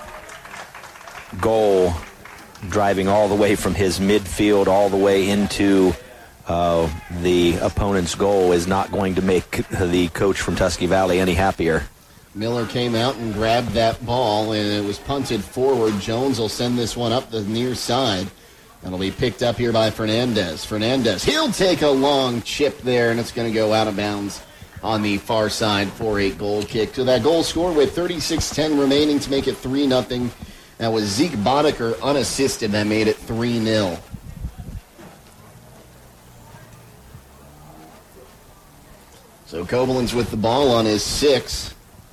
goal, driving all the way from his midfield all the way into uh, the opponent's goal, is not going to make the coach from Tusky Valley any happier. Miller came out and grabbed that ball, and it was punted forward. Jones will send this one up the near side. That'll be picked up here by Fernandez. Fernandez, he'll take a long chip there, and it's going to go out of bounds on the far side for a goal kick. So that goal scored with thirty-six ten remaining to make it three nothing. That was Zeke Boddicker unassisted that made it three nil. So Koblenz with the ball on his six.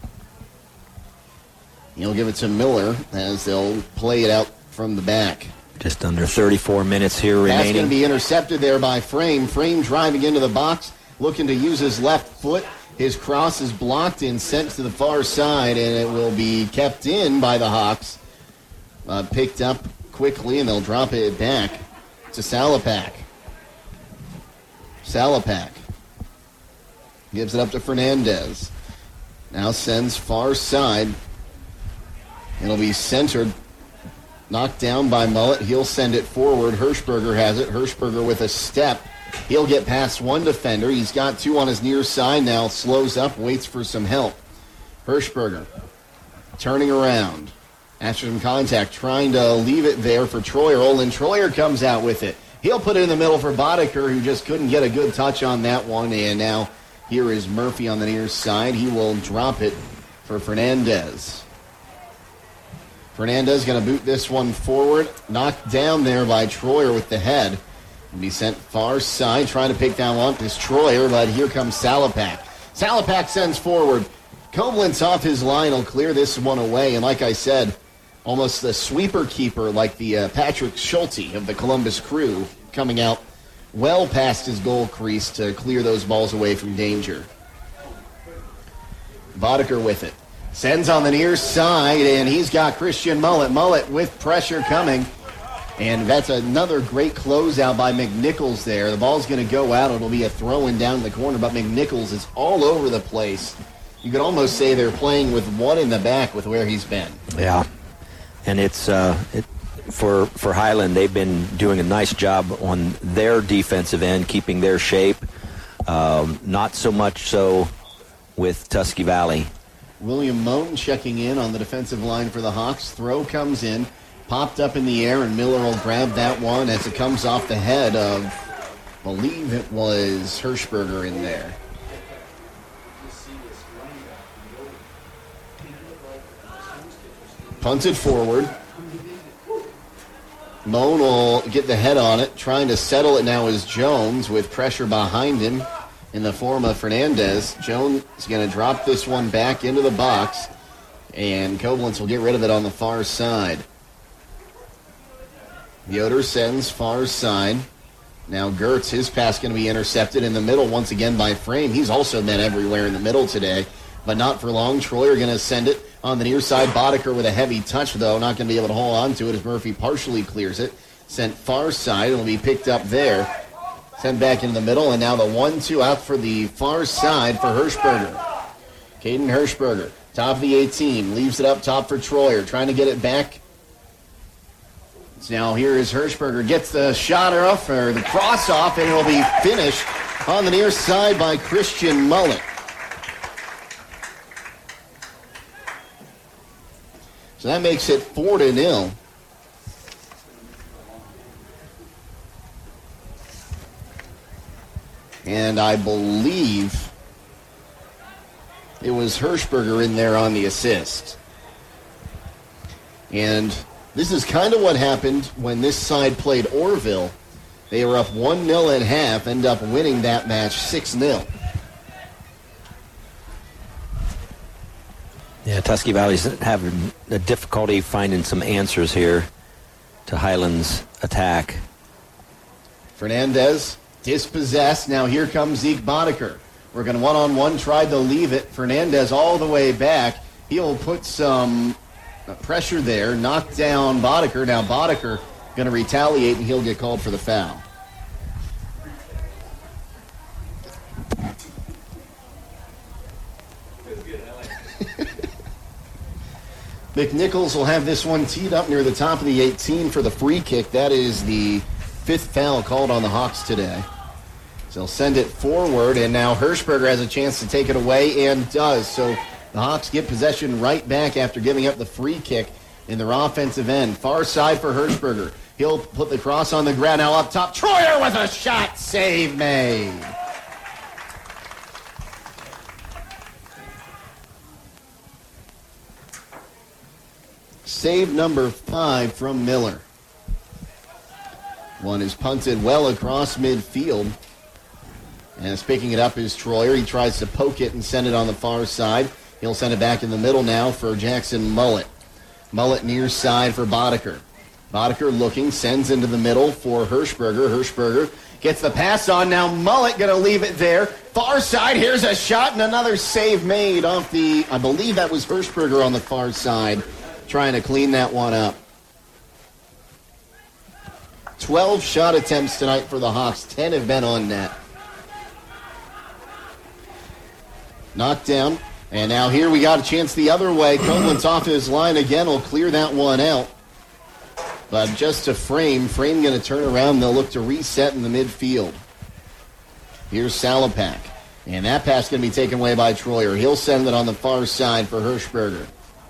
He'll give it to Miller as they'll play it out from the back. Just under thirty-four minutes here remaining. That's going to be intercepted there by Frame. Frame driving into the box, looking to use his left foot. His cross is blocked and sent to the far side, and it will be kept in by the Hawks. Uh, picked up quickly, and they'll drop it back to Salapak. Salapak gives it up to Fernandez. Now sends far side. It'll be centered. Knocked down by Mullet. He'll send it forward. Hirschberger has it. Hirschberger with a step. He'll get past one defender. He's got two on his near side now. Slows up, waits for some help. Hirschberger turning around after some contact, trying to leave it there for Troyer. Olin Troyer comes out with it. He'll put it in the middle for Boddicker, who just couldn't get a good touch on that one. And now here is Murphy on the near side. He will drop it for Fernandez. Fernandez going to boot this one forward. Knocked down there by Troyer with the head. And be sent far side. Trying to pick down one is Troyer, but here comes Salapak. Salapak sends forward. Koblenz off his line will clear this one away. And like I said, almost the sweeper keeper like the uh, Patrick Schulte of the Columbus Crew, coming out well past his goal crease to clear those balls away from danger. Boddicker with it. Sends on the near side, and he's got Christian Mullet. Mullet with pressure coming. And that's another great closeout by McNichols there. The ball's going to go out. It'll be a throw-in down the corner, but McNichols is all over the place you could almost say they're playing with one in the back with where he's been. Yeah, and it's uh, it, for for Highland. They've been doing a nice job on their defensive end, keeping their shape. Um, not so much so with Tusky Valley. William Moten checking in on the defensive line for the Hawks. Throw comes in, popped up in the air, and Miller will grab that one as it comes off the head of, I believe it was Hirschberger in there. Punted forward. Moan will get the head on it. Trying to settle it now is Jones with pressure behind him in the form of Fernandez. Jones is going to drop this one back into the box, and Koblenz will get rid of it on the far side. Yoder sends far side. Now Gertz, his pass going to be intercepted in the middle once again by Frame. He's also been everywhere in the middle today, but not for long. Troy are going to send it on the near side. Boddicker with a heavy touch, though, not going to be able to hold on to it as Murphy partially clears it. Sent far side. It'll be picked up there. Sent back into the middle, and now the one two out for the far side for Hirschberger. Caden Hirschberger, top of the eighteen, leaves it up top for Troyer, trying to get it back. So now here is Hirschberger, gets the shot off, or the cross off, and it'll be finished on the near side by Christian Mullet. So that makes it four to nil. And I believe it was Hirschberger in there on the assist. And this is kind of what happened when this side played Orville. They were up one nil at half, end up winning that match six nil. Yeah, Tusky Valley's having a difficulty finding some answers here to Highland's attack. Fernandez dispossessed. Now here comes Zeke Boddicker. We're going to one-on-one, tried to leave it. Fernandez all the way back. He'll put some pressure there, knock down Boddicker. Now Boddicker going to retaliate, and he'll get called for the foul. McNichols will have this one teed up near the top of the eighteen for the free kick. That is the fifth foul called on the Hawks today. So they'll send it forward, and now Hirschberger has a chance to take it away and does. So the Hawks get possession right back after giving up the free kick in their offensive end. Far side for Hirschberger. He'll put the cross on the ground. Now up top, Troyer with a shot. Save made. Save number five from Miller. One is punted well across midfield. And picking it up is Troyer. He tries to poke it and send it on the far side. He'll send it back in the middle now for Jackson Mullet. Mullet near side for Boddicker. Boddicker looking, sends into the middle for Hirschberger. Hirschberger gets the pass on. Now Mullet going to leave it there. Far side, here's a shot and another save made off the, I believe that was Hirschberger on the far side, trying to clean that one up. twelve shot attempts tonight for the Hawks. ten have been on net. Knocked down. And now here we got a chance the other way. Koblenz off his line again. Will clear that one out. But just to Frame. Frame going to turn around. They'll look to reset in the midfield. Here's Salapak. And that pass going to be taken away by Troyer. He'll send it on the far side for Hirschberger.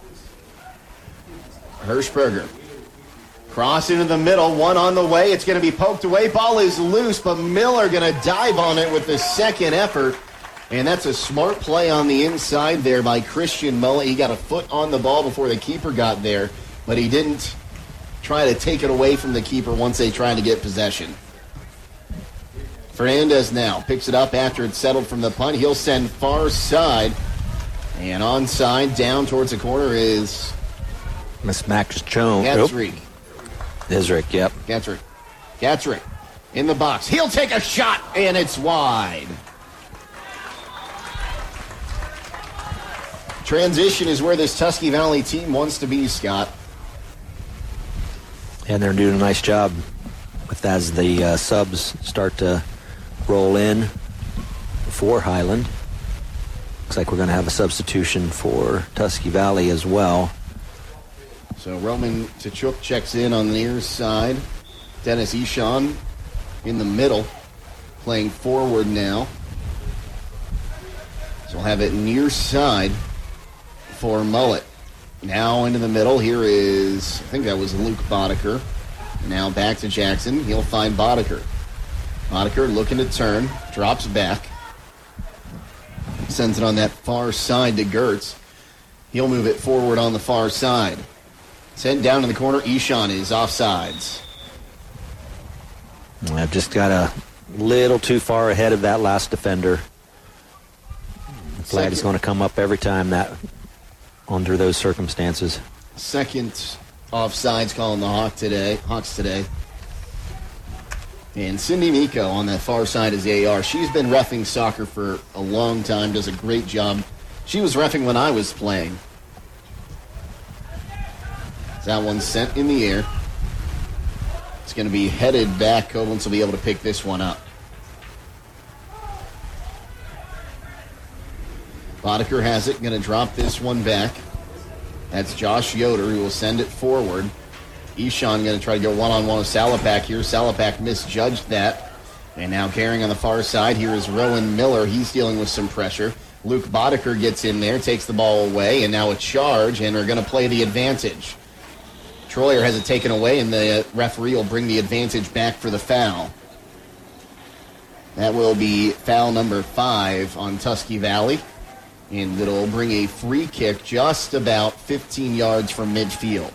Hirschberger. Cross into the middle. One on the way. It's going to be poked away. Ball is loose, but Miller going to dive on it with the second effort. And that's a smart play on the inside there by Christian Mullet. He got a foot on the ball before the keeper got there, but he didn't try to take it away from the keeper once they tried to get possession. Fernandez now picks it up after it's settled from the punt. He'll send far side. And onside down towards the corner is Miss Max Jones. Gatzrick. Isrick, yep. Gatzrick. Gatzrick in the box. He'll take a shot, and it's wide. Transition is where this Tusky Valley team wants to be, Scott. And they're doing a nice job with as the uh, subs start to roll in for Highland. Looks like we're going to have a substitution for Tusky Valley as well. So Roman Tkachuk checks in on the near side. Dennis Eshon in the middle, playing forward now. So we'll have it near side for Mullet. Now into the middle. Here is, I think that was Luke Boddicker. Now back to Jackson. He'll find Boddicker. Boddicker looking to turn, drops back. Sends it on that far side to Gertz. He'll move it forward on the far side. Sent down in the corner. Eshon is offsides. I've just got a little too far ahead of that last defender. The flag is going to come up every time that under those circumstances. Second offsides call on the Hawk today, Hawks today. And Cindy Miko on that far side is A R. She's been reffing soccer for a long time, does a great job. She was reffing when I was playing. That one's sent in the air. It's going to be headed back. Koblenz will be able to pick this one up. Boddicker has it, going to drop this one back. That's Josh Yoder who will send it forward. Eshon going to try to go one-on-one with Salapak here. Salapak misjudged that. And now carrying on the far side, here is Rowan Miller. He's dealing with some pressure. Luke Boddicker gets in there, takes the ball away, and now a charge, and are going to play the advantage. Troyer has it taken away, and the referee will bring the advantage back for the foul. That will be foul number five on Tusky Valley, and it'll bring a free kick just about fifteen yards from midfield.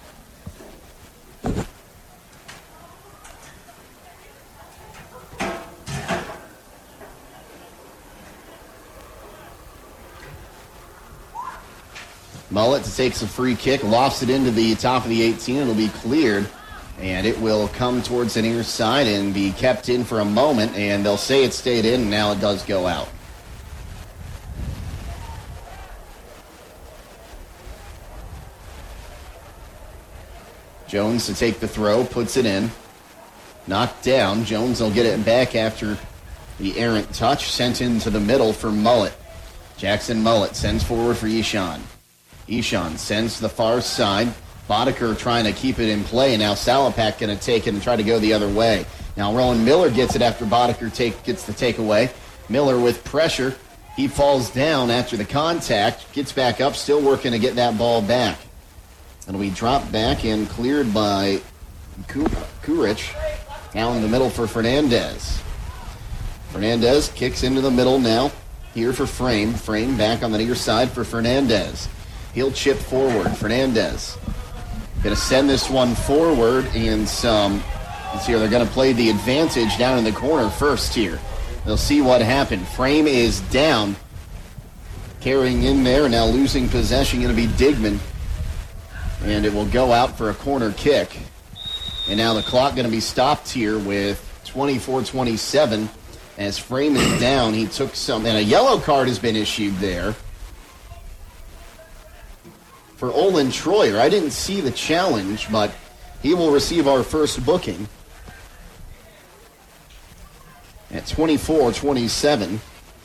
Mullet takes a free kick, lofts it into the top of the eighteen. It'll be cleared, and it will come towards the near side and be kept in for a moment, and they'll say it stayed in, and now it does go out. Jones to take the throw, puts it in. Knocked down. Jones will get it back after the errant touch, sent into the middle for Mullet. Jackson Mullet sends forward for Eshon. Eshon sends to the far side. Boddicker trying to keep it in play. Now Salapak going to take it and try to go the other way. Now Rowan Miller gets it after Boddicker take, gets the takeaway. Miller with pressure. He falls down after the contact. Gets back up, still working to get that ball back. It'll be dropped back and cleared by Kurich. Now in the middle for Fernandez. Fernandez kicks into the middle now. Here for Frame. Frame back on the near side for Fernandez. He'll chip forward. Fernandez going to send this one forward, and some, let's see here, they're going to play the advantage down in the corner first here. They'll see what happened. Frame is down. Carrying in there, now losing possession, going to be Digman. And it will go out for a corner kick. And now the clock going to be stopped here with twenty-four twenty-seven. As Frame is down, he took some, and a yellow card has been issued there for Olin Troyer. I didn't see the challenge, but he will receive our first booking at twenty-four twenty-seven.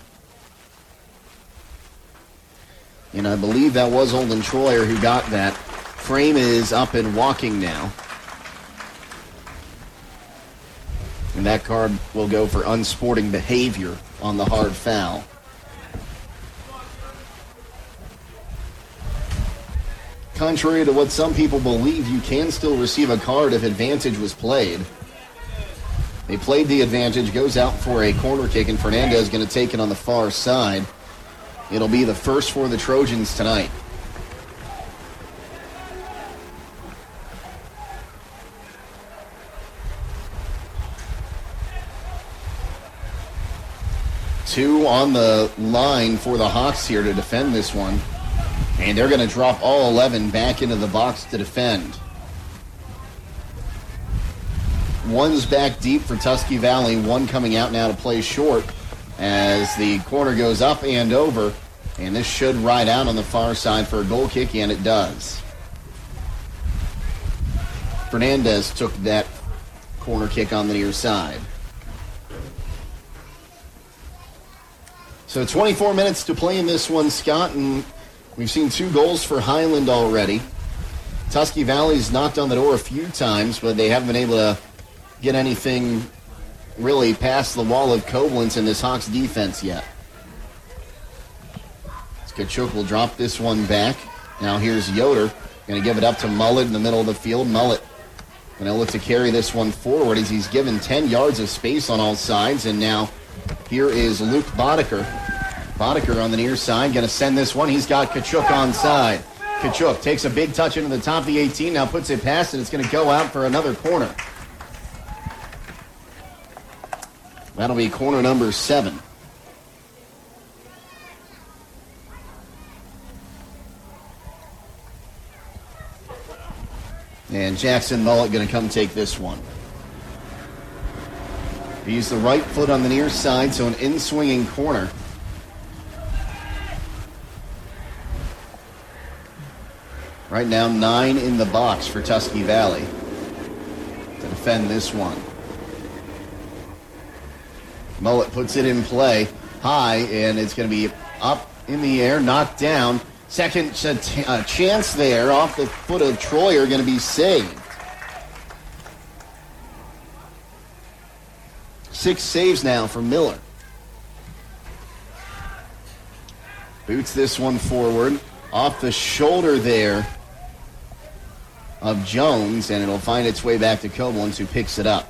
And I believe that was Olin Troyer who got that. Frame is up and walking now. And that card will go for unsporting behavior on the hard foul. Contrary to what some people believe, you can still receive a card if advantage was played. They played the advantage, goes out for a corner kick, and Fernandez is going to take it on the far side. It'll be the first for the Trojans tonight. Two on the line for the Hawks here to defend this one. And they're going to drop all eleven back into the box to defend. One's back deep for Tusky Valley, one coming out now to play short as the corner goes up and over. And this should ride out on the far side for a goal kick, and it does. Fernandez took that corner kick on the near side. So twenty-four minutes to play in this one, Scott, and we've seen two goals for Highland already. Tusky Valley's knocked on the door a few times, but they haven't been able to get anything really past the wall of Koblenz in this Hawks defense yet. Kachuk will drop this one back. Now here's Yoder. Going to give it up to Mullet in the middle of the field. Mullet going to look to carry this one forward as he's given ten yards of space on all sides. And now here is Luke Boddicker. Boddicker on the near side, going to send this one. He's got Kachuk on side. Kachuk takes a big touch into the top of the eighteen, now puts it past it. It's going to go out for another corner. That'll be corner number seven. And Jackson Mullet going to come take this one. He used the right foot on the near side, so an in-swinging corner. Right now, nine in the box for Tusky Valley to defend this one. Mullet puts it in play high, and it's going to be up in the air, knocked down. Second ch- uh, chance there off the foot of Troyer, going to be saved. Six saves now for Miller. Boots this one forward off the shoulder there of Jones, and it'll find its way back to Koblenz, who picks it up.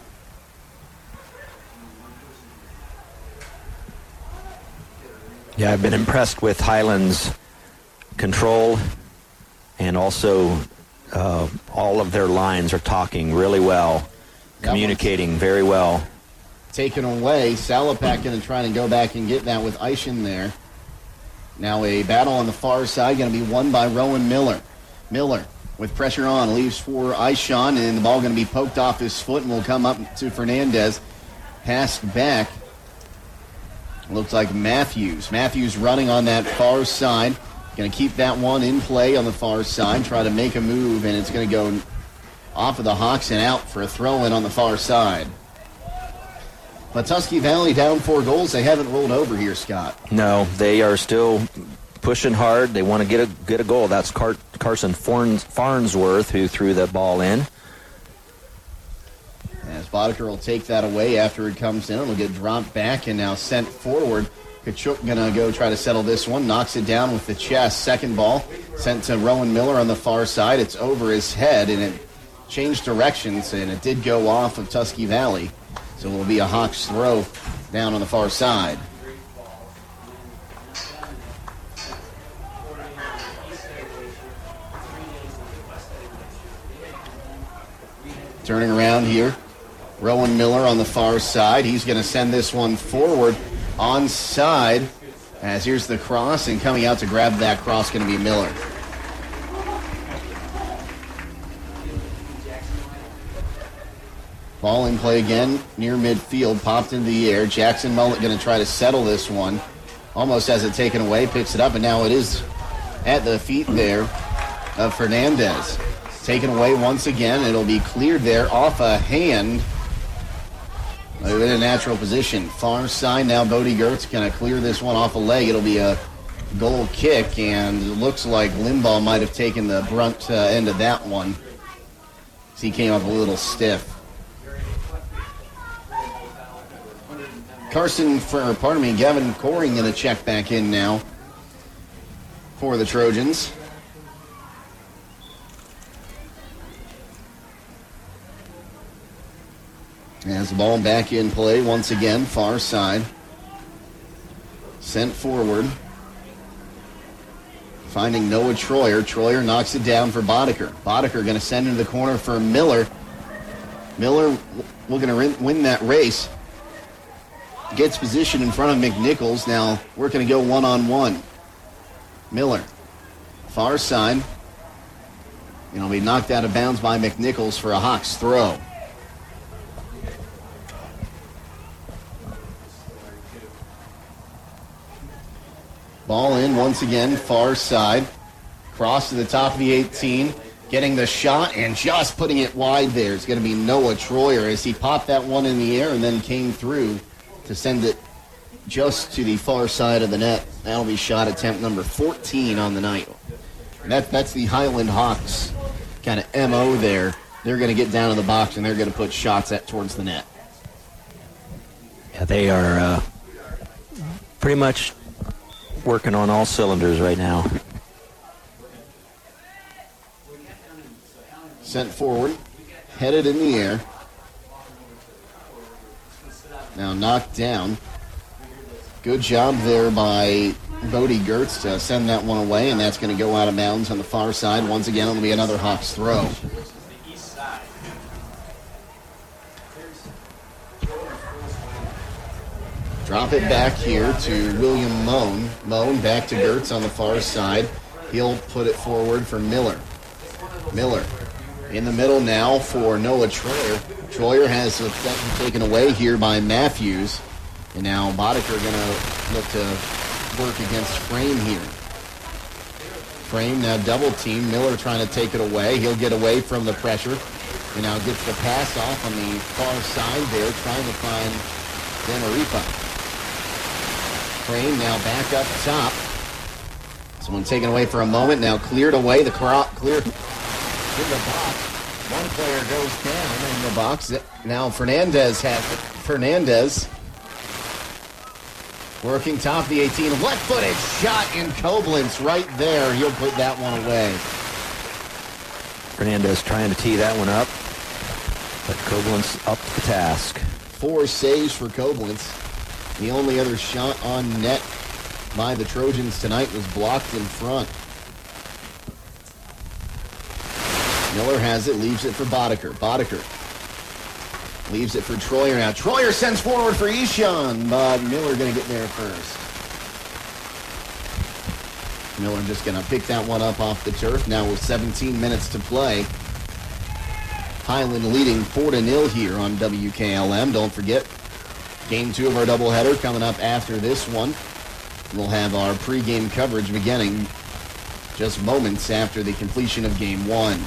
Yeah, I've been impressed with Highland's control, and also uh, all of their lines are talking really well, communicating very well. Taken away. Salapak going to try and go back and get that with Eischen there. Now a battle on the far side going to be won by Rowan Miller. Miller with pressure on leaves for Eischen, and the ball going to be poked off his foot and will come up to Fernandez. Passed back. Looks like Matthews. Matthews running on that far side. Going to keep that one in play on the far side. Try to make a move, and it's going to go off of the Hawks and out for a throw-in on the far side. But Tusky Valley down four goals. They haven't rolled over here, Scott. No, they are still pushing hard. They want to get a get a goal. That's Car- Carson Farns- Farnsworth who threw that ball in. As Boddicker will take that away after it comes in. It'll get dropped back and now sent forward. Kachuk going to go try to settle this one. Knocks it down with the chest. Second ball sent to Rowan Miller on the far side. It's over his head, and it changed directions, and it did go off of Tusky Valley. So it will be a Hawks throw down on the far side. Turning around here, Rowan Miller on the far side. He's going to send this one forward onside. As here's the cross, and coming out to grab that cross going to be Miller. Ball in play again near midfield, popped into the air. Jackson Mullet going to try to settle this one. Almost has it taken away, picks it up, and now it is at the feet there of Fernandez. Taken away once again. It'll be cleared there off a hand. In a natural position. Far side now, Bodie Gertz going to clear this one off a leg. It'll be a goal kick, and it looks like Limbaugh might have taken the brunt uh, end of that one. He came up a little stiff. Carson, for, pardon me, Gavin Coring going to check back in now for the Trojans. As the ball back in play once again, far side. Sent forward. Finding Noah Troyer. Troyer knocks it down for Boddicker. Boddicker going to send into the corner for Miller. Miller will going to win that race. Gets position in front of McNichols. Now we're going to go one-on-one. Miller. Far side. And he'll be knocked out of bounds by McNichols for a Hawks throw. Ball in once again, far side. Cross to the top of the eighteen. Getting the shot and just putting it wide there. It's going to be Noah Troyer as he popped that one in the air and then came through to send it just to the far side of the net. That'll be shot attempt number fourteen on the night. And that, that's the Highland Hawks kind of M O there. They're going to get down in the box, and they're going to put shots at towards the net. Yeah, they are uh, pretty much working on all cylinders right now. Sent forward, headed in the air. Now knocked down. Good job there by Bodie Gertz to send that one away, and that's going to go out of bounds on the far side. Once again, it'll be another Hawks throw. Drop it back here to William Moan. Moan back to Gertz on the far side. He'll put it forward for Miller. Miller in the middle now for Noah Troyer. Troyer has the possession taken away here by Matthews. And now Boddicker going to look to work against Frame here. Frame now double team. Miller trying to take it away. He'll get away from the pressure. And now gets the pass off on the far side there, trying to find Zamaripa. Frame now back up top. Someone taken away for a moment. Now cleared away. The clear, clear in the box. One player goes down in the box. Now Fernandez has it. Fernandez working top of the eighteen. Left-footed shot in Koblenz right there. He'll put that one away. Fernandez trying to tee that one up. But Koblenz up to the task. Four saves for Koblenz. The only other shot on net by the Trojans tonight was blocked in front. Miller has it, leaves it for Boddicker. Boddicker leaves it for Troyer now. Troyer sends forward for Ishan, but Miller going to get there first. Miller just going to pick that one up off the turf now with seventeen minutes to play. Highland leading four to nil here on W K L M. Don't forget, game two of our doubleheader coming up after this one. We'll have our pregame coverage beginning just moments after the completion of game one.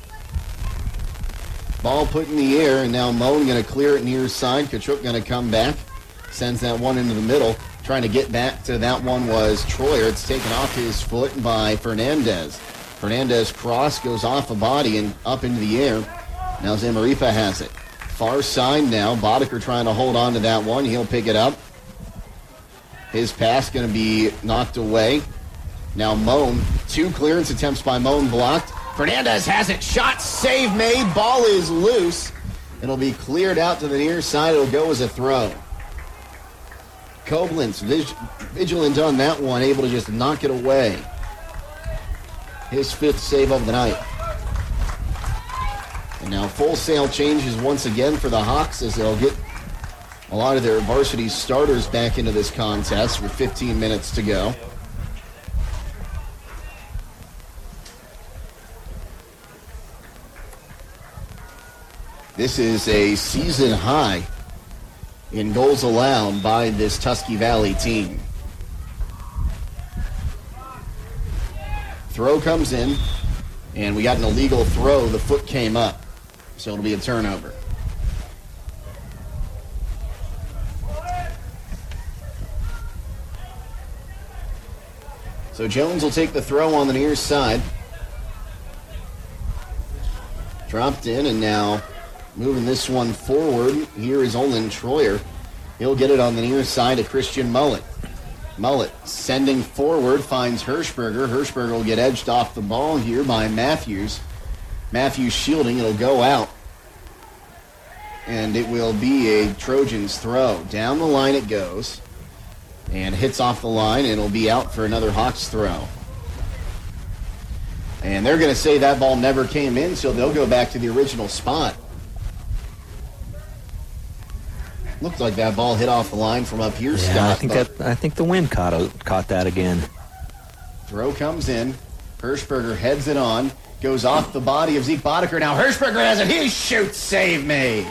Ball put in the air, and now Moan going to clear it near side. Kachuk going to come back. Sends that one into the middle. Trying to get back to that one was Troyer. It's taken off his foot by Fernandez. Fernandez cross goes off a body and up into the air. Now Zamaripa has it. Far side now. Boddicker trying to hold on to that one. He'll pick it up. His pass going to be knocked away. Now Moan. Two clearance attempts by Moan blocked. Fernandez has it. Shot, save made. Ball is loose. It'll be cleared out to the near side. It'll go as a throw. Koblenz vig- vigilant on that one, able to just knock it away. His fifth save of the night. And now full sail changes once again for the Hawks as they'll get a lot of their varsity starters back into this contest with fifteen minutes to go. This is a season high in goals allowed by this Tusky Valley team. Throw comes in, and we got an illegal throw. The foot came up, so it'll be a turnover. So Jones will take the throw on the near side. Dropped in, and now moving this one forward, here is Olin Troyer. He'll get it on the near side to Christian Mullet. Mullet sending forward, finds Hirschberger. Hirschberger will get edged off the ball here by Matthews. Matthews shielding, it'll go out. And it will be a Trojans throw. Down the line it goes. And hits off the line, and it'll be out for another Hawks throw. And they're going to say that ball never came in, so they'll go back to the original spot. Looked like that ball hit off the line from up here, yeah, Scott. I think that I think the wind caught a, caught that again. Throw comes in. Hirschberger heads it on. Goes off the body of Zeke Boddicker. Now Hirschberger has it. He shoots. Save made.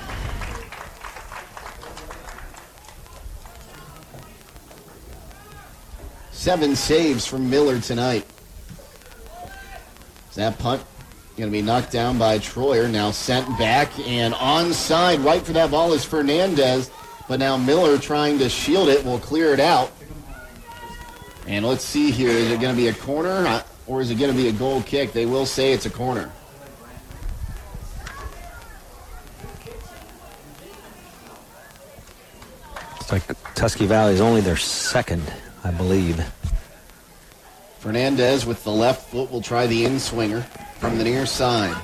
Seven saves from Miller tonight. That punt going to be knocked down by Troyer. Now sent back and onside. Right for that ball is Fernandez. but now Miller trying to shield it will clear it out. And let's see here, is it going to be a corner or is it going to be a goal kick? They will say it's a corner. It's like Tusky Valley is only their second, I believe. Fernandez with the left foot will try the in-swinger from the near side.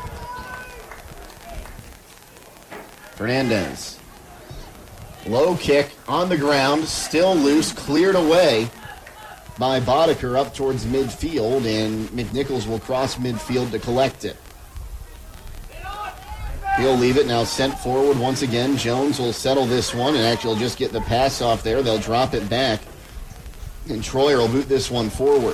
Fernandez. Low kick on the ground, still loose, cleared away by Boddicker up towards midfield, and McNichols will cross midfield to collect it. He'll leave it now, sent forward once again. Jones will settle this one and actually just get the pass off there. They'll drop it back, and Troyer will boot this one forward.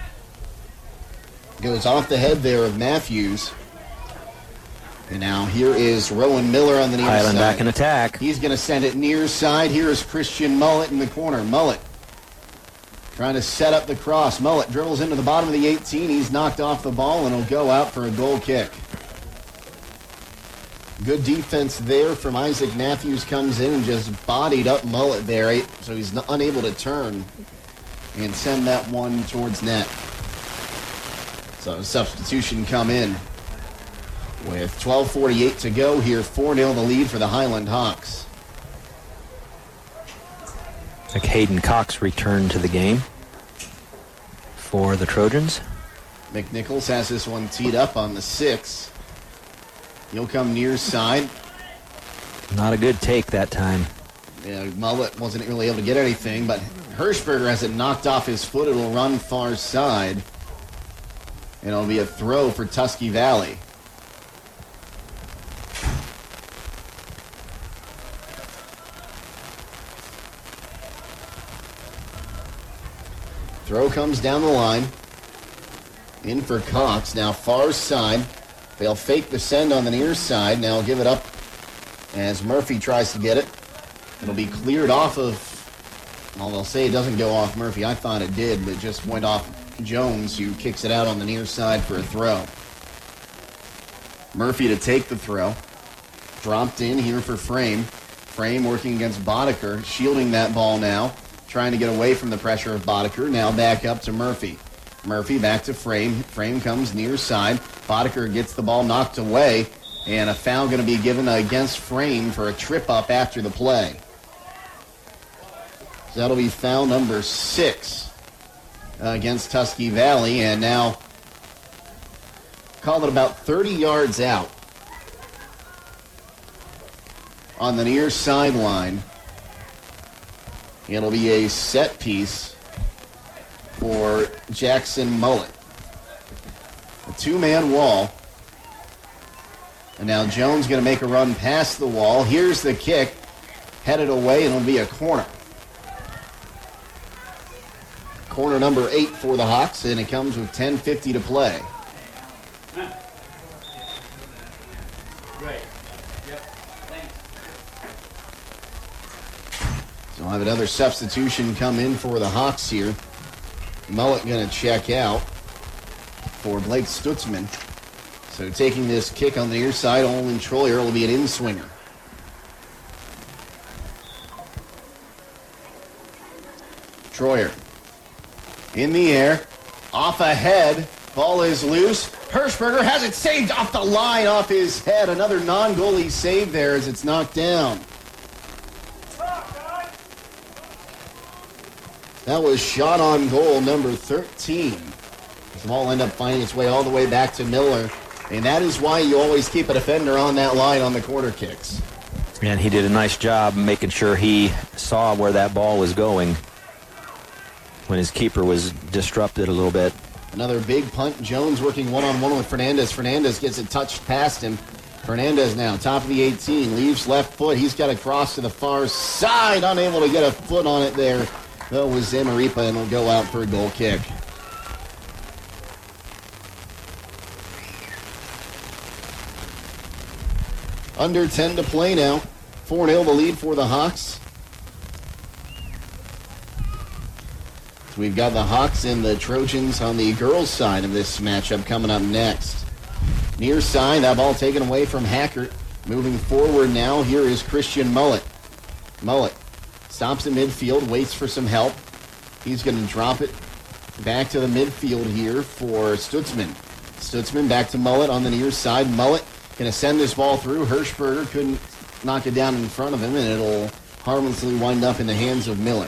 Goes off the head there of Matthews. And now here is Rowan Miller on the near Highland side. back in attack. He's going to send it near side. Here is Christian Mullet in the corner. Mullet trying to set up the cross. Mullet dribbles into the bottom of the eighteen. He's knocked off the ball and he'll go out for a goal kick. Good defense there from Isaac Matthews. Comes in and just bodied up Mullet there, so he's unable to turn and send that one towards net. So substitution come in with twelve forty-eight to go here. four nil the lead for the Highland Hawks. Like Hayden Cox returned to the game for the Trojans. McNichols has this one teed up on the six. He'll come near side. Not a good take that time. Yeah, Mullet wasn't really able to get anything, but Hirschberger has it knocked off his foot. It'll run far side. And it'll be a throw for Tusky Valley. Throw comes down the line. In for Cox. Now far side. They'll fake the send on the near side. Now give it up as Murphy tries to get it. It'll be cleared off of, well, they'll say it doesn't go off Murphy. I thought it did, but it just went off Jones, who kicks it out on the near side for a throw. Murphy to take the throw. Dropped in here for Frame. Frame working against Boddicker, shielding that ball now. Trying to get away from the pressure of Boddicker. Now back up to Murphy. Murphy back to Frame. Frame comes near side. Boddicker gets the ball knocked away. And a foul going to be given against Frame for a trip up after the play. So that'll be foul number six uh, against Tusky Valley. And now call it about thirty yards out on the near sideline. It'll be a set piece for Jackson Mullet. A two-man wall. And now Jones going to make a run past the wall. Here's the kick. Headed away, and it'll be a corner. Corner number eight for the Hawks, and it comes with ten fifty to play. Right. Yep. Thanks. So I'll have another substitution come in for the Hawks here. Mullet going to check out for Blake Stutzman. So taking this kick on the near side, Olin Troyer will be an in-swinger. Troyer in the air, off ahead, ball is loose. Hirschberger has it saved off the line, off his head. Another non-goalie save there as it's knocked down. That was shot on goal number thirteen. The ball ended up finding its way all the way back to Miller. And that is why you always keep a defender on that line on the corner kicks. And he did a nice job making sure he saw where that ball was going when his keeper was disrupted a little bit. Another big punt. Jones working one-on-one with Fernandez. Fernandez gets it touched past him. Fernandez now, top of the eighteen, leaves left foot. He's got to cross to the far side. Unable to get a foot on it there. That was Zamaripa, and will go out for a goal kick. Under ten to play now. four nil the lead for the Hawks. So we've got the Hawks and the Trojans on the girls' side of this matchup coming up next. Near side, that ball taken away from Hackert. Moving forward now, here is Christian Mullet. Mullet stops at midfield, waits for some help. He's going to drop it back to the midfield here for Stutzman. Stutzman back to Mullet on the near side. Mullet going to send this ball through. Hirschberger couldn't knock it down in front of him, and it'll harmlessly wind up in the hands of Miller.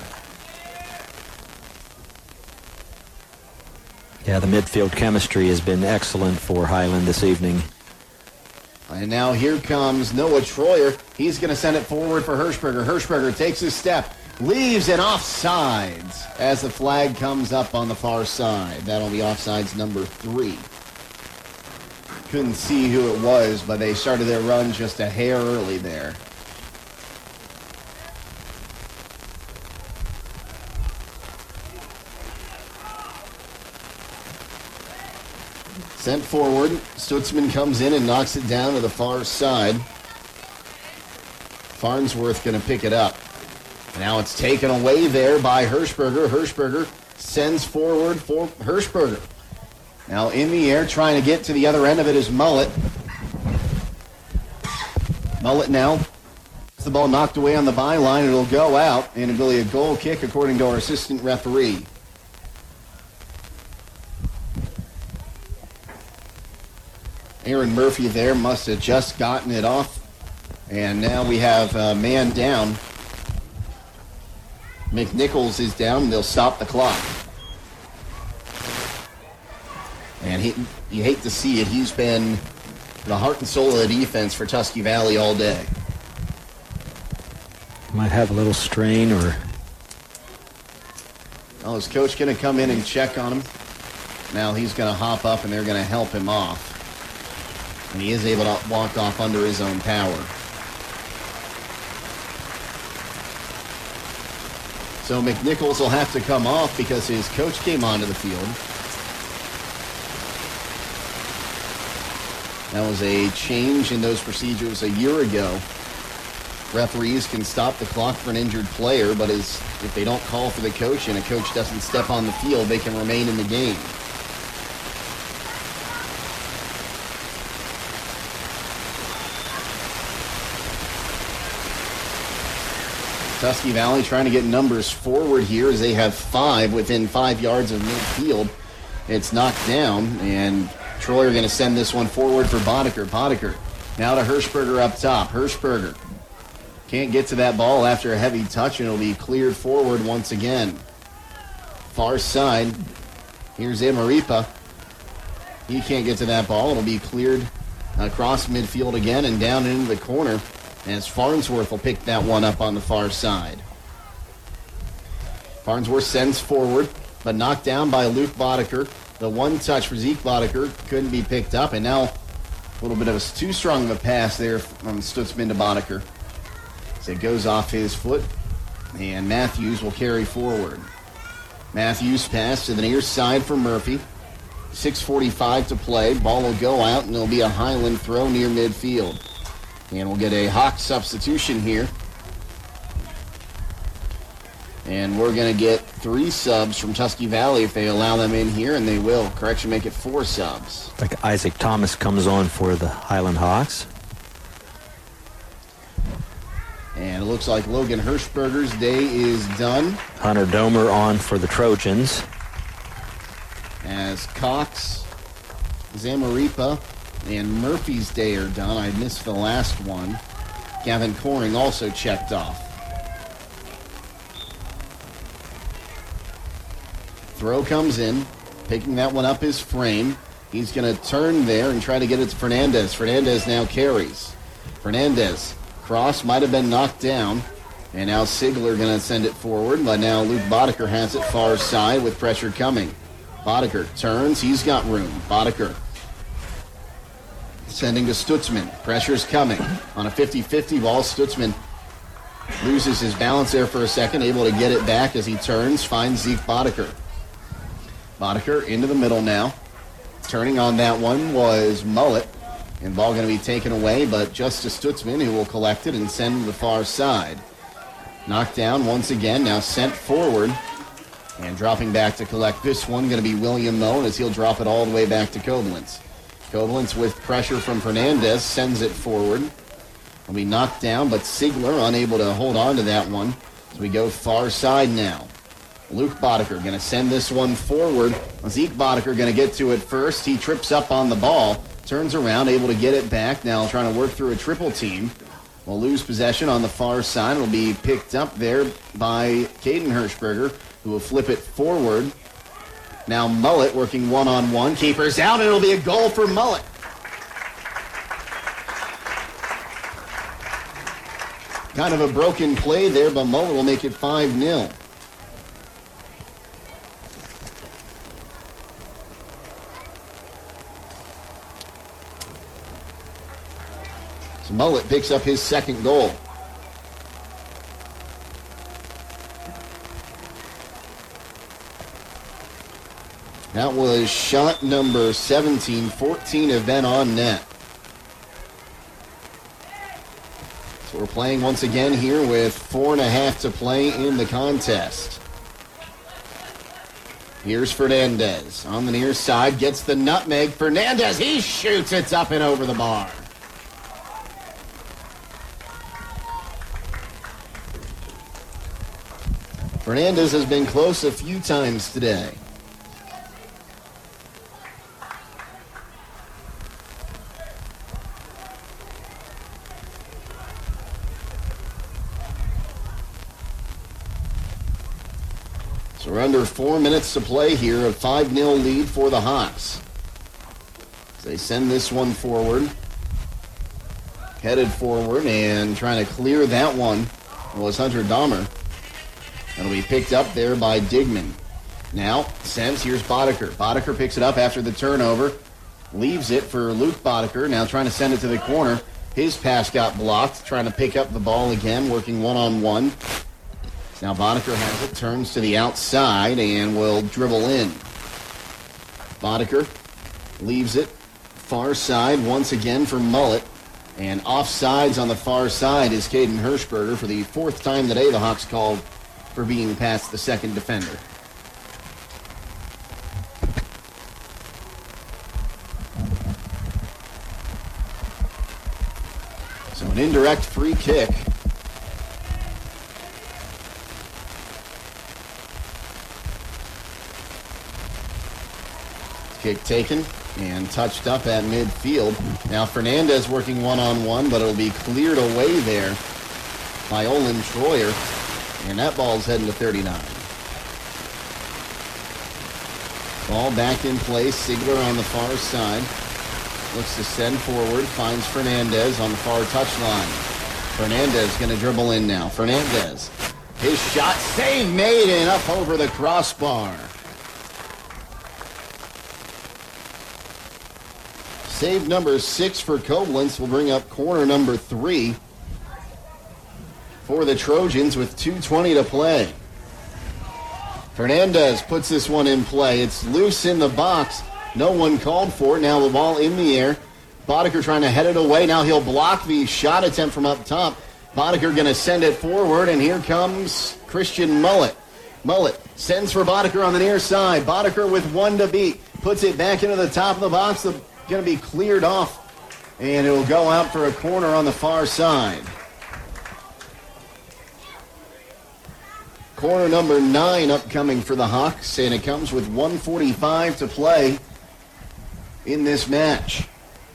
Yeah, the midfield chemistry has been excellent for Highland this evening. And now here comes Noah Troyer. He's going to send it forward for Hirschberger. Hirschberger takes his step, leaves and offsides as the flag comes up on the far side. That'll be offsides number three. Couldn't see who it was, but they started their run just a hair early there. Sent forward. Stutzman comes in and knocks it down to the far side. Farnsworth going to pick it up. Now it's taken away there by Hirschberger. Hirschberger sends forward for Hirschberger. Now in the air, trying to get to the other end of it is Mullet. Mullet now. The ball knocked away on the byline. It'll go out, and it'll be a goal kick according to our assistant referee. Aaron Murphy there must have just gotten it off. And now we have a man down. McNichols is down. They'll stop the clock. And he, you hate to see it. He's been the heart and soul of the defense for Tusky Valley all day. Might have a little strain or... Well, is coach going to come in and check on him? Now he's going to hop up and they're going to help him off. And he is able to walk off under his own power. So McNichols will have to come off because his coach came onto the field. That was a change in those procedures a year ago. Referees can stop the clock for an injured player, but as, if they don't call for the coach and a coach doesn't step on the field, they can remain in the game. Tusky Valley trying to get numbers forward here as they have five within five yards of midfield. It's knocked down, and Troy are going to send this one forward for Boddicker. Boddicker now to Hirschberger up top. Hirschberger can't get to that ball after a heavy touch, and it'll be cleared forward once again. Far side, here's Amaripa. He can't get to that ball. It'll be cleared across midfield again and down into the corner, as Farnsworth will pick that one up on the far side. Farnsworth sends forward, but knocked down by Luke Boddicker. The one touch for Zeke Boddicker couldn't be picked up, and now a little bit of a too strong of a pass there from Stutzman to Boddicker. So it goes off his foot, and Matthews will carry forward. Matthews pass to the near side for Murphy. six forty-five to play. Ball will go out, and it'll be a Highland throw near midfield. And we'll get a Hawk substitution here. And we're going to get three subs from Tusky Valley if they allow them in here, and they will. Correction, make it four subs. Like Isaac Thomas comes on for the Highland Hawks. And it looks like Logan Hirschberger's day is done. Hunter Domer on for the Trojans. As Cox, Zamaripa, and Murphy's day are done. I missed the last one. Gavin Coring also checked off. Throw comes in. Picking that one up is Frame. He's going to turn there and try to get it to Fernandez. Fernandez now carries. Fernandez. Cross might have been knocked down. And now Sigler going to send it forward. But now Luke Boddicker has it far side with pressure coming. Boddicker turns. He's got room. Boddicker sending to Stutzman. Pressure's coming. On a fifty-fifty ball, Stutzman loses his balance there for a second, able to get it back as he turns, finds Zeke Boddicker. Boddicker into the middle now. Turning on that one was Mullet. And ball going to be taken away, but just to Stutzman, who will collect it and send to the far side. Knocked down once again, now sent forward. And dropping back to collect this one, going to be William Moe, as he'll drop it all the way back to Koblenz. Koblenz with pressure from Fernandez sends it forward. will be knocked down, but Sigler unable to hold on to that one. So we go far side now. Luke Boddicker going to send this one forward. Zeke Boddicker going to get to it first. He trips up on the ball, turns around, able to get it back. Now trying to work through a triple team. We'll lose possession on the far side. It'll be picked up there by Caden Hirschberger, who will flip it forward. Now Mullet working one-on-one. Keeper's out, and it'll be a goal for Mullet. Kind of a broken play there, but Mullet will make it five nil. So Mullet picks up his second goal. That was shot number seventeen, fourteen have been on net. So we're playing once again here with four and a half to play in the contest. Here's Fernandez on the near side, gets the nutmeg. Fernandez, he shoots it up and over the bar. Fernandez has been close a few times today. So we're under four minutes to play here, a five nil lead for the Hawks. As they send this one forward. Headed forward and trying to clear that one was Hunter Dahmer. That'll be picked up there by Digman. Now, sends, here's Boddicker. Boddicker picks it up after the turnover. Leaves it for Luke Boddicker. Now trying to send it to the corner. His pass got blocked. Trying to pick up the ball again, working one-on-one. Now Boddicker has it, turns to the outside, and will dribble in. Boddicker leaves it far side once again for Mullet. And offsides on the far side is Caden Hirschberger. For the fourth time today, the Hawks called for being past the second defender. So an indirect free kick. Kick taken and touched up at midfield. Now Fernandez working one-on-one, but it'll be cleared away there by Olin Troyer. And that ball's heading to thirty-nine. Ball back in place. Sigler on the far side. Looks to send forward. Finds Fernandez on the far touchline. Fernandez going to dribble in now. Fernandez. His shot save made and up over the crossbar. Save number six for Koblenz will bring up corner number three for the Trojans with two twenty to play. Fernandez puts this one in play. It's loose in the box. No one called for it. Now the ball in the air. Boddicker trying to head it away. Now he'll block the shot attempt from up top. Boddicker going to send it forward, and here comes Christian Mullet. Mullet sends for Boddicker on the near side. Boddicker with one to beat. Puts it back into the top of the box. The going to be cleared off, and it will go out for a corner on the far side. Corner number nine upcoming for the Hawks, and it comes with one forty-five to play in this match.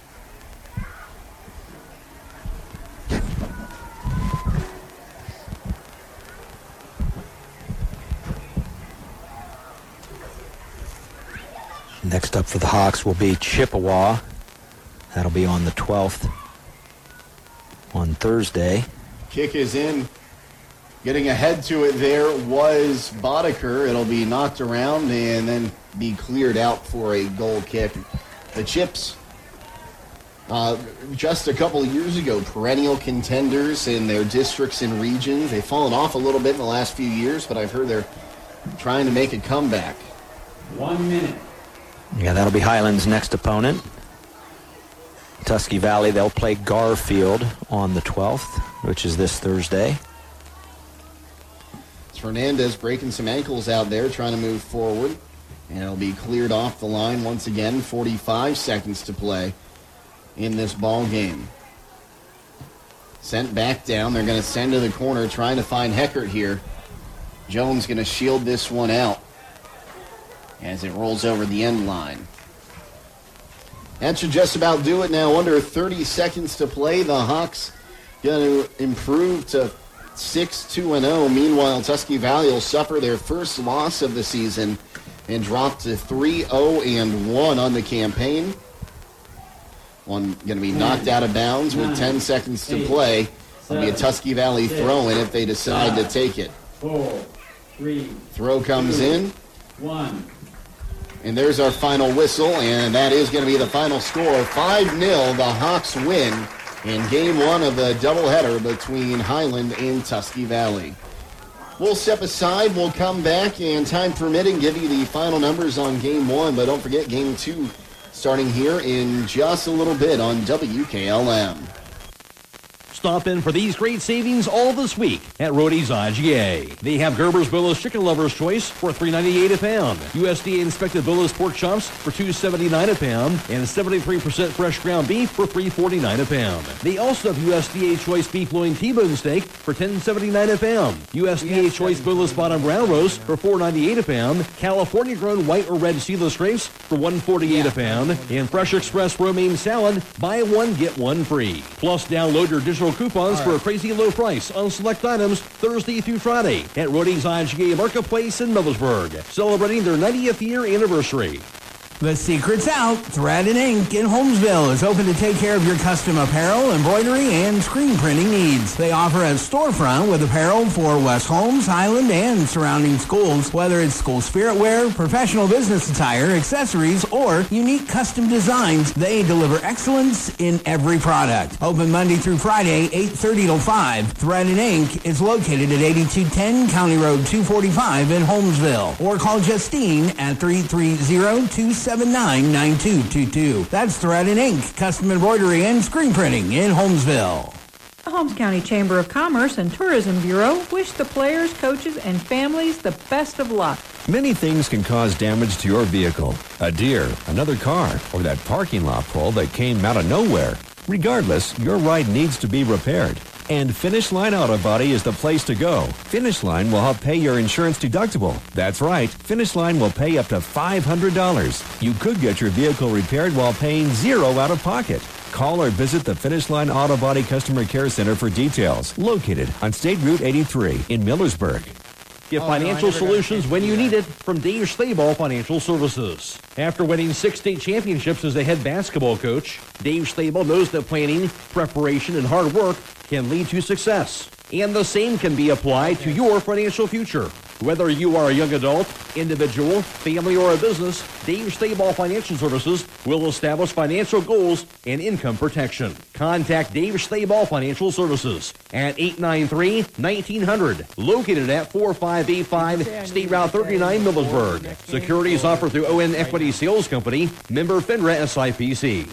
Next up for the Hawks will be Chippewa. That'll be on the twelfth on Thursday. Kick is in. Getting ahead to it there was Boddicker. It'll be knocked around and then be cleared out for a goal kick. The Chips, uh, just a couple of years ago, perennial contenders in their districts and regions. They've fallen off a little bit in the last few years, but I've heard they're trying to make a comeback. One minute. Yeah, that'll be Highland's next opponent. Tusky Valley, they'll play Garfield on the twelfth, which is this Thursday. It's Fernandez breaking some ankles out there, trying to move forward. And it'll be cleared off the line once again. forty-five seconds to play in this ball game. Sent back down. They're going to send to the corner, trying to find Heckert here. Jones going to shield this one out as it rolls over the end line. That should just about do it now. Under thirty seconds to play. The Hawks going to improve to six two and oh. Meanwhile, Tusky Valley will suffer their first loss of the season and drop to three oh and one on the campaign. One going to be knocked out of bounds with ten seconds to play. It'll be a Tusky Valley throw-in if they decide to take it. Four, three, throw comes in. One. And there's our final whistle, and that is going to be the final score. five nil, the Hawks win in game one of the doubleheader between Highland and Tusky Valley. We'll step aside, we'll come back, and time permitting, give you the final numbers on game one. But don't forget, game two starting here in just a little bit on W K L M. Stop in for these great savings all this week at Rody's I G A. They have Gerber's Billis Chicken Lover's Choice for three ninety-eight a pound. U S D A inspected Billis Pork Chops for two seventy-nine a pound. And seventy-three percent fresh ground beef for three forty-nine a pound. They also have U S D A Choice Beef Loin T-Bone Steak for ten seventy-nine a pound. U S D A Choice Billis Bottom Brown Roast for four ninety-eight a pound. California Grown White or Red Seedless Grapes for one forty-eight a pound. And Fresh Express Romaine Salad, buy one, get one free. Plus, download your digital coupons for a crazy low price on select items Thursday through Friday at Rody's I G A Marketplace in Millersburg, celebrating their ninetieth year anniversary. The secret's out. Thread and Ink in Holmesville is open to take care of your custom apparel, embroidery, and screen printing needs. They offer a storefront with apparel for West Holmes, Highland, and surrounding schools. Whether it's school spirit wear, professional business attire, accessories, or unique custom designs, they deliver excellence in every product. Open Monday through Friday, eight thirty till five. Thread and Ink is located at eighty-two ten County Road two forty-five in Holmesville. Or call Justine at three three zero, two seven nine, nine two two two. That's Thread and Ink, custom embroidery and screen printing in Holmesville. The Holmes County Chamber of Commerce and Tourism Bureau wish the players, coaches, and families the best of luck. Many things can cause damage to your vehicle. A deer, another car, or that parking lot pole that came out of nowhere. Regardless, your ride needs to be repaired. And Finish Line Auto Body is the place to go. Finish Line will help pay your insurance deductible. That's right, Finish Line will pay up to five hundred dollars. You could get your vehicle repaired while paying zero out of pocket. Call or visit the Finish Line Auto Body Customer Care Center for details. Located on State Route eighty-three in Millersburg. Get Oh, financial no, I never solutions got when you need it from Dave Staball Financial Services. After winning six state championships as a head basketball coach, Dave Staball knows that planning, preparation, and hard work can lead to success. And the same can be applied to your financial future. Whether you are a young adult, individual, family, or a business, Dave Staball Financial Services will establish financial goals and income protection. Contact Dave Staball Financial Services at eight nine three, nineteen hundred, located at four five eight five State Route thirty-nine, Millersburg. Securities offered through O N Equity Sales Company, member FINRA S I P C.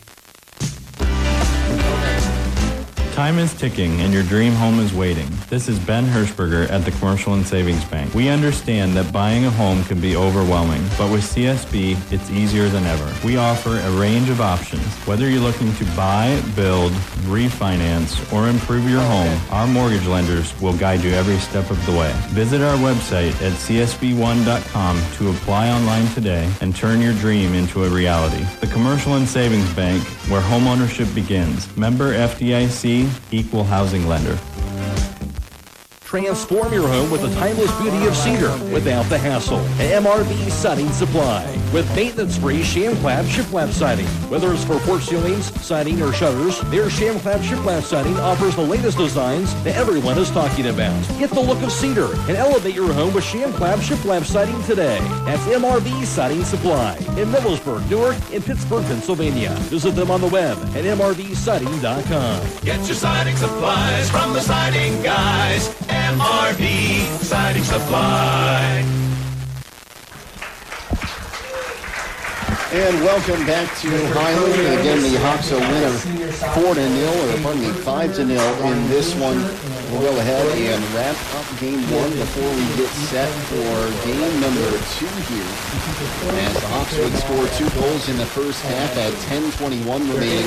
Time is ticking and your dream home is waiting. This is Ben Hirschberger at the Commercial and Savings Bank. We understand that buying a home can be overwhelming, but with C S B, it's easier than ever. We offer a range of options. Whether you're looking to buy, build, refinance, or improve your home, our mortgage lenders will guide you every step of the way. Visit our website at C S B one dot com to apply online today and turn your dream into a reality. The Commercial and Savings Bank, where homeownership begins. Member F D I C, Equal Housing Lender. Transform your home with the timeless beauty of cedar without the hassle. M R V Siding Supply with maintenance-free sham-clad shiplap siding. Whether it's for porch ceilings, siding, or shutters, their sham-clad shiplap siding offers the latest designs that everyone is talking about. Get the look of cedar and elevate your home with sham-clad shiplap siding today. That's M R V Siding Supply in Millersburg, Newark, and Pittsburgh, Pennsylvania. Visit them on the web at M R V siding dot com. Get your siding supplies from the siding guys. M R V Siding Supply. And welcome back to Highland. And again, the Hawks a winner four to nil, or pardon me, five to nil in this one. We'll go ahead and wrap up game one before we get set for game number two here. As the Hawks would score two goals in the first half at ten twenty-one remaining.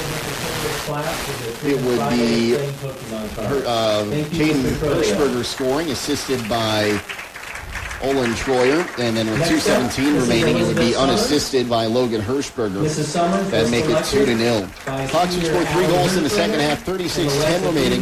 It would be uh, Caden Hirschberger scoring, assisted by Olin Troyer, and then with two seventeen remaining, it would be unassisted by Logan Hirschberger. That'd make it two to nil. Hawks would score three goals in the second half, thirty-six ten remaining.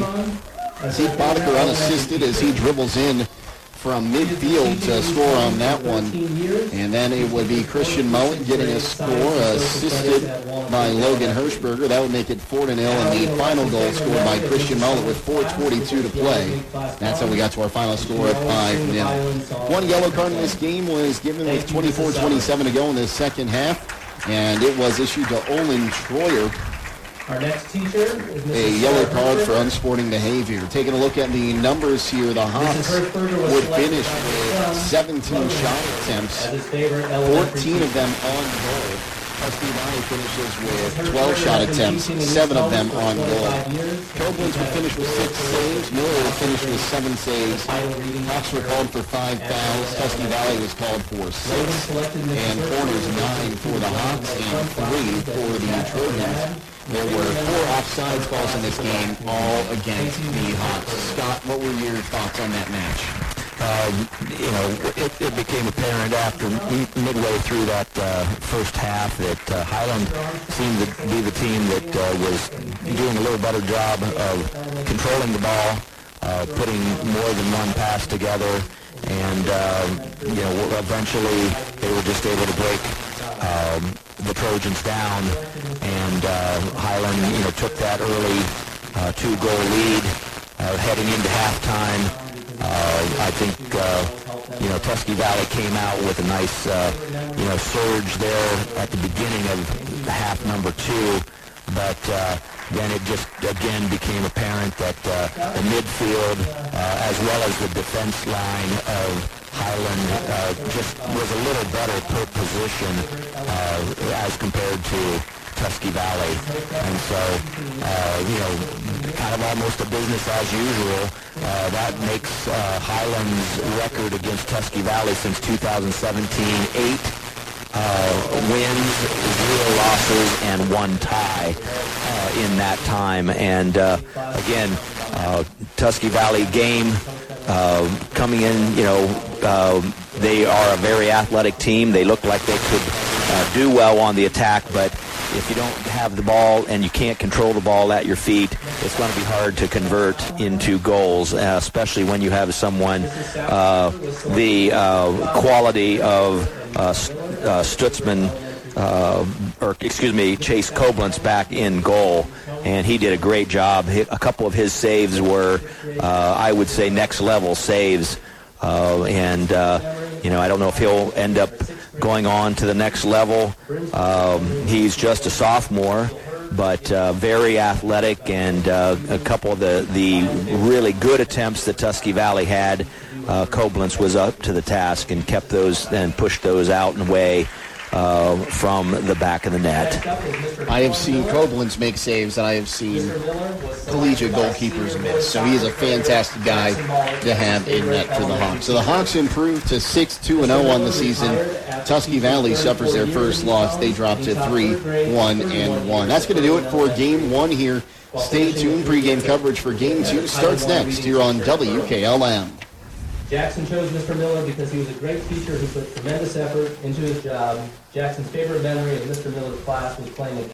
Zeke Boddicker unassisted as he dribbles in from midfield to score on that one. And then it would be Christian Mullet getting a score, assisted by Logan Hirschberger. That would make it four to nil, and the final goal scored by Christian Mullet with four twenty-two to play. That's how we got to our final score of five nil. One yellow card in this game was given with twenty-four twenty-seven to go in the second half, and it was issued to Olin Troyer. Our next teacher is Missus A yellow card for unsporting behavior. Taking a look at the numbers here, the Hawks would finish with seventeen shot attempts, fourteen of them on goal. Husky Valley finishes with twelve shot attempts, seven of them on goal. Koblenz would finish with six saves. Miller would finish with seven saves. Hawks were called for five fouls. Husky Valley was called for six. And corners nine for the Hawks and three for the Trojans. There were four offsides calls in this game, all against the Hawks. Scott, what were your thoughts on that match? Uh, you know, it, it became apparent after midway through that uh, first half that uh, Highland seemed to be the team that uh, was doing a little better job of controlling the ball, uh, putting more than one pass together, and uh, you know, eventually they were just able to break Um, the Trojans down, and uh, Highland, you know, took that early uh, two-goal lead uh, heading into halftime. Uh, I think, uh, you know, Tusky Valley came out with a nice, uh, you know, surge there at the beginning of half number two, but uh, then it just again became apparent that uh, the midfield, uh, as well as the defense line of Highland uh, just was a little better per position uh, as compared to Tusky Valley. And so, uh, you know, kind of almost a business as usual. Uh, that makes uh, Highland's record against Tusky Valley since two thousand seventeen, eight uh, wins, zero losses, and one tie uh, in that time. And uh, again, uh, Tusky Valley game uh, coming in, you know, uh, they are a very athletic team. They look like they could uh, do well on the attack, but if you don't have the ball and you can't control the ball at your feet, it's going to be hard to convert into goals, uh, especially when you have someone uh, the uh, quality of uh, uh, Stutzman, uh, or excuse me, Chase Koblenz back in goal. And he did a great job. A couple of his saves were, uh, I would say, next-level saves. Uh, and, uh, you know, I don't know if he'll end up going on to the next level. Um, he's just a sophomore, but uh, very athletic, and uh, a couple of the, the really good attempts that Tusky Valley had, uh, Koblenz was up to the task and kept those and pushed those out and away uh, from the back of the net. I have seen Koblenz make saves, and I have seen collegiate goalkeepers miss. So he is a fantastic guy to have in net for the Hawks. So the Hawks improved to six two and oh on the season. Tusky Valley suffers their first loss. They drop to three one and one. That's going to do it for game one here. Stay tuned. Pre-game coverage for game two starts next here on W K L M. Jackson chose Mister Miller because he was a great teacher who put tremendous effort into his job. Jackson's favorite memory of Mister Miller's class was playing a